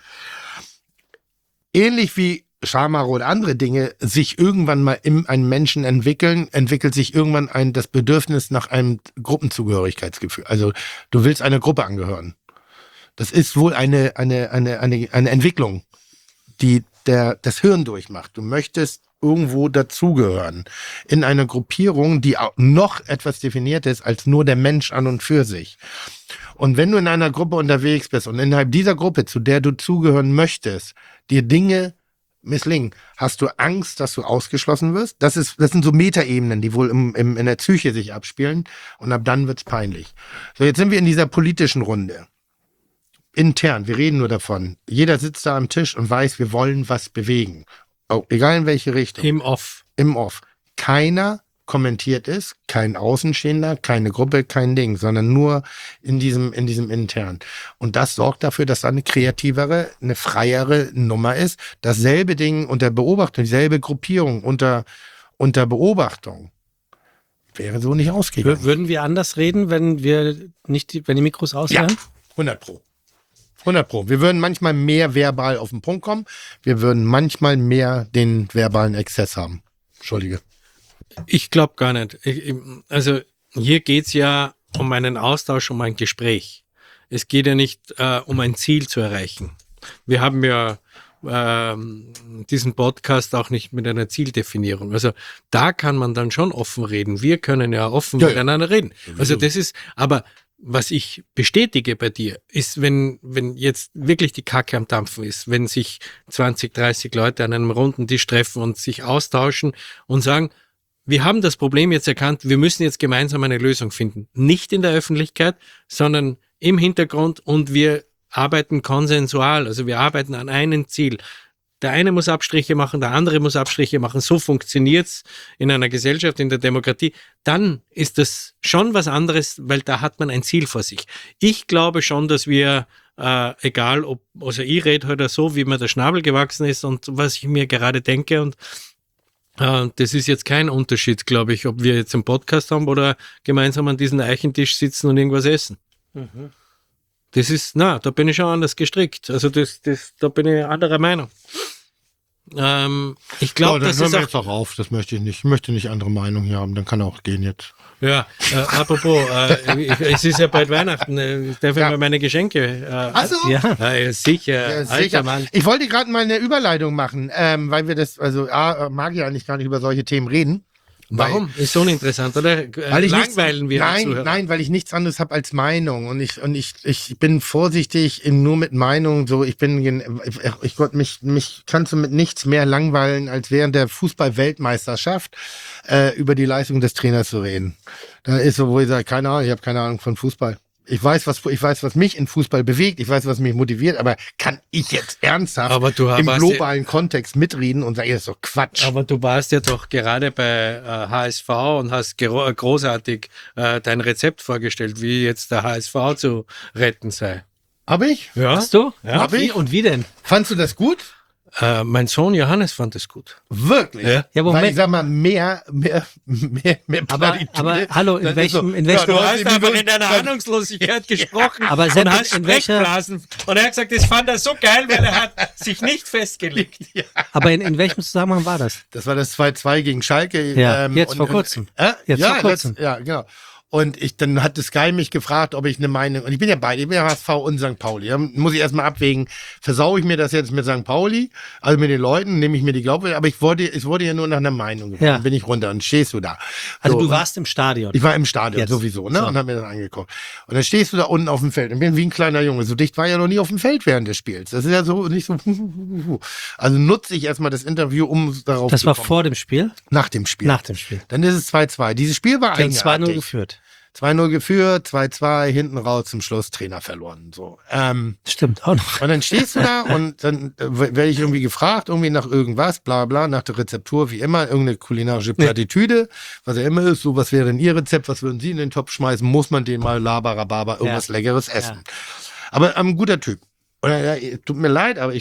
Ähnlich wie Schamhaare oder andere Dinge sich irgendwann mal in einem Menschen entwickelt sich irgendwann das Bedürfnis nach einem Gruppenzugehörigkeitsgefühl. Also du willst einer Gruppe angehören. Das ist wohl eine Entwicklung, die das Hirn durchmacht. Du möchtest irgendwo dazugehören. In einer Gruppierung, die auch noch etwas definiert ist als nur der Mensch an und für sich. Und wenn du in einer Gruppe unterwegs bist und innerhalb dieser Gruppe, zu der du zugehören möchtest, dir Dinge misslingen, hast du Angst, dass du ausgeschlossen wirst? Das sind so Metaebenen, die wohl in der Psyche sich abspielen. Und ab dann wird's peinlich. So, jetzt sind wir in dieser politischen Runde. Intern, wir reden nur davon. Jeder sitzt da am Tisch und weiß, wir wollen was bewegen. Oh, egal in welche Richtung. Im Off. Keiner kommentiert es, kein Außenstehender, keine Gruppe, kein Ding, sondern nur in diesem Intern. Und das sorgt dafür, dass da eine kreativere, eine freiere Nummer ist. Dasselbe Ding unter Beobachtung, dieselbe Gruppierung unter Beobachtung wäre so nicht ausgegangen. Würden wir wenn die Mikros auswären? Ja, 100 Pro. Wir würden manchmal mehr verbal auf den Punkt kommen. Wir würden manchmal mehr den verbalen Exzess haben. Entschuldige. Ich glaube gar nicht. Also hier geht's ja um einen Austausch, um ein Gespräch. Es geht ja nicht um ein Ziel zu erreichen. Wir haben ja diesen Podcast auch nicht mit einer Zieldefinierung. Also da kann man dann schon offen reden. Wir können ja offen miteinander reden. Also das ist, aber was ich bestätige bei dir, ist, wenn jetzt wirklich die Kacke am Dampfen ist, wenn sich 20, 30 Leute an einem runden Tisch treffen und sich austauschen und sagen, wir haben das Problem jetzt erkannt, wir müssen jetzt gemeinsam eine Lösung finden. Nicht in der Öffentlichkeit, sondern im Hintergrund, und wir arbeiten konsensual, also wir arbeiten an einem Ziel. Der eine muss Abstriche machen, der andere muss Abstriche machen. So funktioniert's in einer Gesellschaft, in der Demokratie. Dann ist das schon was anderes, weil da hat man ein Ziel vor sich. Ich glaube schon, dass wir, egal ob, also ich rede heute so, wie mir der Schnabel gewachsen ist und was ich mir gerade denke, und das ist jetzt kein Unterschied, glaube ich, ob wir jetzt einen Podcast haben oder gemeinsam an diesem Eichentisch sitzen und irgendwas essen. Mhm. Das ist, da bin ich schon anders gestrickt. Also da bin ich anderer Meinung. Ich glaube, das ist auch... jetzt auch auf, das möchte ich nicht. Ich möchte nicht andere Meinung hier haben, dann kann er auch gehen jetzt. Ja, apropos, es ist ja bald Weihnachten, darf ich mal meine Geschenke... Ach so? Ja, sicher, ja, sicher. Mann. Ich wollte gerade mal eine Überleitung machen, weil wir das, also mag ich eigentlich gar nicht über solche Themen reden. Warum? Ist so uninteressant, oder? Langweilen wir die Zuhörer? Nein, weil ich nichts anderes habe als Meinung. Und ich bin vorsichtig nur mit Meinung. So, mich kannst du mit nichts mehr langweilen, als während der Fußball-Weltmeisterschaft über die Leistung des Trainers zu reden. Da ist so, wo ich sage, keine Ahnung, ich habe keine Ahnung von Fußball. Ich weiß, was mich in Fußball bewegt, ich weiß, was mich motiviert, aber kann ich jetzt ernsthaft im globalen Kontext mitreden und sagen, das ist doch Quatsch. Aber du warst ja doch gerade bei HSV und hast großartig dein Rezept vorgestellt, wie jetzt der HSV zu retten sei. Hab ich? Ja. Hast du? Ja. Hab ich? Und wie denn? Fandst du das gut? Mein Sohn Johannes fand es gut. Wirklich? Ja, Moment. Weil ich sag mal, mehr aber hallo, in welchem du hast aber in deiner Ahnungslosigkeit gesprochen, aber und hast Sprechblasen. Und er hat gesagt, das fand er so geil, weil er hat sich nicht festgelegt. Ja. Aber in welchem Zusammenhang war das? Das war das 2-2 gegen Schalke. Ja, jetzt vor kurzem. Jetzt vor kurzem. Ja, genau. Und dann hat Sky mich gefragt, ob ich eine Meinung, und ich bin ja beide, ich bin ja HSV und St. Pauli. Da muss ich erstmal abwägen, versaue ich mir das jetzt mit St. Pauli, also mit den Leuten, nehme ich mir die Glaubwürdigkeit, aber es wurde ja nur nach einer Meinung gefragt. Ja. Dann bin ich runter und stehst du da. Also So, du warst im Stadion. ich war im Stadion Jetzt. sowieso, ne? So. Und hab mir das angeguckt. Und dann stehst du da unten auf dem Feld und bin wie ein kleiner Junge. So dicht war ja noch nie auf dem Feld während des Spiels. Das ist ja so nicht so. Also nutze ich erstmal das Interview, um darauf Das zu war kommen. vor dem Spiel? Nach dem Spiel. Nach dem Spiel. Dann ist es 2-2. Dieses Spiel war Die haben 2-0 eigenartig. geführt. 2-0 geführt, 2-2, hinten raus zum Schluss Trainer verloren. So. Stimmt, auch noch. Und dann stehst du da und dann werde ich irgendwie gefragt, irgendwie nach irgendwas, bla bla, nach der Rezeptur, wie immer, irgendeine kulinarische Plattitüde, was ja immer ist, so, was wäre denn Ihr Rezept, was würden Sie in den Topf schmeißen, muss man den mal labarababa, irgendwas Leckeres essen. Aber ein guter Typ. Und tut mir leid, aber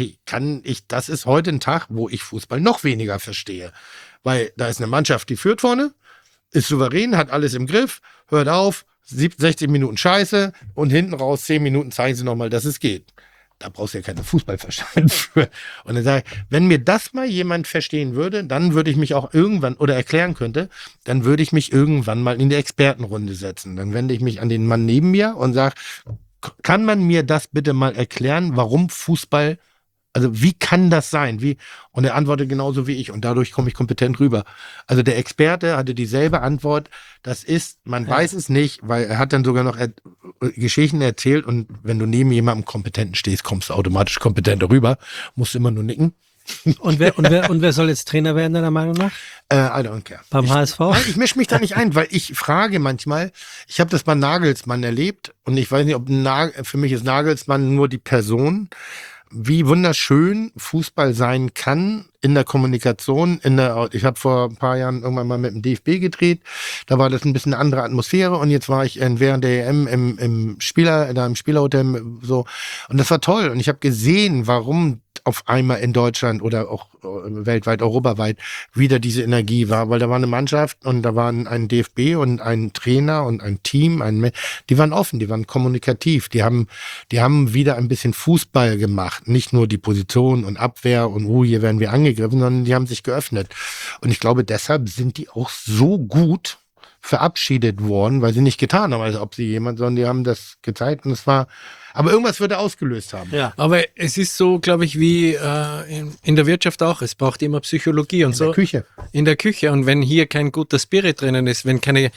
das ist heute ein Tag, wo ich Fußball noch weniger verstehe. Weil da ist eine Mannschaft, die führt vorne, ist souverän, hat alles im Griff, hört auf, 60 Minuten Scheiße und hinten raus 10 Minuten zeigen sie nochmal, dass es geht. Da brauchst du ja keine Fußballverstand für. Und dann sage ich, wenn mir das mal jemand verstehen würde, dann würde ich mich auch irgendwann, oder erklären könnte, dann würde ich mich irgendwann mal in die Expertenrunde setzen. Dann wende ich mich an den Mann neben mir und sage, kann man mir das bitte mal erklären, warum Fußball, also wie kann das sein? Und er antwortet genauso wie ich und dadurch komme ich kompetent rüber. Also der Experte hatte dieselbe Antwort. Das ist, man weiß es nicht, weil er hat dann sogar noch Geschichten erzählt und wenn du neben jemandem Kompetenten stehst, kommst du automatisch kompetenter rüber. Musst immer nur nicken. Und wer soll jetzt Trainer werden, deiner Meinung nach? I don't care. Beim HSV? Nein, ich mische mich da nicht ein, weil ich frage manchmal, ich habe das bei Nagelsmann erlebt und ich weiß nicht, ob für mich ist Nagelsmann nur die Person, wie wunderschön Fußball sein kann in der Kommunikation. Ich habe vor ein paar Jahren irgendwann mal mit dem DFB gedreht, da war das ein bisschen eine andere Atmosphäre und jetzt war ich während der EM im Spielerhotel so und das war toll und ich habe gesehen, warum auf einmal in Deutschland oder auch weltweit, europaweit wieder diese Energie war, weil da war eine Mannschaft und da waren ein DFB und ein Trainer und ein Team, die waren offen, die waren kommunikativ, die haben wieder ein bisschen Fußball gemacht, nicht nur die Position und Abwehr und hier werden wir angegriffen, sondern die haben sich geöffnet und ich glaube, deshalb sind die auch so gut verabschiedet worden, weil sie nicht getan haben, als ob sie sondern die haben das gezeigt und es war, aber irgendwas wird er ausgelöst haben. Ja. Aber es ist so, glaube ich, wie in der Wirtschaft auch. Es braucht immer Psychologie und so. In der Küche. Und wenn hier kein guter Spirit drinnen ist, wenn keine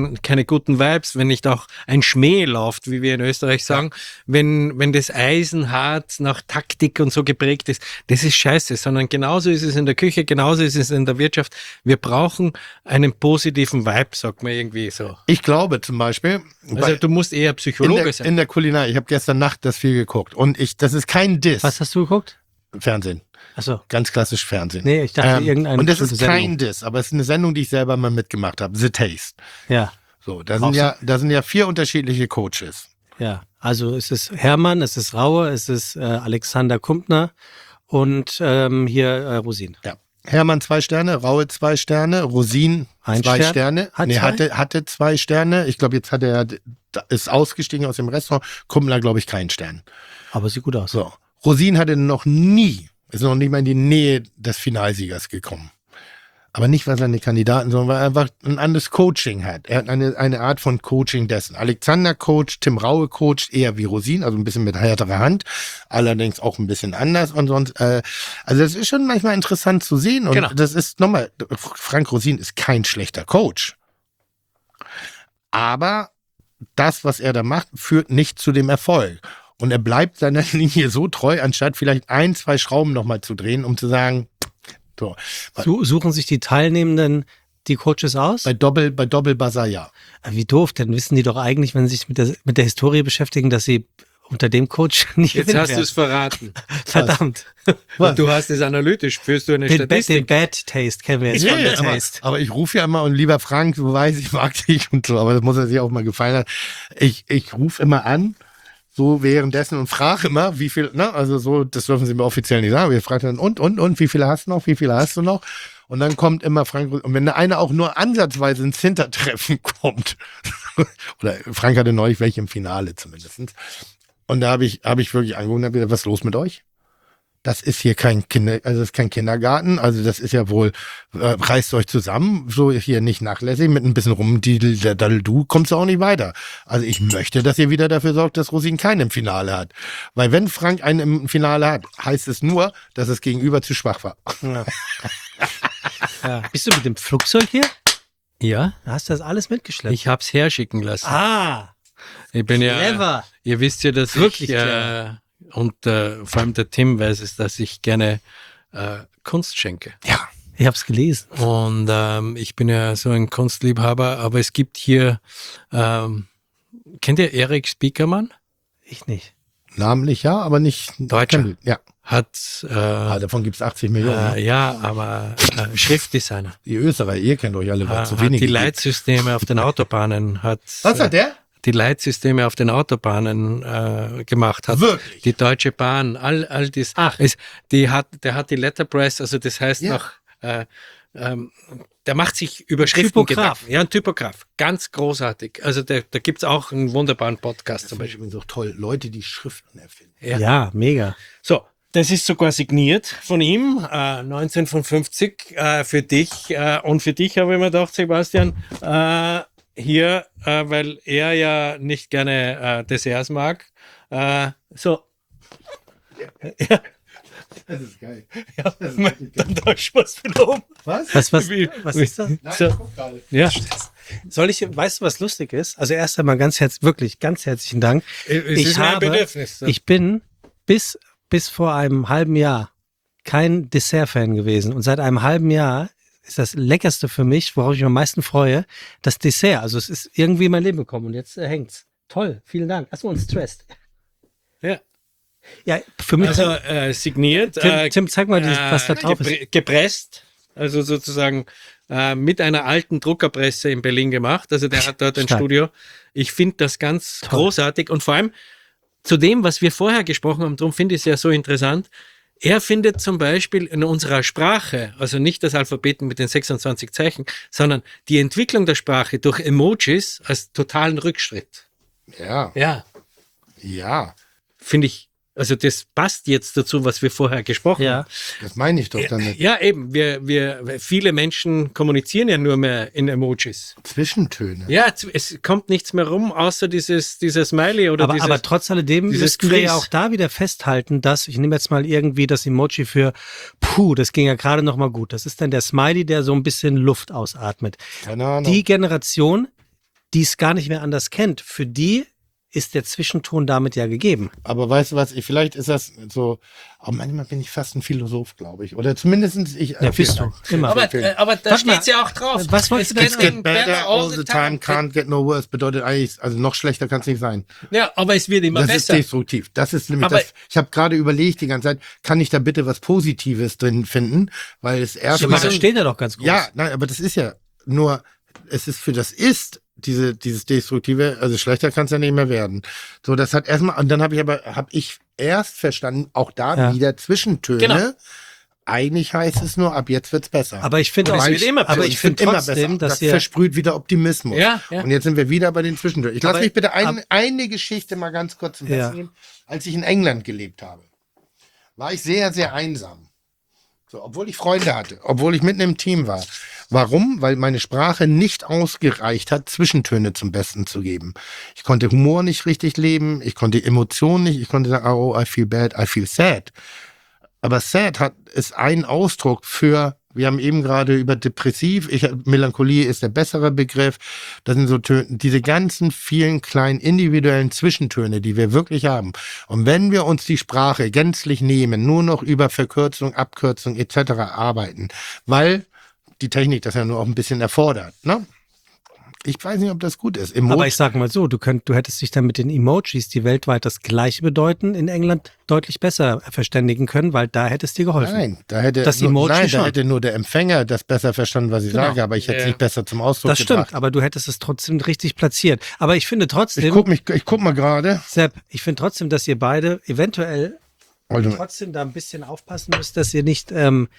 guten Vibes, wenn nicht auch ein Schmäh läuft, wie wir in Österreich sagen, wenn das Eisen hart nach Taktik und so geprägt ist, das ist scheiße. Sondern genauso ist es in der Küche, genauso ist es in der Wirtschaft. Wir brauchen einen positiven Vibe, sagt man irgendwie so. Ich glaube zum Beispiel, Also du musst eher Psychologe sein. In der Kulinarik, ich habe gestern Nacht das viel geguckt und das ist kein Diss. Was hast du geguckt? Fernsehen. Achso. Ganz klassisch Fernsehen. Nee, ich dachte irgendeine und das ist bestimmte kein Sendung. Diss, aber es ist eine Sendung, die ich selber mal mitgemacht habe. The Taste. Ja, So, da sind ja 4 unterschiedliche Coaches. ja. Also es ist Hermann, es ist Raue, es ist Alexander Kumpner und hier Rosin. Ja. Hermann 2 Sterne, Raue 2 Sterne, Rosin 1 2 Stern? Sterne. Hat zwei? Hatte 2 Sterne. Ich glaube, jetzt ist ausgestiegen aus dem Restaurant. Kumpler, glaube ich, keinen Stern. Aber sieht gut aus. So. Rosin ist noch nicht mal in die Nähe des Finalsiegers gekommen. Aber nicht, weil seine Kandidaten, sondern weil er einfach ein anderes Coaching hat. Er hat eine Art von Coaching dessen. Alexander coacht, Tim Raue coacht eher wie Rosin, also ein bisschen mit härterer Hand, allerdings auch ein bisschen anders und sonst. Also das ist schon manchmal interessant zu sehen. Und Genau. das ist nochmal, Frank Rosin ist kein schlechter Coach. Aber das, was er da macht, führt nicht zu dem Erfolg. Und er bleibt seiner Linie so treu, anstatt vielleicht 1, 2 Schrauben nochmal zu drehen, um zu sagen, so. Suchen sich die Teilnehmenden die Coaches aus? Bei Doppelbuzzer ja. Wie doof, denn wissen die doch eigentlich, wenn sie sich mit der Historie beschäftigen, dass sie unter dem Coach nicht Jetzt gewinnen hast du werden. es verraten. Verdammt. Und du hast es analytisch. Führst du eine Den Statistik? Bad Taste kennen wir jetzt von der Taste. aber ich rufe ja immer, und lieber Frank, du weißt, ich mag dich und so, aber das muss er sich auch mal gefallen haben. Ich rufe immer an, so währenddessen und frage immer, wie viel, ne, also so, das dürfen sie mir offiziell nicht sagen. Wir fragen dann, und, wie viele hast du noch, wie viele hast du noch? Und dann kommt immer Frank, und wenn einer auch nur ansatzweise ins Hintertreffen kommt, oder Frank hatte neulich welche im Finale zumindest, und da habe ich wirklich angeguckt und habe gesagt, was ist los mit euch? das ist hier kein das ist kein Kindergarten, also das ist ja wohl, reißt euch zusammen, so hier nicht nachlässig, mit ein bisschen Rumdidel, du kommst auch nicht weiter. Also ich möchte, dass ihr wieder dafür sorgt, dass Rosin keinen im Finale hat. Weil wenn Frank einen im Finale hat, heißt es nur, dass es gegenüber zu schwach war. Ja. Ja. Bist du mit dem Flugzeug hier? Ja, Hast du das alles mitgeschleppt? ich hab's herschicken lassen. Ah, Ich bin ja, clever. ihr wisst ja, dass Wirklich ich, und vor allem der Tim weiß es, dass ich gerne Kunst schenke. Ja, ich hab's gelesen. Und ich bin ja so ein Kunstliebhaber, aber es gibt hier, kennt ihr Erik Spiekermann? Ich nicht. Namentlich ja, aber nicht Deutscher. Ja, Hat, davon gibt's 80 Millionen. ja, aber Schriftdesigner. Die Österreicher, ihr kennt euch alle, weil es so Hat wenig die gibt. Leitsysteme auf den Autobahnen, Was hat der? die Leitsysteme auf den Autobahnen gemacht hat. Wirklich? Die Deutsche Bahn, all das. Der hat die Letterpress, also das heißt Ja. noch, der macht sich über Schriften Typograf. Gedanken. Ja, ein Typograf. Ganz großartig. Also da gibt's auch einen wunderbaren Podcast zum Das ist Beispiel. übrigens auch toll. Leute, die Schriften erfinden. Ja. Ja, mega. So, das ist sogar signiert von ihm, 1950, für dich. Und für dich habe ich mir gedacht, Sebastian, hier, weil er ja nicht gerne Desserts mag. So, Das ist geil. ja, dann tauschen wir es wieder um. Was? Was Wie- ist das? So, guck gerade. ja, Weißt du, was lustig ist? Also erst einmal wirklich ganz herzlichen Dank. es ist mein Bedürfnis. Ich bin bis vor einem halben Jahr kein Dessert-Fan gewesen. Und seit einem halben Jahr ist das Leckerste für mich, worauf ich mich am meisten freue, das Dessert. Also es ist irgendwie in mein Leben gekommen und jetzt hängt's. Toll, vielen Dank. Achso, und Stressed. Ja. Ja, für mich. Also signiert. Tim, zeig mal, was da drauf ist. Gepresst, also sozusagen mit einer alten Druckerpresse in Berlin gemacht. Also der hat dort ein Stark. Studio. Ich finde das ganz großartig und vor allem zu dem, was wir vorher gesprochen haben, darum finde ich es ja so interessant. Er findet zum Beispiel in unserer Sprache, also nicht das Alphabet mit den 26 Zeichen, sondern die Entwicklung der Sprache durch Emojis als totalen Rückschritt. Ja, Ja, ja. finde ich. Also das passt jetzt dazu, was wir vorher gesprochen Ja. haben. Das meine ich doch damit. Ja, eben. Viele Menschen kommunizieren ja nur mehr in Emojis. Zwischentöne. Ja, es kommt nichts mehr rum, außer dieses Smiley oder dieses... Aber trotz alledem dieses müssten wir ja Quiz. auch da wieder festhalten, dass, ich nehme jetzt mal irgendwie das Emoji für das ging ja gerade noch mal gut. Das ist dann der Smiley, der so ein bisschen Luft ausatmet. Keine Ahnung. Die Generation, die es gar nicht mehr anders kennt, für die ist der Zwischenton damit ja gegeben. Aber weißt du was, vielleicht ist das so, aber manchmal bin ich fast ein Philosoph, glaube ich. Oder zumindest ich. Ja, bist du. Immer. aber da Warte mal. steht's ja auch drauf. Was wolltest du It's denn getting better all the time. can't get no worse. Bedeutet eigentlich, also noch schlechter kann es nicht sein. Ja, aber es wird immer Das ist besser. destruktiv. Das ist nämlich Aber- das. Ich habe gerade überlegt die ganze Zeit, kann ich da bitte was Positives drin finden? Weil es Aber erstmal. das steht ja doch ganz groß. Ja, nein, aber das ist ja nur, es ist für das dieses Destruktive, also schlechter kann es ja nicht mehr werden. So, das hat erstmal, und dann habe ich erst verstanden, auch da Ja. wieder Zwischentöne. Genau. Eigentlich heißt es nur, ab jetzt wird's besser. Aber ich finde Und auch, es wird immer besser. aber ich finde trotzdem, dass das ihr, versprüht wieder Optimismus. Ja, ja. Und jetzt sind wir wieder bei den Zwischentönen. Ich lasse Aber- mich bitte eine Geschichte mal ganz kurz zum Besten nehmen. Als ich in England gelebt habe, war ich sehr, sehr einsam. So, obwohl ich Freunde hatte, obwohl ich mitten im Team war. Warum? Weil meine Sprache nicht ausgereicht hat, Zwischentöne zum Besten zu geben. Ich konnte Humor nicht richtig leben, ich konnte Emotionen nicht, ich konnte sagen, oh, I feel bad, I feel sad. Aber sad ist ein Ausdruck für, wir haben eben gerade über depressiv, Melancholie ist der bessere Begriff. Das sind so Töne, diese ganzen vielen kleinen individuellen Zwischentöne, die wir wirklich haben. Und wenn wir uns die Sprache gänzlich nehmen, nur noch über Verkürzung, Abkürzung etc. arbeiten, weil die Technik das ja nur auch ein bisschen erfordert, ne? Ich weiß nicht, ob das gut ist. aber ich sag mal so, du hättest dich dann mit den Emojis, die weltweit das Gleiche bedeuten, in England deutlich besser verständigen können, weil da hätte es dir geholfen. Nein, da hätte Das Emoji da schon. hätte nur der Empfänger das besser verstanden, was ich Genau. sage, aber ich hätte es Ja. nicht besser zum Ausdruck Das gebracht. stimmt, aber du hättest es trotzdem richtig platziert. Aber ich finde trotzdem, Ich guck mal gerade. Sepp, ich finde trotzdem, dass ihr beide eventuell Also, trotzdem da ein bisschen aufpassen müsst, dass ihr nicht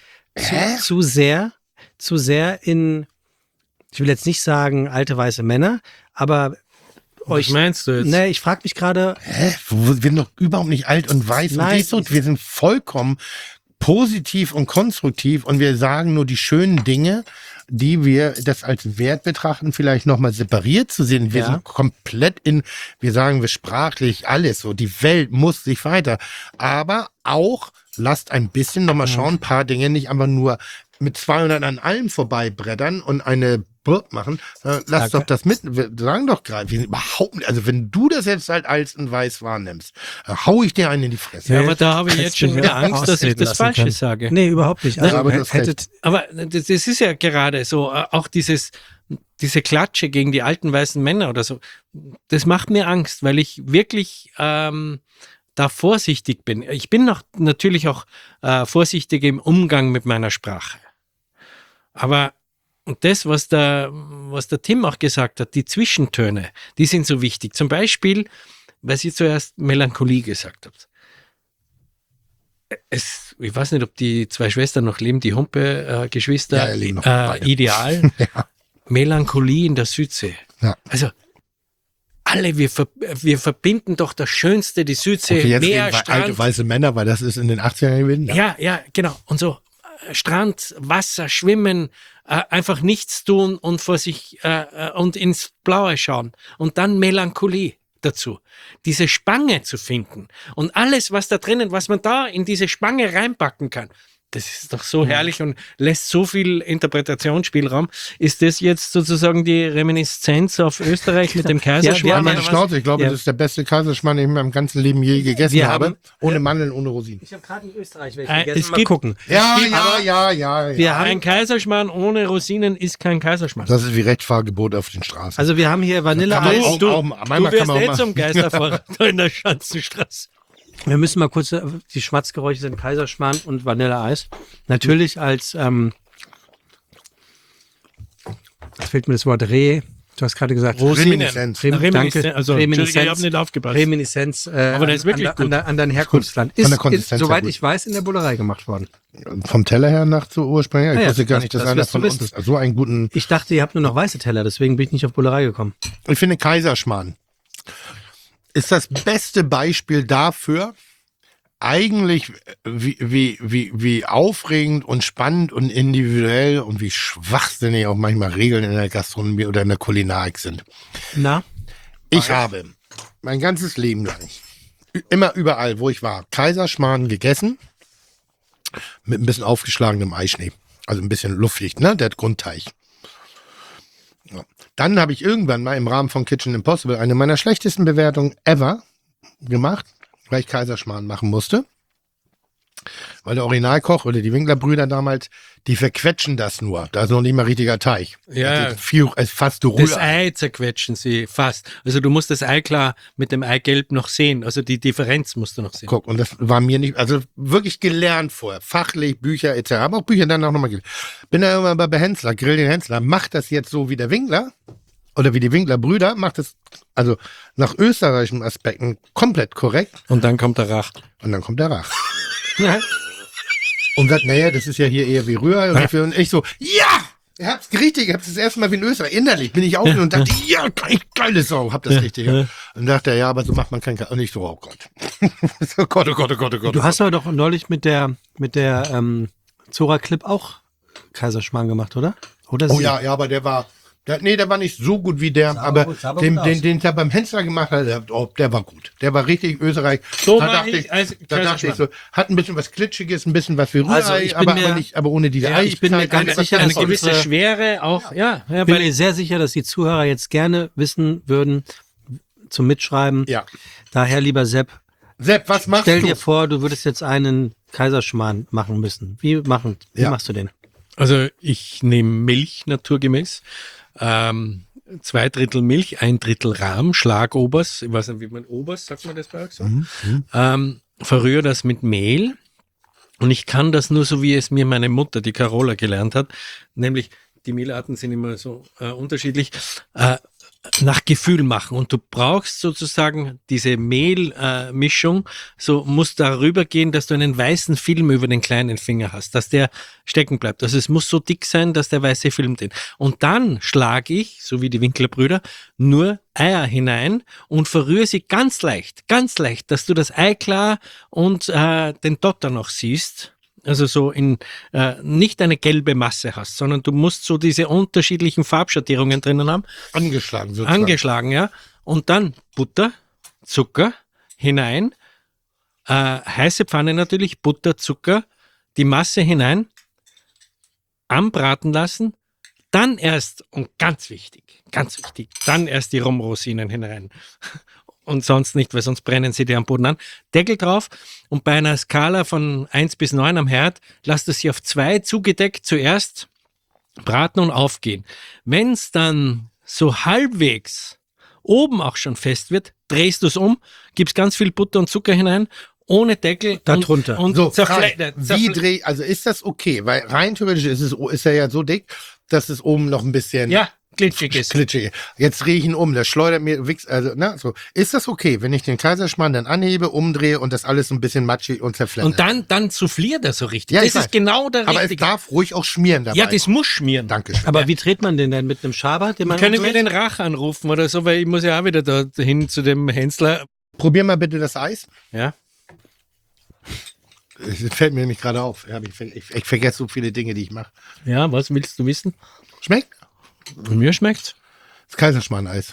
zu sehr in, ich will jetzt nicht sagen alte weiße Männer, aber euch. Was meinst du jetzt? Nee, ich frage mich gerade, Wir sind doch überhaupt nicht alt und weiß Nein. und dies und wir sind vollkommen positiv und konstruktiv und wir sagen nur die schönen Dinge, die wir das als Wert betrachten, vielleicht nochmal separiert zu sehen. Wir Ja. sind komplett wir sagen wir sprachlich alles so, die Welt muss sich weiter, aber auch lasst ein bisschen nochmal schauen, ein paar Dinge nicht einfach nur mit 200 an allem vorbeibrettern und eine Burp machen, lass doch das mit, wir sagen doch gerade, wir sind überhaupt nicht, also wenn du das jetzt halt als und weiß wahrnimmst, hau ich dir einen in die Fresse. Ja, aber da habe ich jetzt schon wieder Angst, dass ich das Falsche sage. nee, überhaupt nicht. Also, aber das hättet, Aber das ist ja gerade so, auch diese Klatsche gegen die alten weißen Männer oder so, das macht mir Angst, weil ich wirklich da vorsichtig bin. Ich bin natürlich auch vorsichtig im Umgang mit meiner Sprache. Aber und das, was der Tim auch gesagt hat, die Zwischentöne, die sind so wichtig. Zum Beispiel, weil Sie zuerst Melancholie gesagt habt. Ich weiß nicht, ob die zwei Schwestern noch leben, die Humpe-Geschwister. Ja, leben noch beide. Ideal. Ja. Melancholie in der Südsee. Ja. Also, wir verbinden doch das Schönste, die Südsee, Okay, jetzt Meer, reden wir Strand. alte weiße Männer, weil das ist in den 80ern gewesen. Ja, genau. Und so Strand, Wasser, Schwimmen, einfach nichts tun und vor sich und ins Blaue schauen. Und dann Melancholie dazu. Diese Spange zu finden. Und alles, was da drinnen, was man da in diese Spange reinpacken kann, das ist doch so herrlich und lässt so viel Interpretationsspielraum. Ist das jetzt sozusagen die Reminiszenz auf Österreich mit dem Ja, wir Kaiserschmarrn? haben Meine oder was? Schnauze, ich glaube, Ja. das ist der beste Kaiserschmarrn, den ich in meinem ganzen Leben je gegessen Wir habe. haben- Ohne Mandeln, ohne Rosinen. ich habe gerade in Österreich welche Es gegessen. Mal gibt- gucken. Ja. Wir haben, Ein Kaiserschmarrn ohne Rosinen ist kein Kaiserschmarrn. Das ist wie Rechtfahrgebot auf den Straßen. also wir haben hier Vanilleeis. Auch- Du manchmal wirst kann man auch zum Geisterfahrer in der Schanzenstraße. Wir müssen mal kurz, die Schmatzgeräusche sind Kaiserschmarrn und Vanilleeis. Natürlich als, jetzt fehlt mir das Wort Du hast gerade gesagt, Reminiszenz. Danke. Also, Entschuldigung, ich habe nicht aufgepasst. Reminiszenz Aber der ist wirklich an dein Herkunftsland. Von Ist, der Konsistenz her soweit gut. ich weiß, in der Bullerei gemacht worden. Vom Teller her nach zu Ursprung. Ich ja, wusste gar nicht, dass das einer wirst du von uns wissen. so einen guten. Ich dachte, ihr habt nur noch weiße Teller, deswegen bin ich nicht auf Bullerei gekommen. Ich finde Kaiserschmarrn ist das beste Beispiel dafür, eigentlich wie aufregend und spannend und individuell und wie schwachsinnig auch manchmal Regeln in der Gastronomie oder in der Kulinarik sind. Na? Ich habe mein ganzes Leben lang, immer überall, wo ich war, Kaiserschmarrn gegessen mit ein bisschen aufgeschlagenem Eischnee. Also ein bisschen luftig, ne? Der Grundteig. Ja. Dann habe ich irgendwann mal im Rahmen von Kitchen Impossible eine meiner schlechtesten Bewertungen ever gemacht, weil ich Kaiserschmarrn machen musste. Weil der Originalkoch oder die Winkler-Brüder damals, die verquetschen das nur. Da ist noch nicht mal richtiger Teig. Ja. Fast Das Rührei. Ei zerquetschen sie fast. Also du musst das Ei klar mit dem Eigelb noch sehen. Also die Differenz musst du noch sehen. Guck, und das war mir nicht, also wirklich gelernt vorher, fachlich, Bücher etc. Aber auch Bücher dann auch nochmal gelernt. Bin da immer bei Hensler, Grill den Hensler, macht das jetzt so wie der Winkler oder wie die Winkler-Brüder, macht das also nach österreichischen Aspekten komplett korrekt Und dann kommt der Rach. und dann kommt der Rach. Ja. Und sagt, naja, das ist ja hier eher wie Rührei und ich so, ja! Ihr habt's richtig, ihr habt's das erste Mal wie in Österreich. Innerlich bin ich aufgenommen und dachte, ja, geile Sau, hab das richtig. Und dachte er, ja, aber so macht man kein und nicht so, oh Gott. Oh Gott, oh Gott, oh Gott, oh Gott. Du hast aber doch neulich mit der Zora Clip auch Kaiserschmarrn gemacht, oder? Oder Oh sie? ja, aber der war nicht so gut wie der, aber den ich da beim Hensler gemacht hat, der war gut. Der war richtig Österreich. So da mach dachte ich als da dachte ich so, hat ein bisschen was Klitschiges, ein bisschen was wie Rührei, Also ich bin aber ohne diese Ja, ich bin mir ganz sicher, Eine dass gewisse unsere- Schwere auch, ja. Ich bin mir sehr sicher, dass die Zuhörer jetzt gerne wissen würden, zum Mitschreiben. Ja. Daher, lieber Sepp, Sepp, was machst stell du? dir vor, du würdest jetzt einen Kaiserschmarrn machen müssen. Wie Ja. machst du den? Also ich nehme Milch naturgemäß. 2 Drittel Milch, 1 Drittel Rahm, Schlagobers, ich weiß nicht, wie man Obers, sagt man das bei euch so? Verrühre das mit Mehl und ich kann das nur so, wie es mir meine Mutter, die Carola, gelernt hat, nämlich die Mehlarten sind immer so unterschiedlich. nach Gefühl machen und du brauchst sozusagen diese Mehlmischung, so muss darüber gehen, dass du einen weißen Film über den kleinen Finger hast, dass der stecken bleibt. Also es muss so dick sein, dass der weiße Film drin. Und dann schlage ich, so wie die Winklerbrüder, nur Eier hinein und verrühre sie ganz leicht, dass du das Eiklar und den Dotter noch siehst. Also so nicht eine gelbe Masse hast, sondern du musst so diese unterschiedlichen Farbschattierungen drinnen haben. Angeschlagen sozusagen. Angeschlagen, ja. Und dann Butter, Zucker hinein, heiße Pfanne natürlich, Butter, Zucker, die Masse hinein, anbraten lassen, dann erst, und ganz wichtig, dann erst die Rumrosinen hinein. Und sonst nicht, weil sonst brennen sie dir am Boden an. Deckel drauf und bei einer Skala von 1 bis 9 am Herd lasst es sie auf 2 zugedeckt zuerst braten und aufgehen. Wenn es dann so halbwegs oben auch schon fest wird, drehst du es um, gibst ganz viel Butter und Zucker hinein, ohne Deckel Darunter. und So, also ist das okay? Weil rein theoretisch ist er ja so dick, dass es oben noch ein bisschen ja, glitschig ist. glitschig. Jetzt drehe ich ihn um, der schleudert mir, so. Ist das okay, wenn ich den Kaiserschmarrn dann anhebe, umdrehe und das alles ein bisschen matschig und zerfleddert? Und dann souffliert er so richtig. Ja, das ich weiß. ist genau der Aber richtige. es darf ruhig auch schmieren dabei. Ja, das muss schmieren. Dankeschön. Aber wie dreht man den denn mit einem Schaber? Den man Können wir den Rach anrufen oder so, weil ich muss ja auch wieder da hin zu dem Hensler. Probier mal bitte das Eis. Ja. Es fällt mir nämlich gerade auf. Ich vergesse so viele Dinge, die ich mache. Ja, was willst du wissen? Schmeckt? Mir schmeckt's. Das Kaiserschmarrn-Eis.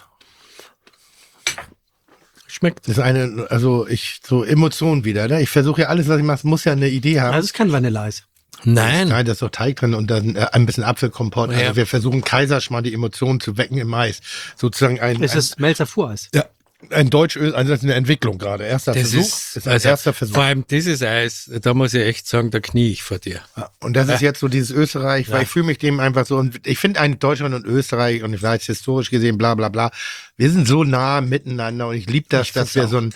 Schmeckt. Das ist so Emotionen wieder, ne? Ich versuche ja alles, was ich mache, muss ja eine Idee haben. Also es ist kein Vanilleeis. Nein. Nein, da ist doch Teig drin und dann ein bisschen Apfelkompott. Ja. Also wir versuchen Kaiserschmarrn die Emotionen zu wecken im Mais. Sozusagen Es ist Melzer Fuhreis. ein Deutsch-Öl, also das ist eine Entwicklung gerade. Erster Das Versuch. ist ein also erster Versuch. vor allem dieses Eis, da muss ich echt sagen, da knie ich vor dir. Ja, und das ist jetzt so dieses Österreich, weil ich fühle mich dem einfach so, und ich finde eigentlich Deutschland und Österreich, und ich weiß historisch gesehen, bla bla bla, wir sind so nah miteinander und ich liebe das, dass wir so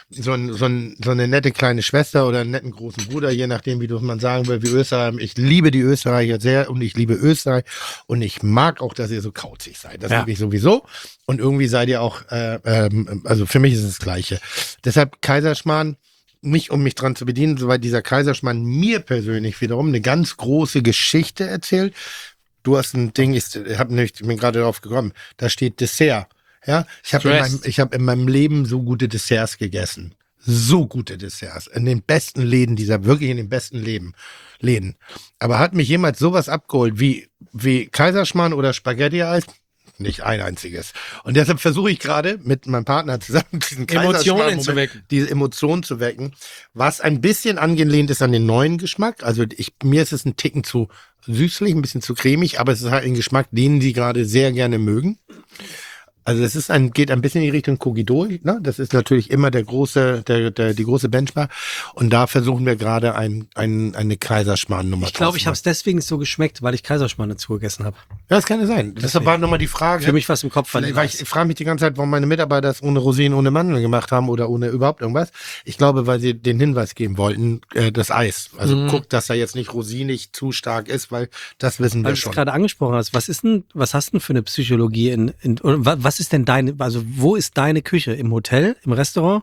eine nette kleine Schwester oder einen netten großen Bruder, je nachdem, wie man sagen will, wie Österreich. Ich liebe die Österreicher sehr und ich liebe Österreich und ich mag auch, dass ihr so kauzig seid. Das liebe ich sowieso. Und irgendwie seid ihr auch, also für mich ist es das Gleiche. Deshalb Kaiserschmarrn, um mich dran zu bedienen, soweit dieser Kaiserschmarrn mir persönlich wiederum eine ganz große Geschichte erzählt. Du hast ein Ding, ich bin gerade darauf gekommen, da steht Dessert. Ja, ich habe in meinem Leben so gute Desserts gegessen. So gute Desserts. In den besten Läden wirklich in den besten Läden. Aber hat mich jemals sowas abgeholt wie Kaiserschmarrn oder Spaghetti-Eis? Nicht ein einziges. Und deshalb versuche ich gerade mit meinem Partner zusammen diesen Emotionen zu wecken. Diese Emotionen zu wecken, was ein bisschen angelehnt ist an den neuen Geschmack. Also mir ist es ein Ticken zu süßlich, ein bisschen zu cremig, aber es ist halt ein Geschmack, den die gerade sehr gerne mögen. Also es geht ein bisschen in die Richtung Cogidol, ne? Das ist natürlich immer die große Benchmark. Und da versuchen wir gerade eine Kaiserschmarrn-Nummer. Ich glaube, ich habe es deswegen so geschmeckt, weil ich Kaiserschmarrn dazu gegessen habe. Ja, das kann ja sein. Deshalb war nochmal die Frage. Für mich war es im Kopf. Weil ich frage mich die ganze Zeit, warum meine Mitarbeiter das ohne Rosinen, ohne Mandeln gemacht haben oder ohne überhaupt irgendwas. Ich glaube, weil sie den Hinweis geben wollten, das Eis. Also guckt, dass er jetzt nicht rosinig zu stark ist, weil das wissen wir Weil du schon. es gerade angesprochen hast, was hast du denn für eine Psychologie was ist denn wo ist deine Küche? Im Hotel? Im Restaurant?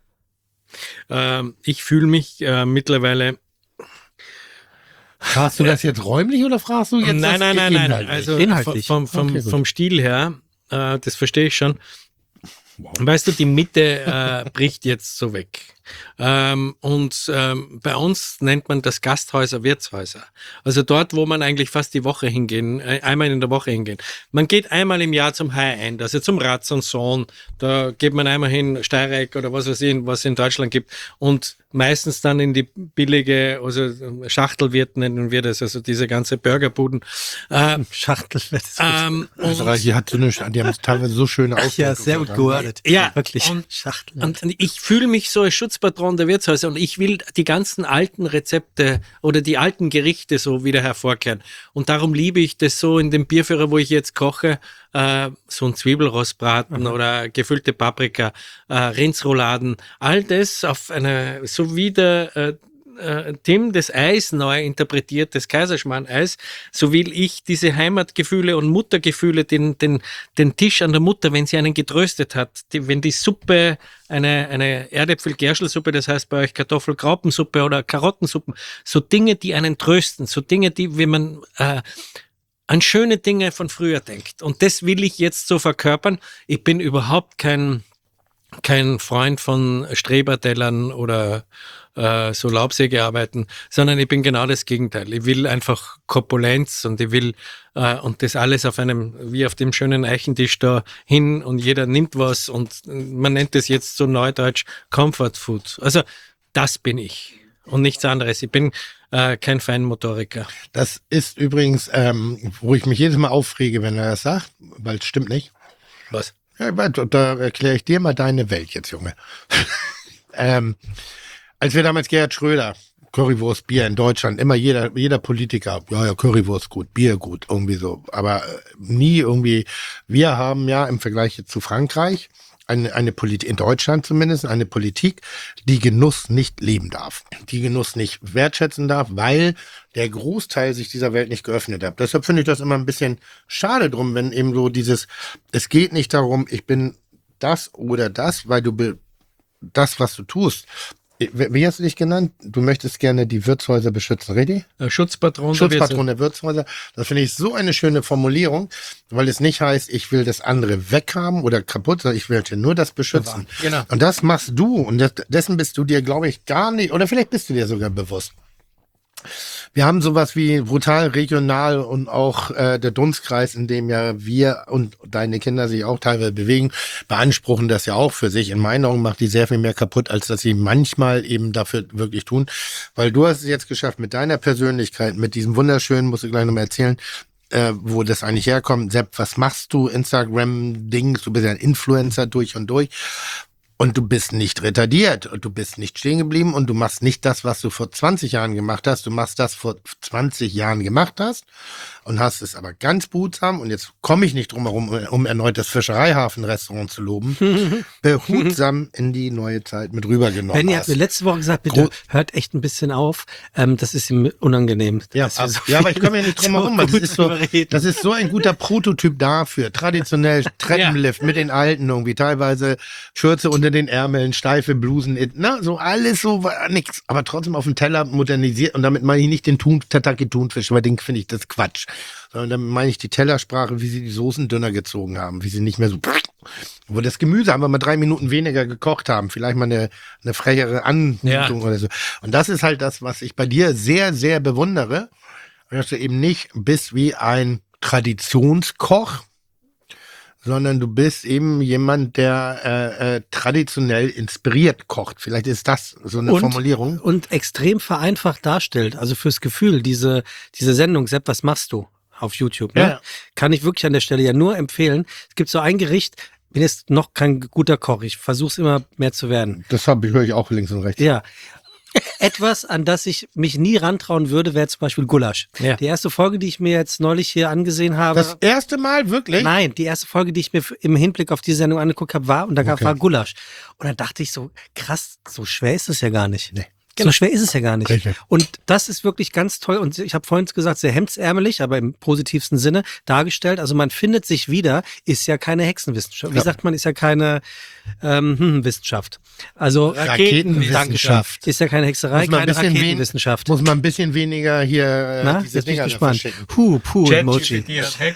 Ich fühle mich mittlerweile. Fragst du das jetzt räumlich oder fragst du jetzt Nein. inhaltlich? Also Inhaltlich. vom Stil her, das verstehe ich schon. Weißt du, die Mitte bricht jetzt so weg. Bei uns nennt man das Gasthäuser Wirtshäuser. Also dort, wo man eigentlich fast die Woche hingehen, einmal in der Woche hingehen. Man geht einmal im Jahr zum High-End, also zum Ratz und Sohn. Da geht man einmal hin, Steireck oder was weiß ich, was es in Deutschland gibt. Und meistens dann in die billige, also Schachtelwirt nennen wir das, also diese ganze Burgerbuden. Schachtelwirt. Österreich, die haben teilweise so schöne Ausdrücke. Ja, sehr gut geordnet. Ja, wirklich. Schachtel. Und ich fühle mich so als Schutzpatron der Wirtshäuser und ich will die ganzen alten Rezepte oder die alten Gerichte so wieder hervorkehren. Und darum liebe ich das so in dem Bierführer, wo ich jetzt koche, so ein Zwiebelrostbraten oder gefüllte Paprika, Rindsrouladen, all das auf eine, so wie der Tim das Eis neu interpretiert, das Kaiserschmarrn-Eis, so will ich diese Heimatgefühle und Muttergefühle, den Tisch an der Mutter, wenn sie einen getröstet hat, wenn die Suppe, eine Erdäpfel-Gerschelsuppe, das heißt bei euch Kartoffel-Graupensuppe oder Karottensuppen, so Dinge, die einen trösten, so Dinge, die, wenn man an schöne Dinge von früher denkt. Und das will ich jetzt so verkörpern. Ich bin überhaupt kein Freund von Strebertellern oder so Laubsägearbeiten, sondern ich bin genau das Gegenteil. Ich will einfach Korpulenz und ich will und das alles auf einem, wie auf dem schönen Eichentisch da hin und jeder nimmt was und man nennt das jetzt so neudeutsch Comfort Food. Also das bin ich und nichts anderes. Ich bin kein Feinmotoriker. Das ist übrigens, wo ich mich jedes Mal aufrege, wenn er das sagt, weil es stimmt nicht. Was? Ja, da erkläre ich dir mal deine Welt jetzt, Junge. Als wir damals Gerhard Schröder, Currywurst, Bier in Deutschland, immer jeder Politiker, ja, Currywurst gut, Bier gut, irgendwie so. Aber nie irgendwie, wir haben ja im Vergleich jetzt zu Frankreich eine Politik, in Deutschland zumindest, eine Politik, die Genuss nicht leben darf, die Genuss nicht wertschätzen darf, weil der Großteil sich dieser Welt nicht geöffnet hat. Deshalb finde ich das immer ein bisschen schade drum, wenn eben so es geht nicht darum, ich bin das oder das, weil das, was du tust. Wie hast du dich genannt? Du möchtest gerne die Wirtshäuser beschützen, richtig? Schutzpatron Der Wirtshäuser. Das finde ich so eine schöne Formulierung, weil es nicht heißt, ich will das andere weghaben oder kaputt, sondern ich will nur das beschützen. Genau. Und das machst du und dessen bist du dir, glaube ich, gar nicht, oder vielleicht bist du dir sogar bewusst. Wir haben sowas wie brutal regional und auch der Dunstkreis, in dem ja wir und deine Kinder sich auch teilweise bewegen, beanspruchen das ja auch für sich. In meinen Augen macht die sehr viel mehr kaputt, als dass sie manchmal eben dafür wirklich tun. Weil du hast es jetzt geschafft mit deiner Persönlichkeit, mit diesem wunderschönen, musst du gleich nochmal erzählen, wo das eigentlich herkommt. Sepp, was machst du? Instagram-Dings, du bist ja ein Influencer durch und durch. Und du bist nicht retardiert und du bist nicht stehen geblieben und du machst nicht das, was du vor 20 Jahren gemacht hast. Du machst das vor 20 Jahren gemacht hast und hast es aber ganz behutsam, und jetzt komme ich nicht drum herum, um erneut das Fischereihafen-Restaurant zu loben, behutsam in die neue Zeit mit rübergenommen. Benny hat mir letzte Woche gesagt, bitte hört echt ein bisschen auf. Das ist ihm unangenehm. Ja, aber ich komme ja nicht drum herum. Das ist so ein guter Prototyp dafür. Traditionell Treppenlift mit den Alten irgendwie, teilweise Schürze unter den Ärmeln, steife Blusen, so alles so, war nix. Aber trotzdem auf dem Teller modernisiert, und damit meine ich nicht den Tataki-Thunfisch, weil den finde ich das Quatsch. Sondern damit meine ich die Tellersprache, wie sie die Soßen dünner gezogen haben, wie sie nicht mehr so, wo das Gemüse einfach mal 3 Minuten weniger gekocht haben, vielleicht mal eine frechere Anmutung oder so. Und das ist halt das, was ich bei dir sehr, sehr bewundere, dass du eben nicht bist wie ein Traditionskoch, sondern du bist eben jemand, der traditionell inspiriert kocht. Vielleicht ist das so eine Formulierung. Und extrem vereinfacht darstellt. Also fürs Gefühl, diese Sendung, Sepp, was machst du? Auf YouTube, ne? Ja. Kann ich wirklich an der Stelle ja nur empfehlen. Es gibt so ein Gericht, bin jetzt noch kein guter Koch, ich versuche es immer mehr zu werden. Das höre ich auch links und rechts. Ja. Etwas, an das ich mich nie rantrauen würde, wäre zum Beispiel Gulasch. Ja. Die erste Folge, die ich mir jetzt neulich hier angesehen habe. Das erste Mal wirklich? Nein, die erste Folge, die ich mir im Hinblick auf die Sendung angeguckt habe, war Gulasch. Und dann dachte ich so, krass, so schwer ist es ja gar nicht. Nee. Genau. So schwer ist es ja gar nicht. Richtig. Und das ist wirklich ganz toll. Und ich habe vorhin gesagt, sehr hemdsärmelig, aber im positivsten Sinne dargestellt. Also man findet sich wieder, ist ja keine Hexenwissenschaft. Wie sagt man, ist ja keine Wissenschaft. Also Raketenwissenschaft. Ist ja keine Hexerei, keine Raketenwissenschaft. Muss man ein bisschen weniger hier diese Dinger gespannt. Emoji.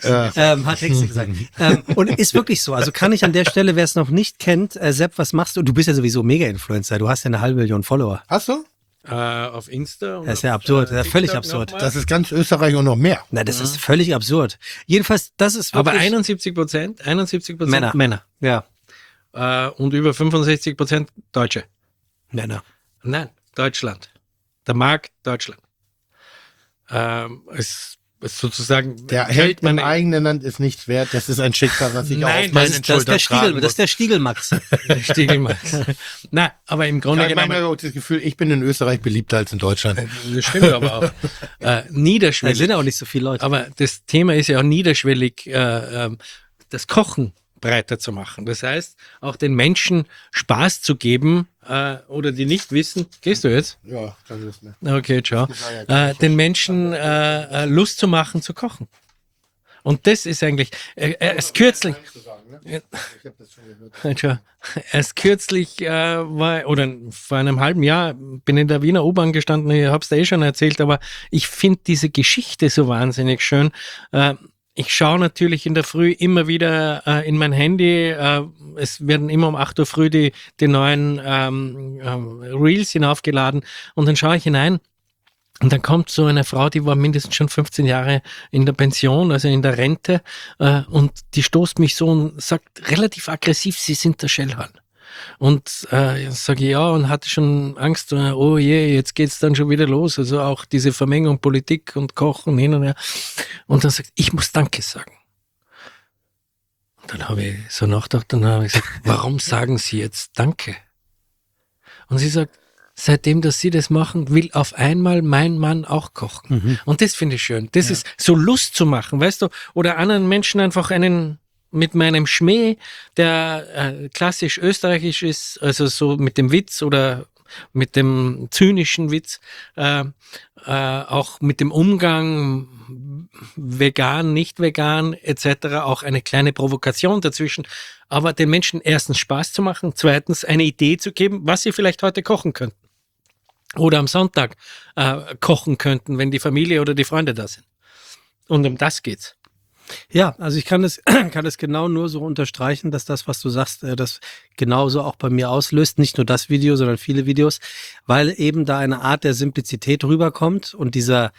Hat Hexe gesagt. Und ist wirklich so. Also kann ich an der Stelle, wer es noch nicht kennt, Sepp, was machst du? Du bist ja sowieso Mega-Influencer. Du hast ja 1,5 Million Follower. Hast du? Auf Insta. Das ist ja absurd, das ist völlig absurd. Das ist ganz Österreich und noch mehr. Na, das ist völlig absurd. Jedenfalls, das ist wirklich... Aber 71% Männer. Ja. Und über 65% Deutsche. Männer. Nein, Deutschland. Der Markt Deutschland. Es sozusagen... Der Held im eigenen Land ist nichts wert. Das ist ein Schicksal, was ich auf meinen Schultern tragen muss. Das ist der Stiegelmax. Der Stiegelmax. Nein, aber im Grunde genommen... Ich habe das Gefühl, ich bin in Österreich beliebter als in Deutschland. Das stimmt aber auch. Niederschwellig. Da sind auch nicht so viele Leute. Aber das Thema ist ja auch niederschwellig, das Kochen breiter zu machen. Das heißt, auch den Menschen Spaß zu geben, oder die nicht wissen, gehst du jetzt? Ja, das ist mir. Okay, ciao. Den Menschen Lust zu machen, zu kochen. Und das ist eigentlich, erst kürzlich, erst kürzlich oder vor einem halben Jahr bin in der Wiener U-Bahn gestanden, ich habe es da schon erzählt, aber ich finde diese Geschichte so wahnsinnig schön. Ich schaue natürlich in der Früh immer wieder in mein Handy, es werden immer um 8 Uhr früh die neuen Reels hinaufgeladen und dann schaue ich hinein. Und dann kommt so eine Frau, die war mindestens schon 15 Jahre in der Pension, also in der Rente, und die stoßt mich so und sagt relativ aggressiv, Sie sind der Schellhorn. Und sage ich ja und hatte schon Angst, oh je, jetzt geht's dann schon wieder los. Also auch diese Vermengung Politik und Kochen hin und her. Und dann sagt, ich muss Danke sagen. Und dann habe ich so nachgedacht und dann habe ich gesagt, warum sagen Sie jetzt Danke? Und sie sagt, seitdem, dass Sie das machen, will auf einmal mein Mann auch kochen. Mhm. Und das finde ich schön. Das ist so Lust zu machen, weißt du? Oder anderen Menschen einfach mit meinem Schmäh, der klassisch österreichisch ist, also so mit dem Witz oder mit dem zynischen Witz, auch mit dem Umgang vegan, nicht vegan etc. auch eine kleine Provokation dazwischen, aber den Menschen erstens Spaß zu machen, zweitens eine Idee zu geben, was sie vielleicht heute kochen könnten. Oder am Sonntag kochen könnten, wenn die Familie oder die Freunde da sind. Und um das geht's. Ja, also ich kann das genau nur so unterstreichen, dass das, was du sagst, das genauso auch bei mir auslöst. Nicht nur das Video, sondern viele Videos, weil eben da eine Art der Simplizität rüberkommt und dieser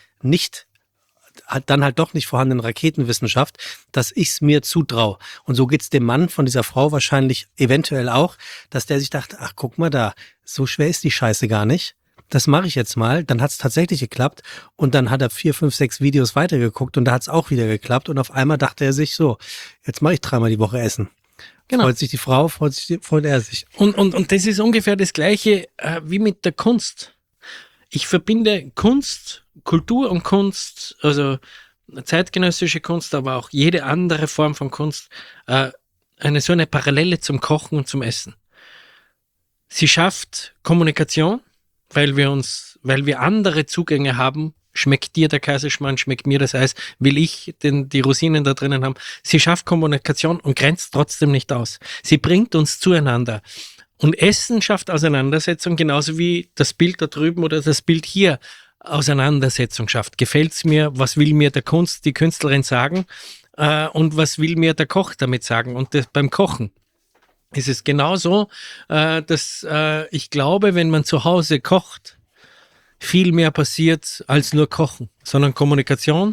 dann halt doch nicht vorhandenen Raketenwissenschaft, dass ich's mir zutraue. Und so geht's dem Mann von dieser Frau wahrscheinlich eventuell auch, dass der sich dachte, ach guck mal da, so schwer ist die Scheiße gar nicht. Das mache ich jetzt mal, dann hat's tatsächlich geklappt und dann hat er 4, 5, 6 Videos weitergeguckt und da hat's auch wieder geklappt und auf einmal dachte er sich so, jetzt mache ich 3-mal die Woche Essen. Genau. Freut sich die Frau, freut er sich. Und das ist ungefähr das Gleiche wie mit der Kunst. Ich verbinde Kunst, Kultur und Kunst, also zeitgenössische Kunst, aber auch jede andere Form von Kunst, eine Parallele zum Kochen und zum Essen. Sie schafft Kommunikation, weil wir andere Zugänge haben. Schmeckt dir der Kaiserschmarrn, schmeckt mir das Eis, will ich die Rosinen da drinnen haben. Sie schafft Kommunikation und grenzt trotzdem nicht aus. Sie bringt uns zueinander. Und Essen schafft Auseinandersetzung, genauso wie das Bild da drüben oder das Bild hier Auseinandersetzung schafft. Gefällt's mir? Was will mir die Künstlerin sagen? Und was will mir der Koch damit sagen? Und beim Kochen ist es genauso, dass ich glaube, wenn man zu Hause kocht, viel mehr passiert als nur Kochen, sondern Kommunikation,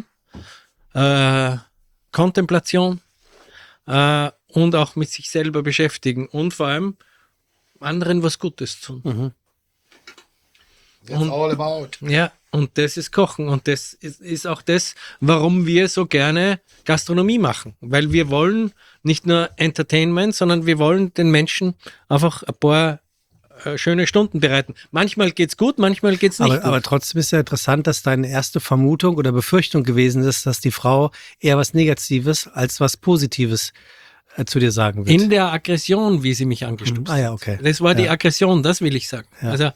Kontemplation und auch mit sich selber beschäftigen und vor allem anderen was Gutes tun. Mhm. That's all about. Ja, und das ist Kochen und das ist auch das, warum wir so gerne Gastronomie machen, weil wir wollen nicht nur Entertainment, sondern wir wollen den Menschen einfach ein paar schöne Stunden bereiten. Manchmal geht's gut, manchmal geht's nicht gut. Aber trotzdem ist ja interessant, dass deine erste Vermutung oder Befürchtung gewesen ist, dass die Frau eher was Negatives als was Positives zu dir sagen wird. In der Aggression, wie sie mich angestupst hat. Ja, okay. Das war die Aggression, das will ich sagen. Ja. Also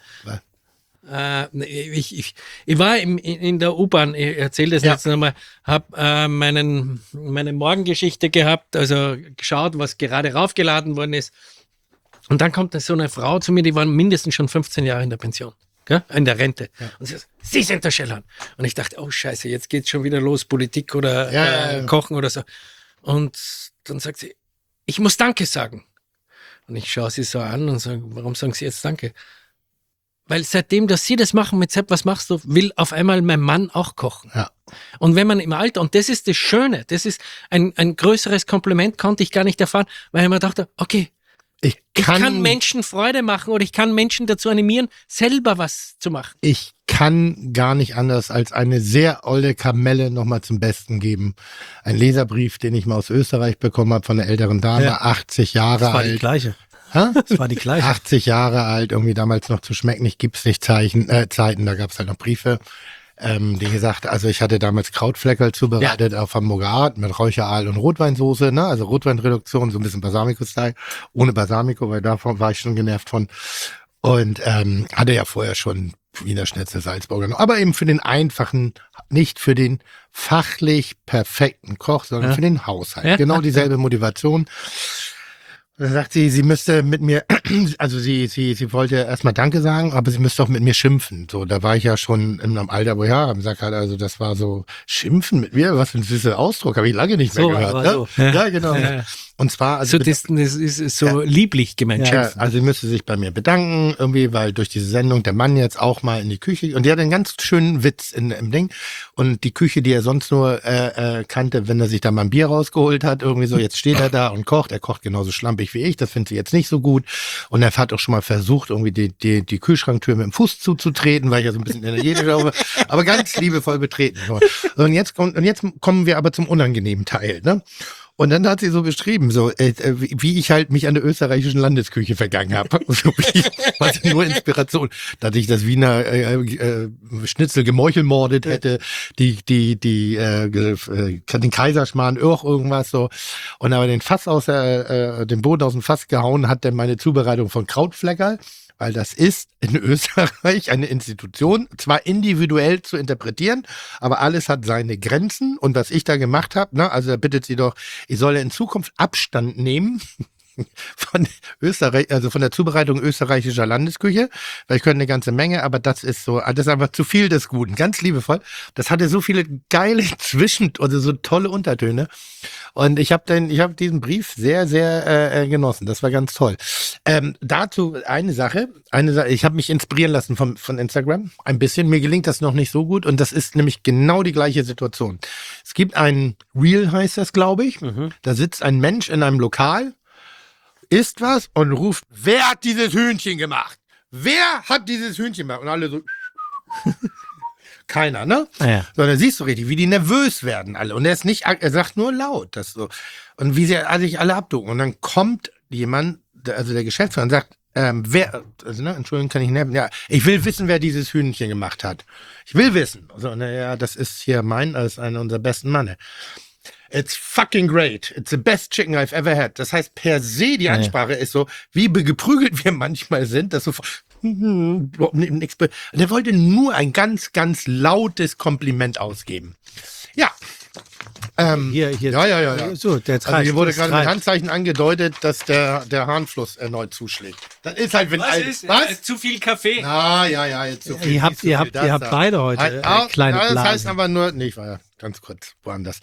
ich war in der U-Bahn, ich erzähle das jetzt nochmal, habe meine Morgengeschichte gehabt, also geschaut, was gerade raufgeladen worden ist. Und dann kommt so eine Frau zu mir, die war mindestens schon 15 Jahre in der Pension, gell? In der Rente. Ja. Und sie sagt, Sie sind der Schellhorn. Und ich dachte, oh Scheiße, jetzt geht's schon wieder los, Politik oder Kochen oder so. Und dann sagt sie, ich muss Danke sagen. Und ich schaue sie so an und sage, warum sagen Sie jetzt Danke? Weil seitdem, dass Sie das machen mit Sepp, was machst du, will auf einmal mein Mann auch kochen. Ja. Und wenn man im Alter, und das ist das Schöne, das ist ein größeres Kompliment, konnte ich gar nicht erfahren, weil ich mir dachte, okay, ich kann Menschen Freude machen oder ich kann Menschen dazu animieren, selber was zu machen. Ich kann gar nicht anders als eine sehr olle Kamelle nochmal zum Besten geben. Ein Leserbrief, den ich mal aus Österreich bekommen habe von einer älteren Dame, 80 Jahre alt. Das war die gleiche. Das war die gleiche. 80 Jahre alt, irgendwie damals noch zu schmecken, ich gibt's nicht Zeiten, da gab's halt noch Briefe, die gesagt, also ich hatte damals Krautfleckerl zubereitet auf Hamburger mit Räucheraal und Rotweinsoße, ne, also Rotweinreduktion, so ein bisschen Balsamico-Style, ohne Balsamico, weil davon war ich schon genervt von. Und hatte ja vorher schon Wiener Schnitzel, Salzburger noch, aber eben für den einfachen, nicht für den fachlich perfekten Koch, sondern für den Haushalt. Ja. Genau dieselbe Motivation. Dann sagt sie müsste mit mir, also sie wollte erstmal Danke sagen, aber sie müsste auch mit mir schimpfen. So, da war ich ja schon in einem Alter, wo ich habe gesagt hat, also das war so, schimpfen mit mir, was für ein süßer Ausdruck, habe ich lange nicht mehr So, gehört. aber Ne? so. Ja, genau. Ja. Und zwar, also So, das ist so lieblich gemeint. ja, also sie müsste sich bei mir bedanken, irgendwie, weil durch diese Sendung der Mann jetzt auch mal in die Küche, und die hat einen ganz schönen Witz im Ding, und die Küche, die er sonst nur kannte, wenn er sich da mal ein Bier rausgeholt hat, irgendwie so, jetzt steht er da und kocht, er kocht genauso schlampig wie ich, das findet sie jetzt nicht so gut, und er hat auch schon mal versucht, irgendwie die Kühlschranktür mit dem Fuß zuzutreten, weil ich ja so ein bisschen energetisch habe, aber ganz liebevoll betreten. Und jetzt kommen wir aber zum unangenehmen Teil, ne? Und dann hat sie so beschrieben, so wie ich halt mich an der österreichischen Landesküche vergangen habe. Was nur Inspiration, dass ich das Wiener Schnitzel gemeuchelmordet hätte, den Kaiserschmarrn auch irgendwas so. Und aber den Boden aus dem Fass gehauen hat dann meine Zubereitung von Krautfleckerl. Weil das ist in Österreich eine Institution, zwar individuell zu interpretieren, aber alles hat seine Grenzen. Und was ich da gemacht habe, ne, also da bittet sie doch, ich solle in Zukunft Abstand nehmen von Österreich, also von der Zubereitung österreichischer Landesküche, weil ich könnte eine ganze Menge, aber das ist einfach zu viel des Guten, ganz liebevoll. Das hatte so viele geile oder so tolle Untertöne, und ich habe diesen Brief sehr, sehr genossen. Das war ganz toll. Dazu eine Sache, ich habe mich inspirieren lassen von Instagram, ein bisschen. Mir gelingt das noch nicht so gut, und das ist nämlich genau die gleiche Situation. Es gibt ein Reel, heißt das, glaube ich. Da sitzt ein Mensch in einem Lokal, isst was und ruft, wer hat dieses Hühnchen gemacht? Wer hat dieses Hühnchen gemacht? Und alle so, keiner, ne? Ja. So, da siehst du richtig, wie die nervös werden alle. Und er sagt nur laut, das so. Und wie sie sich alle abducken. Und dann kommt jemand, also der Geschäftsführer, und sagt, Entschuldigung, kann ich nerven? Ja, ich will wissen, wer dieses Hühnchen gemacht hat. Ich will wissen. So, naja, das ist hier das ist einer unserer besten Manne. It's fucking great. It's the best chicken I've ever had. Das heißt, per se die Ansprache ist so, wie geprügelt wir manchmal sind, dass so nichts. Der wollte nur ein ganz, ganz lautes Kompliment ausgeben. Ja. Hier. Ja. So, der treibt. Also hier wurde gerade mit Handzeichen angedeutet, dass der Harnfluss erneut zuschlägt. Das ist halt, wenn Was? Zu viel Kaffee. Ja, jetzt so viel. Ihr habt beide heute kleine Blasen. Das heißt aber nur, ich war ja ganz kurz woanders.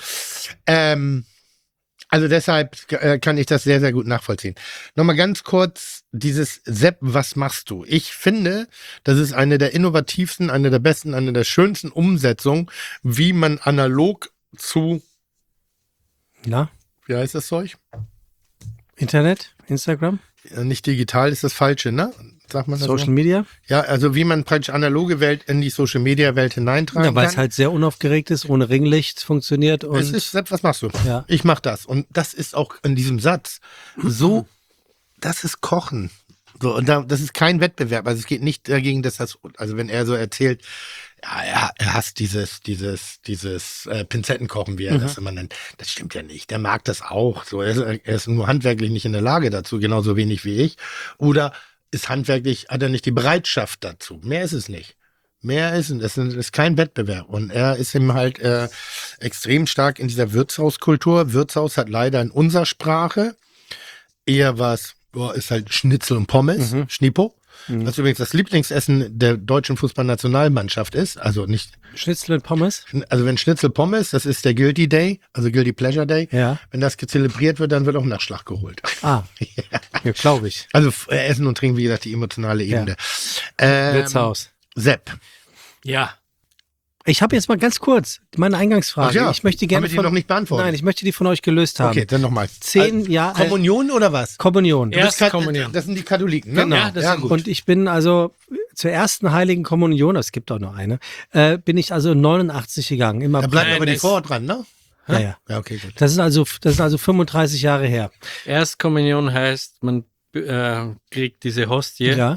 Also deshalb kann ich das sehr, sehr gut nachvollziehen. Nochmal ganz kurz, dieses Sepp, was machst du? Ich finde, das ist eine der innovativsten, eine der besten, eine der schönsten Umsetzungen, wie man analog zu, Na? wie heißt das Zeug? Internet? Instagram? Nicht digital ist das Falsche, ne? Sagt man das Social so? Media? Ja, also wie man praktisch analoge Welt in die Social Media Welt hineintragen Ja, weil kann. es halt sehr unaufgeregt ist, ohne Ringlicht funktioniert. Und Es ist, Sepp, was machst du? Ja. Ich mach das. Und das ist auch in diesem Satz so, das ist Kochen. So, und das ist kein Wettbewerb. Also es geht nicht dagegen, dass also wenn er so erzählt, ja, er hasst dieses Pinzettenkochen, wie er das immer nennt. Das stimmt ja nicht. Der mag das auch. So, er ist nur handwerklich nicht in der Lage dazu, genauso wenig wie ich. Oder ist handwerklich, hat er nicht die Bereitschaft dazu. Mehr ist es nicht. Es ist kein Wettbewerb. Und er ist eben halt extrem stark in dieser Wirtshauskultur. Wirtshaus hat leider in unserer Sprache eher ist halt Schnitzel und Pommes, Schnipo. Was übrigens das Lieblingsessen der deutschen Fußballnationalmannschaft ist. Also nicht, Schnitzel und Pommes? also wenn Schnitzel Pommes, das ist der Guilty Day, also Guilty Pleasure Day. Ja. Wenn das gezelebriert wird, dann wird auch Nachschlag geholt. Ah, ja, glaube ich. Also Essen und Trinken, wie gesagt, die emotionale Ebene. Wirtshaus. Sepp. Ja. Ich habe jetzt mal ganz kurz meine Eingangsfrage. Ach ja, Ich möchte gerne haben wir die noch nicht beantwortet? Nein, ich möchte die von euch gelöst haben. Okay, dann nochmal. 10 Jahre. Kommunion oder was? Kommunion. Erstkommunion. Das sind die Katholiken, ne? Genau. Ja, das sind- gut. Und ich bin also zur ersten Heiligen Kommunion, es gibt auch noch eine, bin ich also 89 gegangen. Immer Da bleibt Nein, aber die das- Frau dran, ne? ja. Ja, okay, gut. Das ist also 35 Jahre her. Erstkommunion heißt, man kriegt diese Hostie, Ja.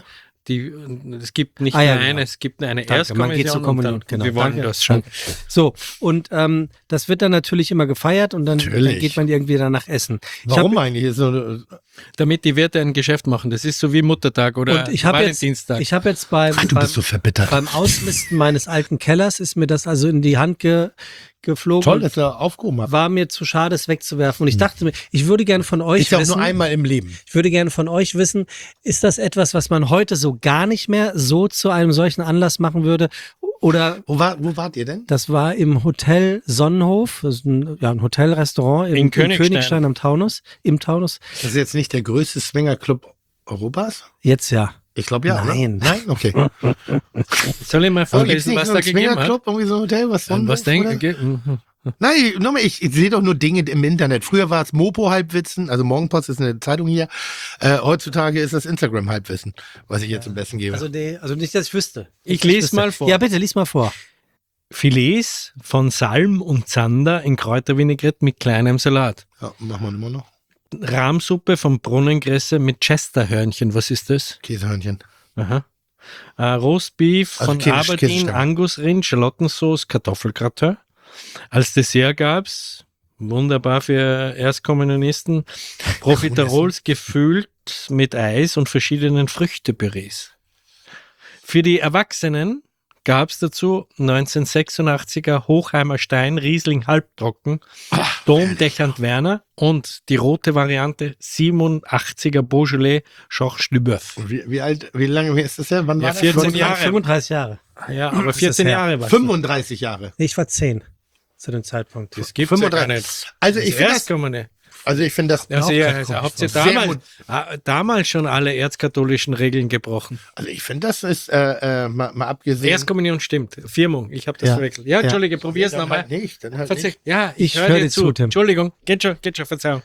es gibt nicht Ah, ja, nur eine, genau. es gibt eine Danke, man geht zur Erstkommunion Kommunion, und genau. wir wollen Danke. das schon. So, und das wird dann natürlich immer gefeiert und dann Natürlich. geht man irgendwie danach essen. Warum eigentlich? So, Damit die Wirte ein Geschäft machen. Das ist so wie Muttertag oder Und ich habe Valentinstag. jetzt beim verbittert. beim Ausmisten meines alten Kellers ist mir das also in die Hand geflogen. Toll, dass ihr aufgehoben habt. War mir zu schade, es wegzuwerfen. Und ich dachte mir, ich würde gerne von euch Ist ja auch wissen, nur einmal im Leben. ich würde gerne von euch wissen, ist das etwas, was man heute so gar nicht mehr so zu einem solchen Anlass machen würde? Oder Wo wart ihr denn? das war im Hotel Sonnenhof, das ist ein Hotelrestaurant In in Königstein. Königstein am Taunus, im Taunus. Das ist jetzt nicht der größte Swingerclub Europas? Jetzt ja. Ich glaube ja. Nein. Oder? Nein? Okay. Soll ich mal Aber gibt's vorlesen, nicht was so da einen gegeben hat? Swingerclub, irgendwie so ein Hotel, was Sonnenhof, Was denken? oder? Nein, nochmal, ich sehe doch nur Dinge im Internet. Früher war es Mopo-Halbwissen, also Morgenpost ist eine Zeitung hier. Heutzutage ist das Instagram-Halbwissen, was ich jetzt am besten gebe. Also nicht, dass ich wüsste. Ich lese mal vor. Ja, bitte, lies mal vor. Filets von Salm und Zander in Kräutervinaigrette mit kleinem Salat. Ja, machen wir immer noch. Rahmsuppe von Brunnengresse mit Chesterhörnchen. Was ist das? Käsehörnchen. Aha. Roastbeef Also von Käse- Aberdeen, Käsestangen. Angusrind, Schalottensauce, Kartoffelgratin. Als Dessert gab's, wunderbar für Erstkommunionisten, Profiterols gefüllt mit Eis und verschiedenen Früchtepürees. Für die Erwachsenen gab's dazu 1986er Hochheimer Stein, Riesling halbtrocken, Domdechant Werner und die rote Variante 87er Beaujolais Georges Duboeuf. Wie lange ist das her? Wann Ja, war das? 14 Jahre. 35 Jahre. Ja, aber 14 das her? Jahre war 35 Jahre. Nee, ich war 10 zu dem Zeitpunkt. Das gibt's ja gar 35. nicht. Also ich finde das, Erstkommene. das Also, habt ihr sehr damals schon alle erzkatholischen Regeln gebrochen? Also ich finde, das ist mal abgesehen. Erstkommunion stimmt. Firmung, ich habe das Ja. verwechselt. Ja, Entschuldige, probier's Dann nochmal. halt nicht, dann halt Verzeih. nicht. Ja, Ich höre hör dir dir zu. zu, Tim. Entschuldigung, geht schon, Verzeihung.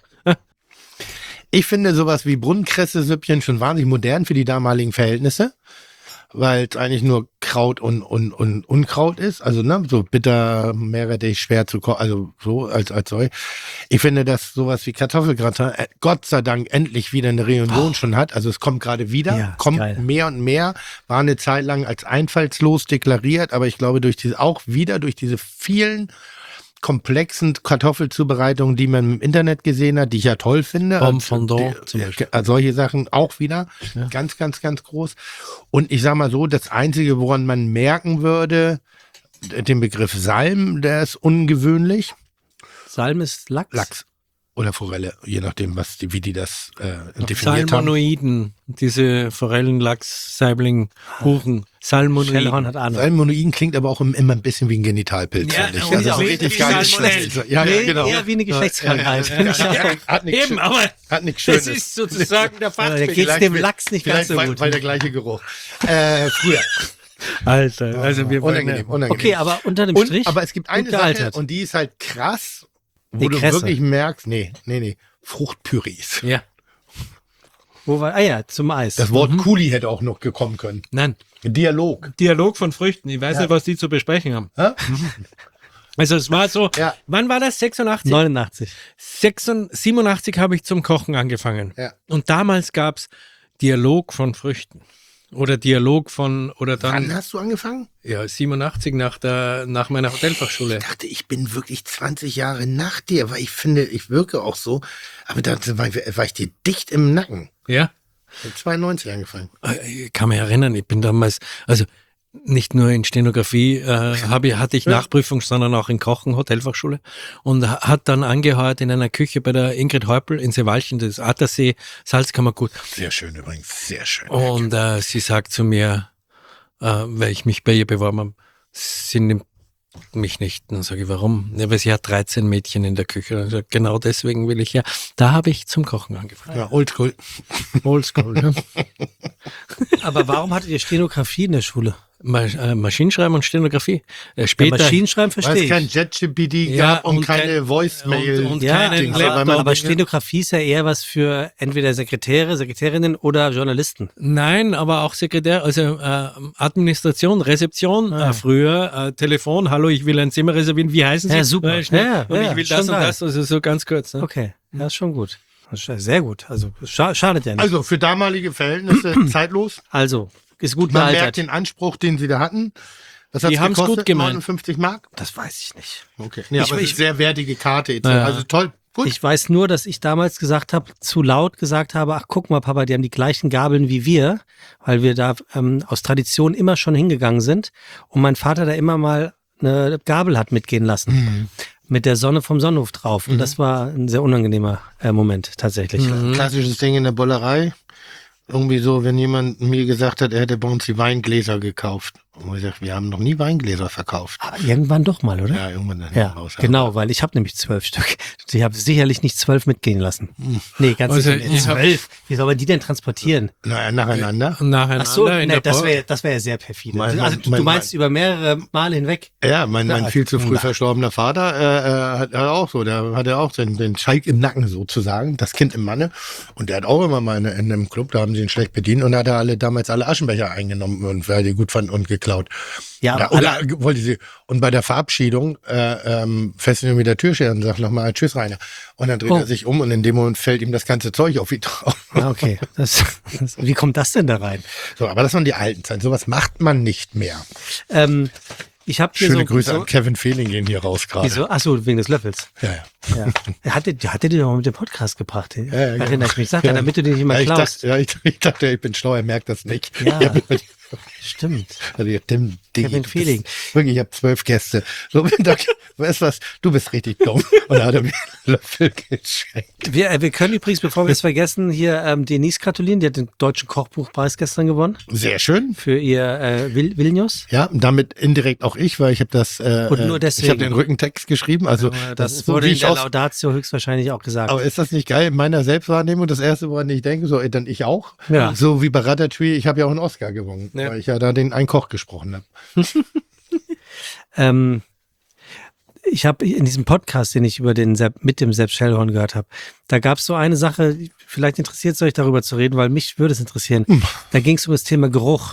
Ich finde sowas wie Brunnenkresse-Süppchen schon wahnsinnig modern für die damaligen Verhältnisse, weil es eigentlich nur Kraut und Unkraut ist. Also ne, so bitter, meerrettich, schwer zu kochen, also so als Zeug. Ich finde, dass sowas wie Kartoffelgratin Gott sei Dank endlich wieder eine Reunion schon hat. Also es kommt gerade wieder, Ja, ist kommt geil. mehr und mehr, war eine Zeit lang als einfallslos deklariert, aber ich glaube durch diese vielen komplexen Kartoffelzubereitungen, die man im Internet gesehen hat, die ich ja toll finde. Pomme Fondant zum Beispiel. Solche Sachen auch wieder. Ganz, ganz, ganz groß. Und ich sag mal so, das Einzige, woran man merken würde, den Begriff Salm, der ist ungewöhnlich. Salm ist Lachs. Lachs oder Forelle, je nachdem, wie die das definiert haben. Salmonoiden, diese Forellen, Lachs, Saibling, Kuchen. Salmonoiden. Schellhorn hat Ahnung. Salmonoiden klingt aber auch immer ein bisschen wie ein Genitalpilz, Ja, finde ich. und Also auch richtig wie geil. Salmonellen. Ja, Nee, genau. eher wie eine Geschlechtskrankheit. Hat nichts Eben, aber hat nichts das Schönes. ist sozusagen der Da Fachbegriff. geht's dem Lachs nicht ganz Vielleicht so gut. weil der gleiche Geruch. Früher. Alter, also wir wollen Unangenehm. Okay, aber unter dem Strich. Aber es gibt eine gut Sache gealtert. und die ist halt krass, wo Die du Kresse. wirklich merkst, nee. Fruchtpürees. Ja, Wo war, zum Eis. Das Wort Kuli hätte auch noch gekommen können. nein. Dialog. Dialog von Früchten. Ich weiß nicht, was die zu besprechen haben. Hä? Also es war so, Ja. wann war das? 86? 89. 87 habe ich zum Kochen angefangen. Ja. Und damals gab's Dialog von Früchten. Oder Dialog von, oder Wann dann, hast du angefangen? ja, 87 nach meiner Hotelfachschule. Ich dachte, ich bin wirklich 20 Jahre nach dir, weil ich finde, ich wirke auch so. Aber da war ich dir dicht im Nacken. Ja. Ich habe 92 angefangen. Ich kann mich erinnern, ich bin damals, also nicht nur in Stenografie hatte ich Nachprüfung, sondern auch in Kochen, Hotelfachschule und hat dann angeheuert in einer Küche bei der Ingrid Häupl in Seewalchen, das Attersee Salzkammergut. Sehr schön übrigens, sehr schön. Und sie sagt zu mir, weil ich mich bei ihr beworben habe, sie nimmt mich nicht. Und dann sage ich, warum? Ja, weil sie hat 13 Mädchen in der Küche. Und sagt, genau deswegen will ich ja. Da habe ich zum Kochen angefangen. Ja, oldschool. Oldschool. Ja. Aber warum hattet ihr Stenografie in der Schule? Maschinenschreiben und Stenografie. Ja, Später Maschinenschreiben Weil verstehe es kein ich. JetGPT Ja, gab und und keine kein- Voicemail. und Ja, keinen Dings, Laptop. weil man- aber Stenografie ist ja eher was für entweder Sekretäre, Sekretärinnen oder Journalisten. Nein, aber auch Sekretär, also Administration, Rezeption, früher Telefon, hallo, ich will ein Zimmer reservieren, wie heißen Sie? Ja, super. Schnell. Ja, und ja, ich will schon das und geil. das, also so ganz kurz. Ne? Okay, ja, ist schon gut. Das ist sehr gut. Also schadet ja nicht. Also für damalige Verhältnisse zeitlos. Also, ist gut Man gealtert. merkt den Anspruch, den sie da hatten. Was hat's Die haben's gekostet? gut gemeint. 59 Mark? Das weiß ich nicht. Okay. Ja, aber es ich- ist sehr wertige Karte. Jetzt. Ja. Also toll. Gut. Ich weiß nur, dass ich damals zu laut gesagt habe, ach guck mal Papa, die haben die gleichen Gabeln wie wir, weil wir da aus Tradition immer schon hingegangen sind und mein Vater da immer mal eine Gabel hat mitgehen lassen. Mit der Sonne vom Sonnenhof drauf. Und das war ein sehr unangenehmer Moment tatsächlich. Klassisches Ding in der Bollerei. Irgendwie so, wenn jemand mir gesagt hat, er hätte bei uns die Weingläser gekauft. Und ich sag, wir haben noch nie Weingläser verkauft. Aber irgendwann doch mal, oder? Ja, irgendwann dann Ja, raus. genau, weil ich habe nämlich 12 Stück. Ich habe sicherlich nicht 12 mitgehen lassen. Nee, ganz Also, sicher nicht. ich hab- 12. Wie soll man die denn transportieren? Naja, nacheinander. Nacheinander. Ach so, in nee, der das Pause. wäre ja sehr perfide. Mein- Also du mein- meinst über mehrere Male hinweg? Ja, mein Ja, viel zu früh na. verstorbener Vater hat auch so, der hatte auch den Schalk im Nacken sozusagen, das Kind im Manne. Und der hat auch immer mal in einem Club, da haben sie ihn schlecht bedient und hat er damals alle Aschenbecher eingenommen und weil die gut fanden und geklaut. Ja, Ja, aber oder wollte sie, und bei der Verabschiedung fesseln wir mit der Türsteher und sagt nochmal Tschüss, Rainer. Und dann dreht Oh. er sich um und in dem Moment fällt ihm das ganze Zeug auf ihn drauf. Ah, okay. Wie kommt das denn da rein? So, aber das waren die alten Zeiten. Sowas macht man nicht mehr. Ich habe hier Schöne so, Grüße so an Kevin Fehling gehen hier raus gerade. Wieso? Ach so, wegen des Löffels. Ja, ja. Ja. Er hatte die doch mal mit dem Podcast gebracht. ja, Erinnere ich mich. Sag Ja. damit du den nicht mal Ja, klaust. ich dachte, ich bin schlau, er merkt das nicht. Ja. Ich hab- Stimmt. Also, Tim, Kevin Fehling. Wirklich, ich habe 12 Gäste. So, weißt du was, du bist richtig dumm. Und da hat er mir einen Löffel geschenkt. Wir können übrigens, bevor wir es vergessen, hier Denise gratulieren. Die hat den Deutschen Kochbuchpreis gestern gewonnen Sehr schön. für ihr Vilnius. Ja, und damit indirekt auch ich, weil ich habe das, Und nur deswegen. ich habe den Rückentext geschrieben. Also Das ist so, wurde wie in ich der aus, Laudatio höchstwahrscheinlich auch gesagt. aber ist das nicht geil? In meiner Selbstwahrnehmung, das erste, woran ich denke, so, dann ich auch. Ja. So wie bei Ratatouille, ich habe ja auch einen Oscar gewonnen, Ja. weil ich ja da einen Koch gesprochen habe. Ich habe in diesem Podcast, den ich über mit dem Sepp Schellhorn gehört habe, da gab es so eine Sache, vielleicht interessiert es euch darüber zu reden, weil mich würde es interessieren. Da ging es um das Thema Geruch.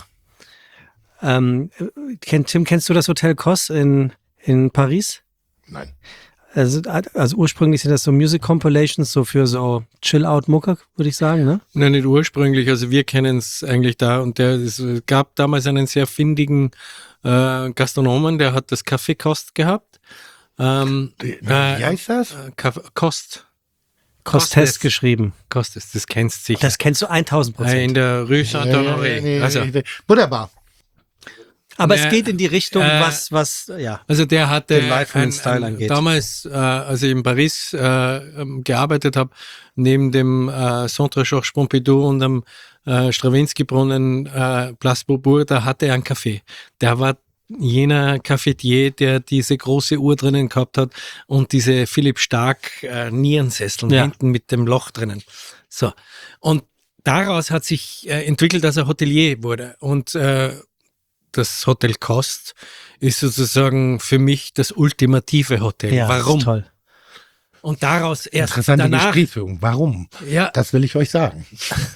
Tim, kennst du das Hotel Cos in Paris? Nein. Also ursprünglich sind das so Music Compilations, so für so Chill-Out-Mucke, würde ich sagen, ne? Nein, nicht ursprünglich. Also wir kennen es eigentlich da und es gab damals einen sehr findigen Gastronomen, der hat das Café Kost gehabt. Wie heißt das? Kost. Kostes geschrieben. Kostes, das kennst du sicher. Das kennst du 1000%. In der Rue Saint-Honoré. Nee, Also, Wunderbar. Aber Ne, es geht in die Richtung, äh, ja. also der hatte Den Life und den Style angeht. damals, als ich in Paris gearbeitet habe, neben dem Centre Georges Pompidou und am Stravinsky-Brunnen Place Beaubourg, da hatte er ein Café. Der war jener Cafetier, der diese große Uhr drinnen gehabt hat und diese Philipp Stark Nierensesseln Ja. hinten mit dem Loch drinnen. So. Und daraus hat sich entwickelt, dass er Hotelier wurde. Und das Hotel Kost ist sozusagen für mich das ultimative Hotel. Ja, Warum? ist toll. Und daraus erst Interessante danach. Gesprächsführung. Warum? Ja, Das will ich euch sagen.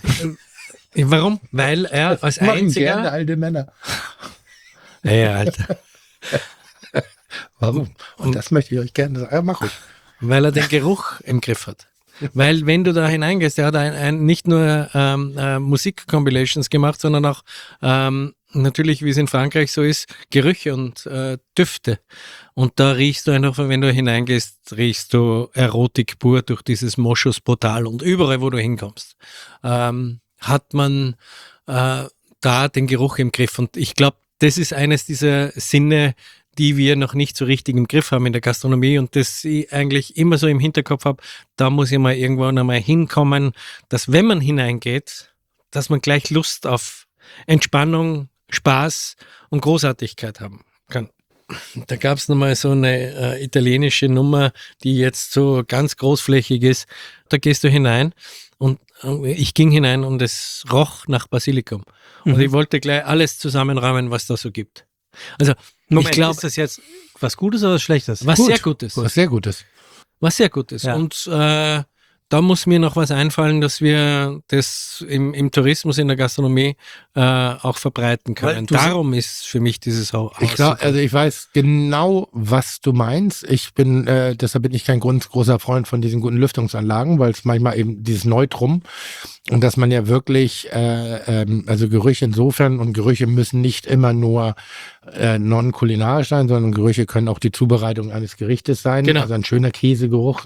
warum? Weil er als Machen gerne einziger. alte Männer. Ja, Alter. Warum? Und das möchte ich euch gerne sagen. Ja, mach ruhig. Weil er den Geruch im Griff hat. Weil wenn du da hineingehst, der hat nicht nur Musik-Compilations gemacht, sondern auch natürlich, wie es in Frankreich so ist, Gerüche und Düfte. Und da riechst du einfach, wenn du hineingehst, riechst du Erotik pur durch dieses Moschus-Portal. Und überall, wo du hinkommst, hat man da den Geruch im Griff. Und ich glaube, das ist eines dieser Sinne, die wir noch nicht so richtig im Griff haben in der Gastronomie und das ich eigentlich immer so im Hinterkopf habe, da muss ich mal irgendwann einmal hinkommen, dass wenn man hineingeht, dass man gleich Lust auf Entspannung, Spaß und Großartigkeit haben kann. Da gab es nochmal so eine italienische Nummer, die jetzt so ganz großflächig ist. Da gehst du hinein und ich ging hinein und es roch nach Basilikum. Und ich wollte gleich alles zusammenräumen, was da so gibt. Also Moment, ich glaube, ist das jetzt was Gutes oder was Schlechtes? was Gut. sehr Gutes. Was sehr Gutes. Was sehr Gutes. Ja. Und da muss mir noch was einfallen, dass wir das im Tourismus, in der Gastronomie auch verbreiten können. Darum ist für mich dieses Haus. Ich weiß genau, was du meinst. Deshalb bin ich kein großer Freund von diesen guten Lüftungsanlagen, weil es manchmal eben dieses Neutrum und dass man ja wirklich, also Gerüche insofern, und Gerüche müssen nicht immer nur non-kulinarisch sein, sondern Gerüche können auch die Zubereitung eines Gerichtes sein. Genau. Also ein schöner Käsegeruch,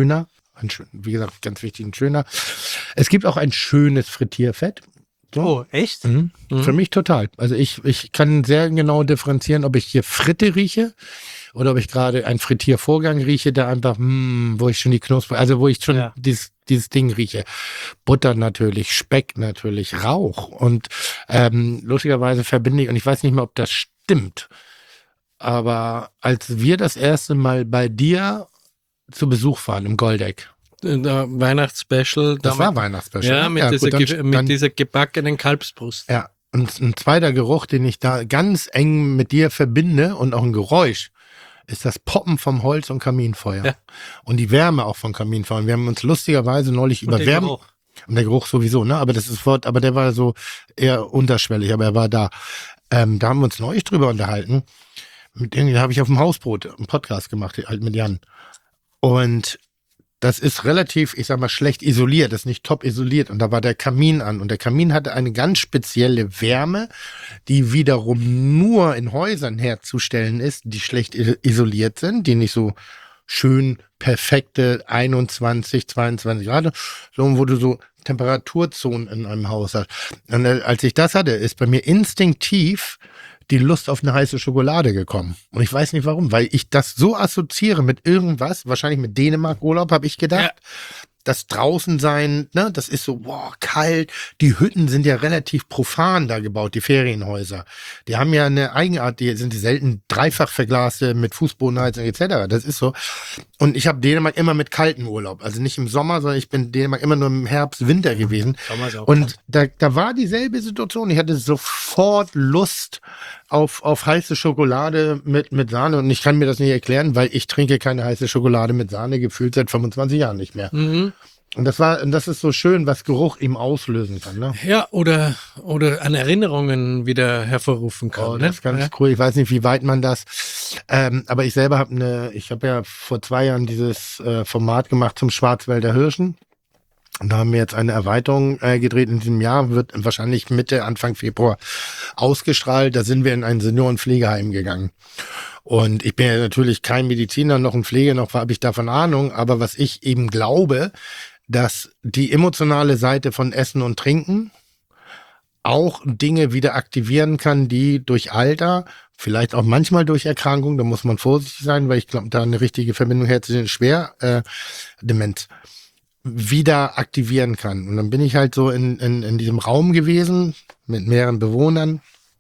wie gesagt, ganz wichtig, ein schöner. Es gibt auch ein schönes Frittierfett. So. Oh, echt? Mhm. Für mich total. Also ich kann sehr genau differenzieren, ob ich hier Fritte rieche oder ob ich gerade einen Frittiervorgang rieche, der einfach, wo ich schon die Knusper, also wo ich schon dieses Ding rieche. Butter natürlich, Speck natürlich, Rauch. Und lustigerweise verbinde ich, und ich weiß nicht mehr, ob das stimmt, aber als wir das erste Mal bei dir zu Besuch waren im Goldeck. Der Weihnachtsspecial. Das war Weihnachtsspecial. Ja, mit dieser gebackenen Kalbsbrust. Ja, und ein zweiter Geruch, den ich da ganz eng mit dir verbinde und auch ein Geräusch, ist das Poppen vom Holz und Kaminfeuer. Ja. Und die Wärme auch von Kaminfeuer. Und wir haben uns lustigerweise neulich über Wärme. Und der Geruch sowieso, ne? Aber der war so eher unterschwellig, aber er war da. Da haben wir uns neulich drüber unterhalten. Da habe ich auf dem Hausboot einen Podcast gemacht, halt mit Jan. Und das ist relativ, ich sag mal, schlecht isoliert, das ist nicht top isoliert. Und da war der Kamin an. Und der Kamin hatte eine ganz spezielle Wärme, die wiederum nur in Häusern herzustellen ist, die schlecht isoliert sind, die nicht so schön perfekte 21, 22 Grad, sondern wo du so Temperaturzonen in einem Haus hast. Und als ich das hatte, ist bei mir instinktiv die Lust auf eine heiße Schokolade gekommen. Und ich weiß nicht warum, weil ich das so assoziiere mit irgendwas, wahrscheinlich mit Dänemark-Urlaub, habe ich gedacht. Ja. Das draußen sein, ne, das ist so, kalt. Die Hütten sind ja relativ profan da gebaut, die Ferienhäuser. Die haben ja eine Eigenart, die selten dreifach verglaste mit Fußbodenheizung etc. Das ist so. Und ich habe Dänemark immer mit kaltem Urlaub. Also nicht im Sommer, sondern ich bin Dänemark immer nur im Herbst, Winter gewesen. Und da war dieselbe Situation. Ich hatte sofort Lust auf heiße Schokolade mit Sahne. Und ich kann mir das nicht erklären, weil ich trinke keine heiße Schokolade mit Sahne, gefühlt seit 25 Jahren nicht mehr. Mhm. Und das ist so schön, was Geruch ihm auslösen kann, ne? Ja, oder an Erinnerungen wieder hervorrufen kann. Oh, das ist ganz cool. Ich weiß nicht, wie weit man das, aber ich selber habe ja vor 2 Jahren dieses Format gemacht zum Schwarzwälder Hirschen. Und da haben wir jetzt eine Erweiterung gedreht in diesem Jahr, wird wahrscheinlich Anfang Februar ausgestrahlt. Da sind wir in ein Seniorenpflegeheim gegangen. Und ich bin ja natürlich kein Mediziner, noch ein Pfleger, noch habe ich davon Ahnung. Aber was ich eben glaube, dass die emotionale Seite von Essen und Trinken auch Dinge wieder aktivieren kann, die durch Alter, vielleicht auch manchmal durch Erkrankung, da muss man vorsichtig sein, weil ich glaube, da eine richtige Verbindung herzustellen ist schwer, Demenz, wieder aktivieren kann. Und dann bin ich halt so in diesem Raum gewesen mit mehreren Bewohnern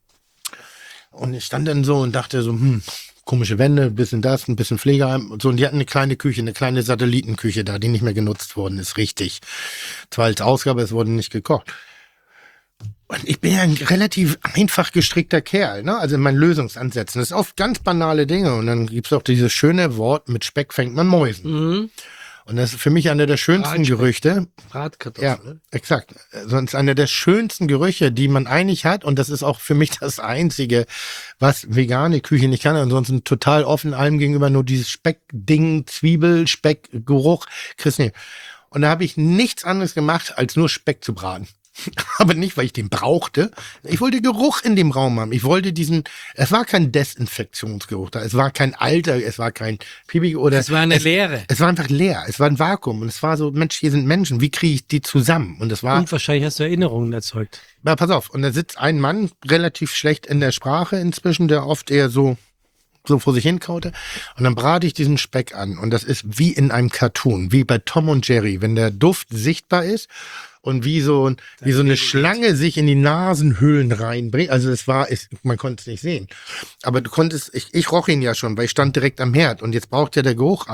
und ich stand dann so und dachte so, komische Wände, ein bisschen das, ein bisschen Pflegeheim und so. Und die hatten eine kleine Küche, eine kleine Satellitenküche da, die nicht mehr genutzt worden ist, richtig. Zwar als Ausgabe, es wurde nicht gekocht. Und ich bin ja ein relativ einfach gestrickter Kerl, ne? Also in meinen Lösungsansätzen. Das ist oft ganz banale Dinge. Und dann gibt's auch dieses schöne Wort, mit Speck fängt man Mäusen. Mhm. Und das ist für mich einer der schönsten Gerüchte. Bratkartoffeln. Ja, exakt. Sonst einer der schönsten Gerüche, die man eigentlich hat. Und das ist auch für mich das Einzige, was vegane Küche nicht kann. Ansonsten total offen allem gegenüber, nur dieses Speckding, Zwiebel, Speckgeruch. Und da habe ich nichts anderes gemacht, als nur Speck zu braten. Aber nicht, weil ich den brauchte. Ich wollte Geruch in dem Raum haben. Ich wollte es war kein Desinfektionsgeruch da. Es war kein Alter, es war kein Pipi oder. Es war eine Leere. Es war einfach leer. Es war ein Vakuum. Und es war so, Mensch, hier sind Menschen. Wie kriege ich die zusammen? Und wahrscheinlich hast du Erinnerungen erzeugt. Ja, pass auf. Und da sitzt ein Mann, relativ schlecht in der Sprache inzwischen, der oft eher so vor sich hinkaute. Und dann brate ich diesen Speck an. Und das ist wie in einem Cartoon, wie bei Tom und Jerry, wenn der Duft sichtbar ist. Und wie so eine Schlange sich in die Nasenhöhlen reinbringt. Also man konnte es nicht sehen. Aber ich roch ihn ja schon, weil ich stand direkt am Herd. Und jetzt braucht ja der Geruch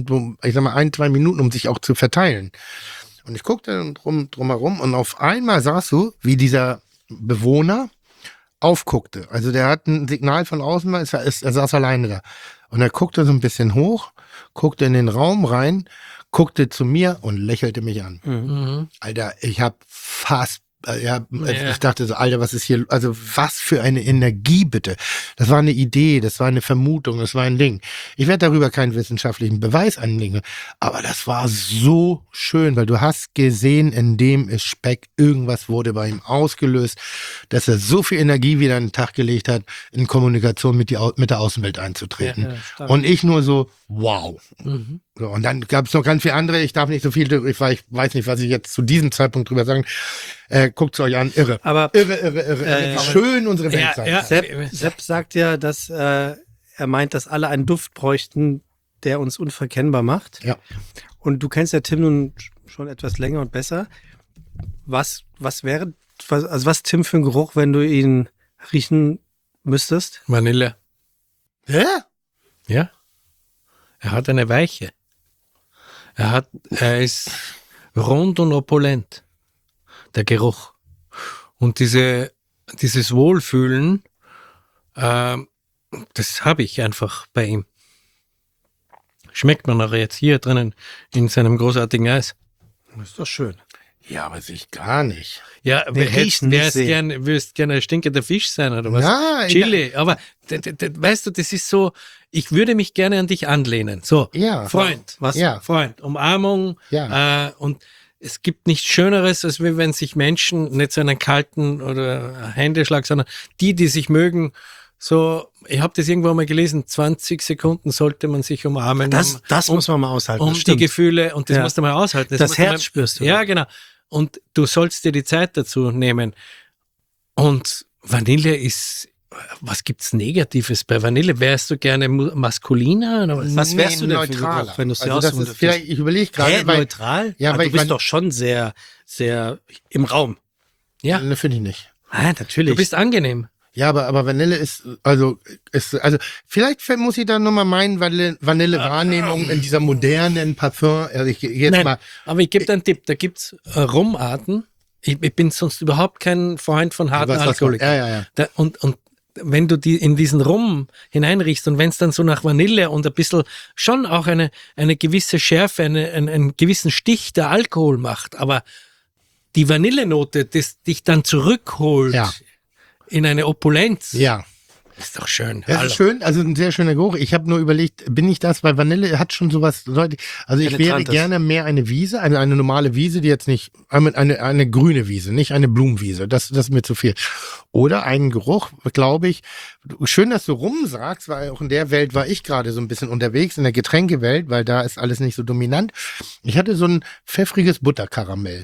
1-2 Minuten, um sich auch zu verteilen. Und ich guckte dann drumherum und auf einmal sahst du, wie dieser Bewohner aufguckte. Also der hat ein Signal von außen, er saß alleine da. Und er guckte so ein bisschen hoch, guckte in den Raum rein, guckte zu mir und lächelte mich an. Mhm. Alter, ich habe fast, ich dachte so, Alter, was ist hier, also was für eine Energie bitte. Das war eine Idee, das war eine Vermutung, das war ein Ding. Ich werde darüber keinen wissenschaftlichen Beweis anlegen, aber das war so schön, weil du hast gesehen, indem es Speck, irgendwas wurde bei ihm ausgelöst, dass er so viel Energie wieder an den Tag gelegt hat, in Kommunikation mit der Außenwelt einzutreten. stark. Und ich nur so, wow. Mhm. So, und dann gab es noch ganz viele andere. Ich darf nicht so viel, ich weiß nicht, was ich jetzt zu diesem Zeitpunkt drüber sagen. Guckt's euch an, irre. Aber Irre. Wie schön unsere Welt sein ja. kann. Sepp sagt ja, dass er meint, dass alle einen Duft bräuchten, der uns unverkennbar macht. Ja. Und du kennst ja Tim nun schon etwas länger und besser. Was Tim für ein Geruch, wenn du ihn riechen müsstest? Vanille. Hä? Ja. Er hat eine Weiche. Er ist rund und opulent. Der Geruch. Und dieses Wohlfühlen, das habe ich einfach bei ihm. Schmeckt man auch jetzt hier drinnen in seinem großartigen Eis. Das ist doch schön. Ja, aber sich gar nicht. Ja, riechen nicht sehen. willst gerne ein stinkender Fisch sein oder was? Nein. Chili. Aber weißt du, das ist so, ich würde mich gerne an dich anlehnen. So, Ja. Freund. Was? Ja. Freund. Umarmung. Ja. Und es gibt nichts Schöneres, als wenn sich Menschen nicht so einen kalten oder Händeschlag, sondern die sich mögen, so, ich habe das irgendwo mal gelesen, 20 Sekunden sollte man sich umarmen. Das muss man mal aushalten. um das die stimmt. Gefühle, und das Ja. musst du mal aushalten. Das musst du Herz spürst du. Ja, genau. Und du sollst dir die Zeit dazu nehmen. Und Vanille ist, was gibt's Negatives bei Vanille? Wärst du gerne maskuliner oder was? Was wärst du denn für ein neutraler? Geruch, wenn du es dir Also das aussuchen ist dürftest? vielleicht, ich überlege gerade, weil, neutral? Ja, Aber weil du ich bist mein- doch schon sehr, sehr im Raum. Ja, ne, finde ich nicht. Ah, natürlich. du bist angenehm. Ja, aber Vanille ist vielleicht muss ich da nochmal meinen Vanille-Wahrnehmung in dieser modernen Parfum, also ich jetzt Nein, mal, aber ich gebe dir einen Tipp, da gibt's Rumarten. Ich bin sonst überhaupt kein Freund von harten Alkoholik. Ja. Und wenn du die in diesen Rum hineinriechst und wenn es dann so nach Vanille und ein bisschen schon auch eine gewisse Schärfe, einen gewissen Stich der Alkohol macht, aber die Vanillenote, das dich dann zurückholt Ja. in eine Opulenz, Ja. ist doch schön. Das ist schön, also ein sehr schöner Geruch. Ich habe nur überlegt, bin ich das, weil Vanille hat schon sowas, also ich wäre Penetrantes. gerne mehr eine Wiese, eine normale Wiese, die jetzt nicht, eine grüne Wiese, nicht eine Blumenwiese, das ist mir zu viel. Oder einen Geruch, glaube ich, schön, dass du rumsagst, weil auch in der Welt war ich gerade so ein bisschen unterwegs, in der Getränkewelt, weil da ist alles nicht so dominant. Ich hatte so ein pfeffriges Butterkaramell.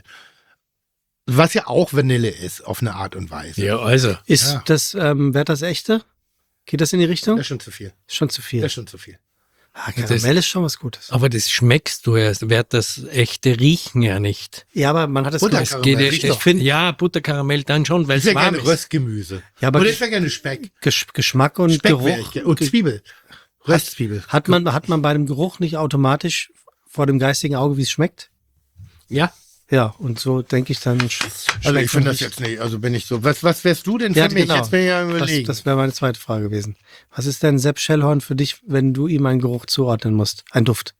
Was ja auch Vanille ist, auf eine Art und Weise. Ja, also. Ist Ja. das, wäre das echte? Geht das in die Richtung? Das ist schon zu viel. Schon zu viel. Das ist schon zu viel. Karamell ist schon was Gutes. Aber das schmeckst du erst, wird das echte riechen ja nicht. Ja, aber man hat es Butterkaramell. Geht riecht ich doch. finde, ja, Butterkaramell dann schon, weil Ich es wäre warm gerne ist. Röstgemüse. Ja, aber Oder ich wäre gerne Speck. Geschmack und Speck wäre Geruch. ich gerne. Und Zwiebel. Röstzwiebel. Hat man bei dem Geruch nicht automatisch vor dem geistigen Auge, wie es schmeckt? Ja. Ja, und so denke ich dann. Also ich schmeckt finde man das jetzt nicht, also bin ich so. Was wärst du denn für Ja, mich? genau. Jetzt bin ich ja Das, überlegen. das wäre meine zweite Frage gewesen. Was ist denn Sepp Schellhorn für dich, wenn du ihm einen Geruch zuordnen musst? Ein Duft.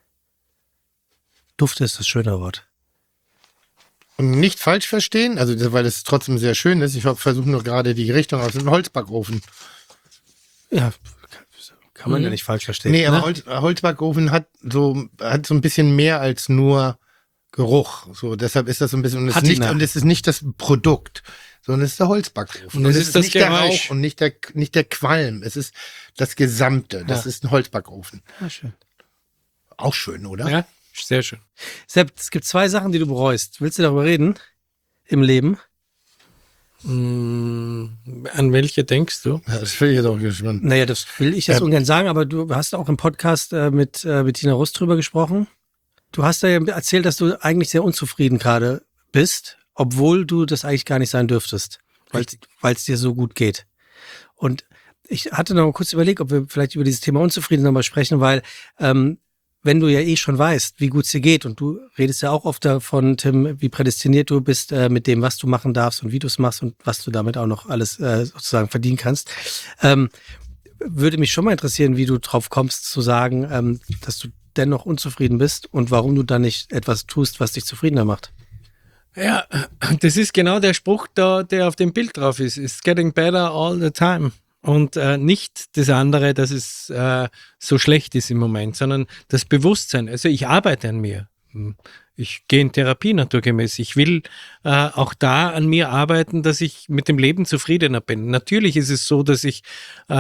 Duft ist das schöne Wort. Und nicht falsch verstehen, also weil es trotzdem sehr schön ist. Ich versuche nur gerade die Richtung aus dem Holzbackofen. Ja, kann man ja nicht falsch verstehen. Nee, aber ne? Holzbackofen hat so ein bisschen mehr als nur Geruch. So, deshalb ist das so ein bisschen, und es ist nicht das Produkt, sondern es ist der Holzbackofen. Und es ist das nicht der Geräusch. Rauch und nicht der Qualm. Es ist das Gesamte. Das ist ein Holzbackofen. Ja, schön. Auch schön, oder? Ja, sehr schön. Sepp, es gibt 2 Sachen, die du bereust. Willst du darüber reden? Im Leben? An welche denkst du? Ja, das finde ich jetzt auch gespannt. Naja, das will ich jetzt ungern sagen, aber du hast auch im Podcast mit Bettina Rust drüber gesprochen. Du hast ja erzählt, dass du eigentlich sehr unzufrieden gerade bist, obwohl du das eigentlich gar nicht sein dürftest, weil es dir so gut geht. Und ich hatte noch mal kurz überlegt, ob wir vielleicht über dieses Thema Unzufrieden nochmal sprechen, weil wenn du ja eh schon weißt, wie gut es dir geht, und du redest ja auch oft davon, Tim, wie prädestiniert du bist mit dem, was du machen darfst und wie du es machst und was du damit auch noch alles sozusagen verdienen kannst, würde mich schon mal interessieren, wie du drauf kommst zu sagen, dass du dennoch unzufrieden bist und warum du dann nicht etwas tust, was dich zufriedener macht. Ja, das ist genau der Spruch, der auf dem Bild drauf ist. It's getting better all the time. Und nicht das andere, dass es so schlecht ist im Moment, sondern das Bewusstsein. Also ich arbeite an mir. Ich gehe in Therapie naturgemäß. Ich will auch da an mir arbeiten, dass ich mit dem Leben zufriedener bin. Natürlich ist es so, dass ich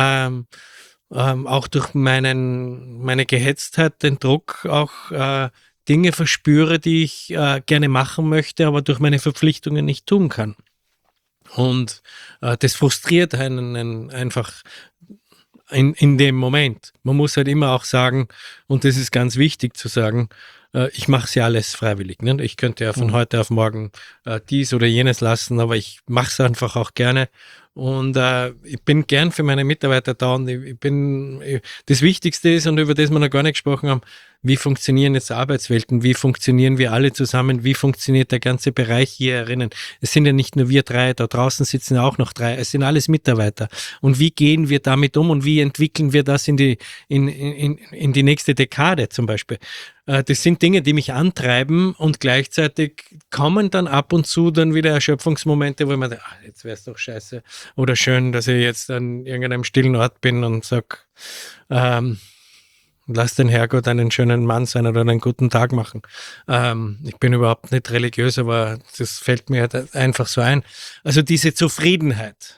auch durch meine Gehetztheit, den Druck auch Dinge verspüre, die ich gerne machen möchte, aber durch meine Verpflichtungen nicht tun kann. Und das frustriert einen einfach in dem Moment. Man muss halt immer auch sagen, und das ist ganz wichtig zu sagen, ich mache es ja alles freiwillig. Ne? Ich könnte ja von heute auf morgen dies oder jenes lassen, aber ich mache es einfach auch gerne. Und ich bin gern für meine Mitarbeiter da und das Wichtigste ist, und über das wir noch gar nicht gesprochen haben, wie funktionieren jetzt Arbeitswelten, wie funktionieren wir alle zusammen, wie funktioniert der ganze Bereich hier herinnen. Es sind ja nicht nur wir drei, da draußen sitzen ja auch noch 3, es sind alles Mitarbeiter. Und wie gehen wir damit um und wie entwickeln wir das in die nächste Dekade zum Beispiel? Das sind Dinge, die mich antreiben und gleichzeitig kommen dann ab und zu dann wieder Erschöpfungsmomente, wo ich mir denke, jetzt wäre es doch scheiße oder schön, dass ich jetzt an irgendeinem stillen Ort bin und sage, lass den Herrgott einen schönen Mann sein oder einen guten Tag machen. Ich bin überhaupt nicht religiös, aber das fällt mir halt einfach so ein. Also diese Zufriedenheit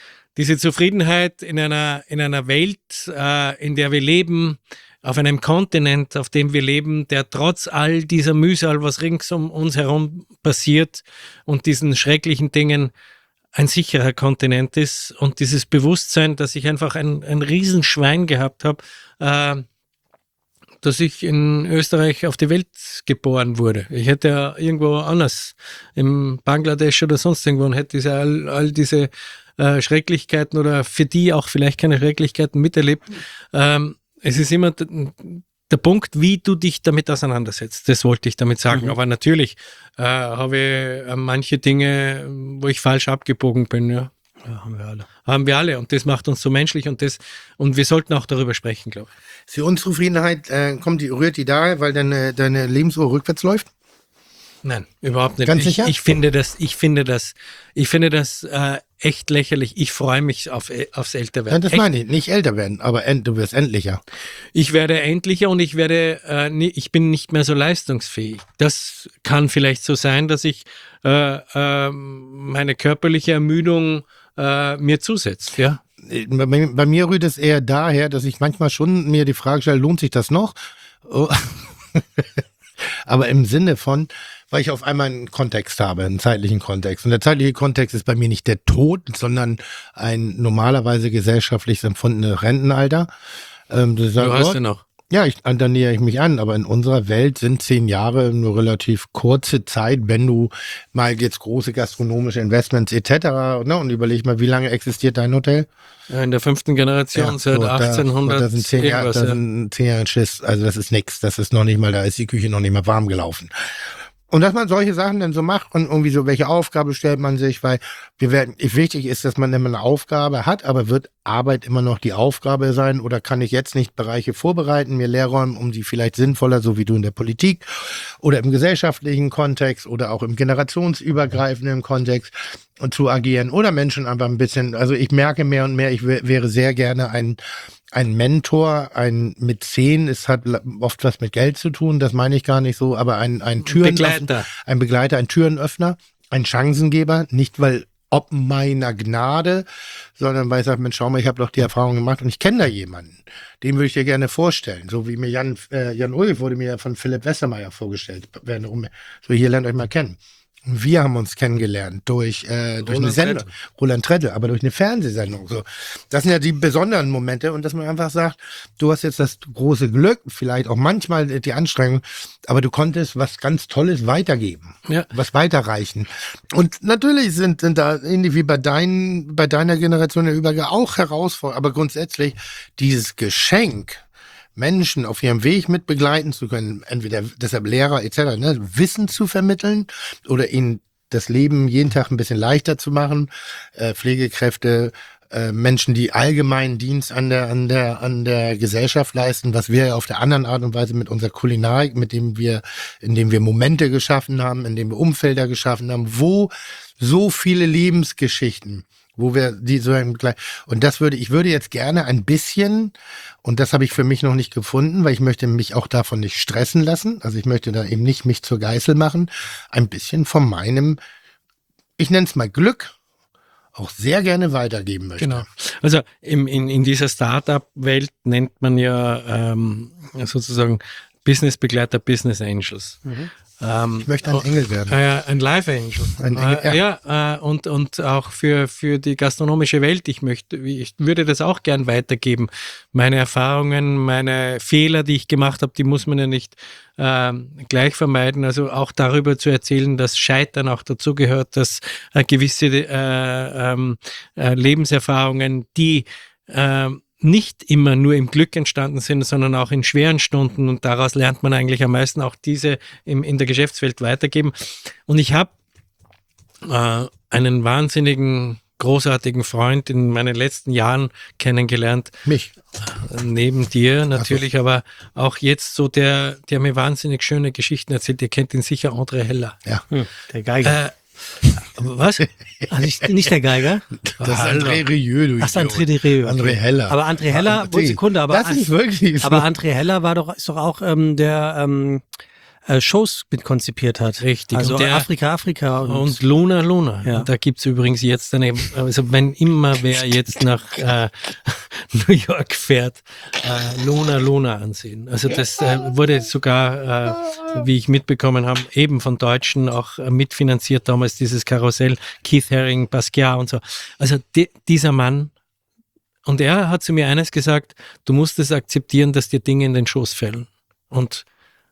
in einer Welt, in der wir leben, auf einem Kontinent, auf dem wir leben, der trotz all dieser Mühsal, was rings um uns herum passiert und diesen schrecklichen Dingen ein sicherer Kontinent ist, und dieses Bewusstsein, dass ich einfach ein Riesenschwein gehabt habe, dass ich in Österreich auf die Welt geboren wurde. Ich hätte ja irgendwo anders, im Bangladesch oder sonst irgendwo, und hätte all diese Schrecklichkeiten oder für die auch vielleicht keine Schrecklichkeiten miterlebt. Es ist immer der Punkt, wie du dich damit auseinandersetzt. Das wollte ich damit sagen. Aber natürlich habe ich manche Dinge, wo ich falsch abgebogen bin. Ja. Ja, haben wir alle. Haben wir alle. Und das macht uns so menschlich. Und wir sollten auch darüber sprechen, glaube ich. Ist die Unzufriedenheit, rührt die daher, weil deine Lebensuhr rückwärts läuft? Nein, überhaupt nicht. Ganz sicher? Ich finde das echt lächerlich. Ich freue mich aufs Älterwerden. Ja, das meine ich, nicht älter werden, aber du wirst endlicher. Ich werde endlicher und ich bin nicht mehr so leistungsfähig. Das kann vielleicht so sein, dass ich meine körperliche Ermüdung mir zusetzt, ja. Bei mir rührt es eher daher, dass ich manchmal schon mir die Frage stelle, lohnt sich das noch? Aber im Sinne von, weil ich auf einmal einen Kontext habe, einen zeitlichen Kontext. Und der zeitliche Kontext ist bei mir nicht der Tod, sondern ein normalerweise gesellschaftlich empfundenes Rentenalter. Du hast ja noch. Ja, dann nähere ich mich an, aber in unserer Welt sind 10 Jahre eine relativ kurze Zeit, wenn du mal jetzt große gastronomische Investments etc. Ne, und überleg mal, wie lange existiert dein Hotel? Ja, in der 5. Generation, seit 1800. Das sind 10 Jahre, das sind 10 Jahre Schiss, also das ist nix, das ist noch nicht mal, da ist die Küche noch nicht mal warm gelaufen. Und dass man solche Sachen dann so macht und irgendwie so, welche Aufgabe stellt man sich, weil wichtig ist, dass man immer eine Aufgabe hat, aber wird Arbeit immer noch die Aufgabe sein oder kann ich jetzt nicht Bereiche vorbereiten, mir leerräumen, um die vielleicht sinnvoller, so wie du in der Politik oder im gesellschaftlichen Kontext oder auch im generationsübergreifenden Kontext zu agieren oder Menschen einfach ein bisschen, also ich merke mehr und mehr, ich wäre sehr gerne ein Mentor, ein Mäzen, es hat oft was mit Geld zu tun, das meine ich gar nicht so, aber ein Türenöffner, ein Begleiter, ein Türenöffner, ein Chancengeber, nicht weil ob meiner Gnade, sondern weil ich sage, Mensch, schau mal, ich habe doch die Erfahrung gemacht und ich kenne da jemanden, den würde ich dir gerne vorstellen, so wie mir Jan Ulrich wurde mir von Philipp Westermeier vorgestellt, so hier lernt euch mal kennen. Wir haben uns kennengelernt durch eine Sendung, Roland Treddel, aber durch eine Fernsehsendung. So, das sind ja die besonderen Momente und dass man einfach sagt, du hast jetzt das große Glück, vielleicht auch manchmal die Anstrengung, aber du konntest was ganz Tolles weitergeben, was weiterreichen. Und natürlich sind da ähnlich wie bei deiner Generation der Übergang auch Herausforderungen, aber grundsätzlich dieses Geschenk, Menschen auf ihrem Weg mit begleiten zu können, entweder deshalb Lehrer etc., ne, Wissen zu vermitteln oder ihnen das Leben jeden Tag ein bisschen leichter zu machen, Pflegekräfte, Menschen, die allgemeinen Dienst an der Gesellschaft leisten, was wir ja auf der anderen Art und Weise mit unserer Kulinarik, indem wir Momente geschaffen haben, indem wir Umfelder geschaffen haben, wo so viele Lebensgeschichten, wo wir die so und ich würde jetzt gerne ein bisschen, und das habe ich für mich noch nicht gefunden, weil ich möchte mich auch davon nicht stressen lassen, also ich möchte da eben nicht mich zur Geißel machen, ein bisschen von meinem, ich nenne es mal Glück, auch sehr gerne weitergeben möchte. Genau. Also in dieser Startup-Welt nennt man ja sozusagen Businessbegleiter, Business Angels. Ich möchte ein Engel werden. Ein Live Angel. Ein Engel, Und auch für die gastronomische Welt. Ich würde das auch gern weitergeben. Meine Erfahrungen, meine Fehler, die ich gemacht habe, die muss man ja nicht gleich vermeiden. Also auch darüber zu erzählen, dass Scheitern auch dazugehört, dass gewisse Lebenserfahrungen, die nicht immer nur im Glück entstanden sind, sondern auch in schweren Stunden, und daraus lernt man eigentlich am meisten, auch diese in der Geschäftswelt weitergeben. Und ich habe einen wahnsinnigen, großartigen Freund in meinen letzten Jahren kennengelernt. Mich. Neben dir natürlich, aber auch jetzt so, der mir wahnsinnig schöne Geschichten erzählt. Ihr kennt ihn sicher, André Heller. Ja. Der Geiger. Was? Nicht der Geiger? Das ist André Rieu, du Ach, André Rieu. Okay. André Heller. Aber André Heller, Sekunde, aber das ist wirklich so. Aber André Heller ist doch auch der Shows mit konzipiert hat. Richtig. Also und Afrika und Luna. Ja. Da gibt's übrigens jetzt also wenn immer wer jetzt nach New York fährt, Luna ansehen. Also das wurde sogar, wie ich mitbekommen habe, eben von Deutschen auch mitfinanziert damals, dieses Karussell, Keith Haring, Basquiat und so. Also dieser Mann, und er hat zu mir eines gesagt: Du musst es akzeptieren, dass dir Dinge in den Schoß fallen. Und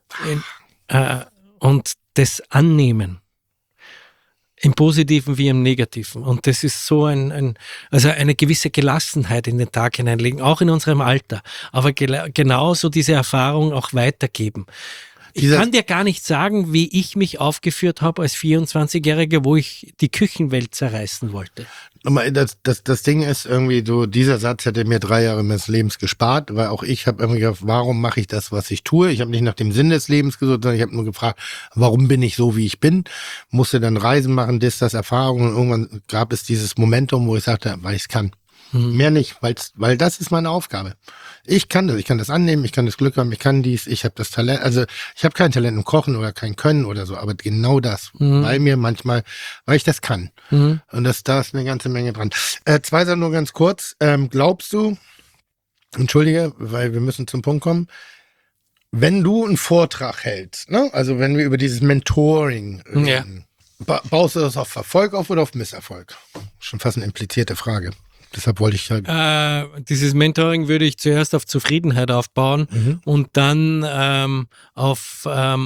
das annehmen. Im Positiven wie im Negativen. Und das ist so also eine gewisse Gelassenheit in den Tag hineinlegen, auch in unserem Alter. Aber genauso diese Erfahrung auch weitergeben. Ich kann dir gar nicht sagen, wie ich mich aufgeführt habe als 24-Jähriger, wo ich die Küchenwelt zerreißen wollte. Das Ding ist irgendwie so, dieser Satz hätte mir 3 Jahre meines Lebens gespart, weil auch ich habe irgendwie gedacht, warum mache ich das, was ich tue? Ich habe nicht nach dem Sinn des Lebens gesucht, sondern ich habe nur gefragt, warum bin ich so, wie ich bin? Musste dann Reisen machen, das Erfahrungen, und irgendwann gab es dieses Momentum, wo ich sagte, weil ich es kann. Mehr nicht, weil das ist meine Aufgabe. Ich kann das annehmen, ich kann das Glück haben, ich kann dies, ich habe das Talent, also ich habe kein Talent im Kochen oder kein Können oder so, aber genau das, weil ich das kann. Und da ist eine ganze Menge dran. 2 Sachen nur ganz kurz, glaubst du, entschuldige, weil wir müssen zum Punkt kommen, wenn du einen Vortrag hältst, ne? Also wenn wir über dieses Mentoring reden, baust du das auf Erfolg auf oder auf Misserfolg? Schon fast eine implizierte Frage. Deshalb wollte ich halt. Dieses Mentoring würde ich zuerst auf Zufriedenheit aufbauen und dann auf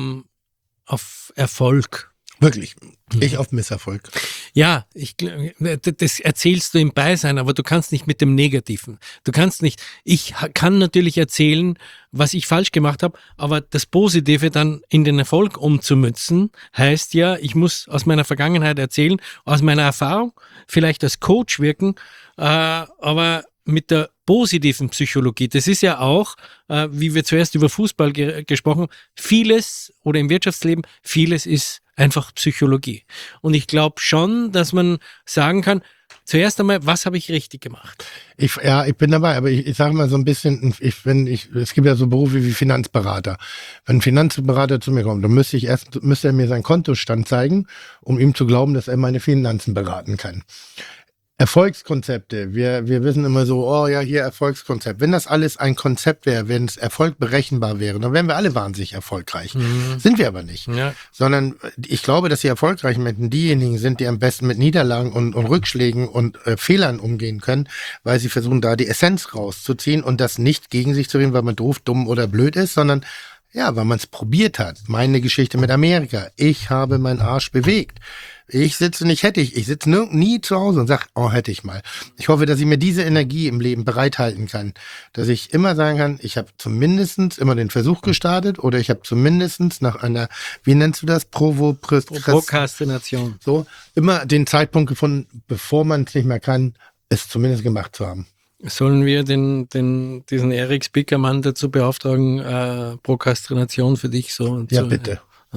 Erfolg. Wirklich. Ich auf Misserfolg. Ja, das erzählst du im Beisein, aber du kannst nicht mit dem Negativen. Ich kann natürlich erzählen, was ich falsch gemacht habe, aber das Positive dann in den Erfolg umzumünzen, heißt ja, ich muss aus meiner Vergangenheit erzählen, aus meiner Erfahrung, vielleicht als Coach wirken, aber mit der positiven Psychologie. Das ist ja auch, wie wir zuerst über Fußball gesprochen, vieles oder im Wirtschaftsleben, vieles ist einfach Psychologie. Und ich glaube schon, dass man sagen kann, zuerst einmal, was habe ich richtig gemacht? Ich bin dabei, aber ich sage mal so ein bisschen, es gibt ja so Berufe wie Finanzberater. Wenn ein Finanzberater zu mir kommt, dann müsste er mir seinen Kontostand zeigen, um ihm zu glauben, dass er meine Finanzen beraten kann. Erfolgskonzepte, wir wissen immer so, oh ja, hier Erfolgskonzept. Wenn das alles ein Konzept wäre, wenn es Erfolg berechenbar wäre, dann wären wir alle wahnsinnig erfolgreich. Sind wir aber nicht. Ja. Sondern ich glaube, dass die erfolgreichen Menschen diejenigen sind, die am besten mit Niederlagen und Rückschlägen und Fehlern umgehen können, weil sie versuchen, da die Essenz rauszuziehen und das nicht gegen sich zu reden, weil man doof, dumm oder blöd ist, sondern ja, weil man es probiert hat. Meine Geschichte mit Amerika. Ich habe meinen Arsch bewegt. Ich sitze nie zu Hause und sage, oh, hätte ich mal. Ich hoffe, dass ich mir diese Energie im Leben bereithalten kann. Dass ich immer sagen kann, ich habe zumindest immer den Versuch gestartet oder ich habe zumindest nach einer, wie nennst du das? Prokrastination. So, immer den Zeitpunkt gefunden, bevor man es nicht mehr kann, es zumindest gemacht zu haben. Sollen wir diesen Erik Spickermann dazu beauftragen, Prokrastination für dich so und Ja, so? bitte.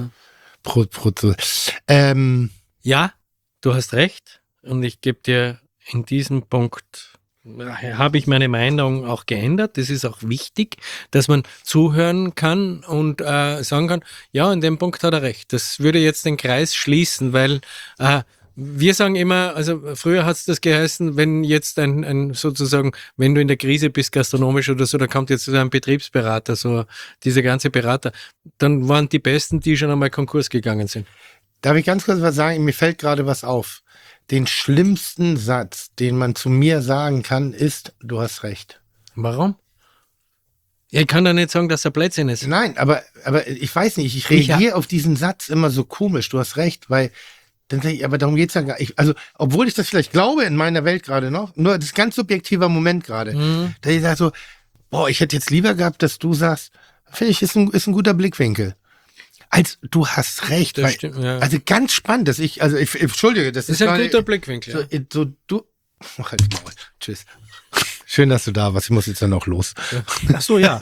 Ja, du hast recht. Und ich gebe dir in diesem Punkt, habe ich meine Meinung auch geändert. Das ist auch wichtig, dass man zuhören kann und sagen kann, ja, in dem Punkt hat er recht. Das würde jetzt den Kreis schließen, weil wir sagen immer, also früher hat es das geheißen, wenn jetzt ein sozusagen, wenn du in der Krise bist, gastronomisch oder so, da kommt jetzt so ein Betriebsberater, so diese ganze Berater, dann waren die Besten, die schon einmal Konkurs gegangen sind. Darf ich ganz kurz was sagen? Mir fällt gerade was auf. Den schlimmsten Satz, den man zu mir sagen kann, ist, du hast recht. Warum? Ja, ich kann da nicht sagen, dass er Blödsinn ist. Nein, aber ich weiß nicht, ich reagiere auf diesen Satz immer so komisch, du hast recht, weil dann sage ich, aber darum geht's ja gar nicht. Also, obwohl ich das vielleicht glaube in meiner Welt gerade noch, nur das ist ganz subjektiver Moment gerade. Da ich sage so, boah, ich hätte jetzt lieber gehabt, dass du sagst, finde ich, ist ein guter Blickwinkel. Als du hast recht. Das Weil, stimmt, ja. Also ganz spannend, dass ich entschuldige, das Das ist ist ein gerade- guter Blickwinkel. Ja. Mach halt die Maul. Tschüss. Schön, dass du da warst. Ich muss jetzt dann auch los. Ach so, ja.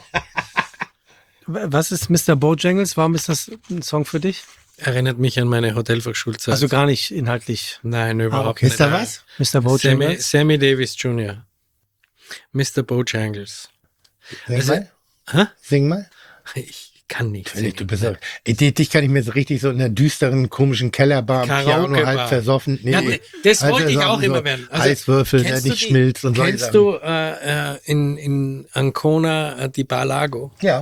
Was ist Mr. Bojangles? Warum ist das ein Song für dich? Erinnert mich an meine Hotelfachschulzeit. Also gar nicht inhaltlich. Nein, überhaupt okay. nicht. Ist da was? Mr. Bojangles? Sammy Davis Jr. Mr. Bojangles. Sing Also- mal. Hä? Sing mal. Ich kann nicht Natürlich, du singen. bist dich kann ich mir so richtig so in einer düsteren, komischen Kellerbar am Piano Karaoke-Bar. halb versoffen. Ja, das halb wollte ich auch versoffen, immer so werden. Also, Eiswürfel, der kennst du nicht die- schmilzt und solche Kennst Sachen. du in Ancona die Bar Lago? Ja.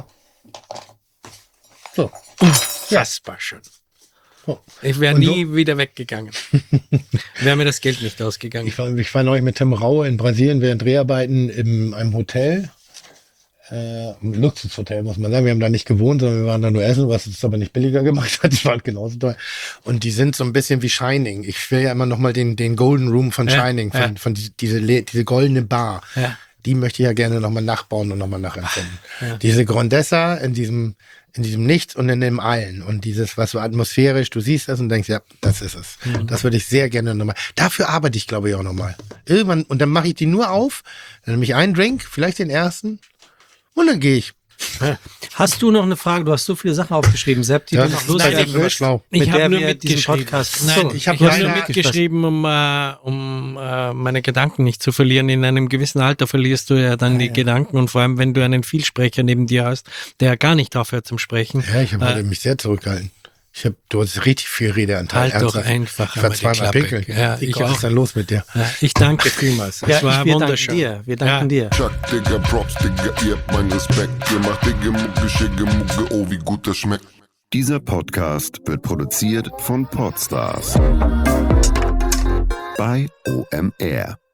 So. Unfassbar schön. Oh. Ich wäre Und nie wieder weggegangen. Wäre mir das Geld nicht ausgegangen. Ich war neulich mit Tim Raue in Brasilien während Dreharbeiten in einem Hotel. Ein Luxushotel, muss man sagen. Wir haben da nicht gewohnt, sondern wir waren da nur essen, was es aber nicht billiger gemacht hat. Die waren genauso teuer. Und die sind so ein bisschen wie Shining. Ich will ja immer noch mal den Golden Room von Ja, Shining, ja. von diese goldene Bar. Ja. Die möchte ich ja gerne noch mal nachbauen und noch mal nachempfinden. Ja. Diese Grandessa in diesem Nichts und in dem Allen. Und dieses, was so atmosphärisch, du siehst das und denkst, ja, das ist es. Das würde ich sehr gerne nochmal. Dafür arbeite ich, glaube ich, auch nochmal. Irgendwann, und dann mache ich die nur auf, dann nehme ich einen Drink, vielleicht den ersten, und dann gehe ich. Hast du noch eine Frage? Du hast so viele Sachen aufgeschrieben, Sepp, die Ja, du das noch ist loswerden sehr willst, schlau. mit Ich habe der nur wir diesen mitgeschrieben. Podcast... Nein, So, ich habe leider- nur mitgeschrieben, um meine Gedanken nicht zu verlieren. In einem gewissen Alter verlierst du ja dann die Gedanken und vor allem, wenn du einen Vielsprecher neben dir hast, der gar nicht aufhört zum Sprechen. Ja, ich habe heute mich sehr zurückgehalten. Du hast richtig viel Redeanteil. Halt doch ernsthaft. einfach Ich war einmal die zweimal Klappe. pinkeln. Ja, Wie ich Gott auch. ist denn los mit dir? Ja, ich danke vielmals. Es ja, war wir danken wunderschön. dir. Wir danken dir. Chuck, Digga, Props, Digga, ihr habt meinen Respekt. Ihr macht Digga, Mucke, Schicke, Mucke, oh, wie gut das schmeckt. Dieser Podcast wird produziert von Podstars bei OMR.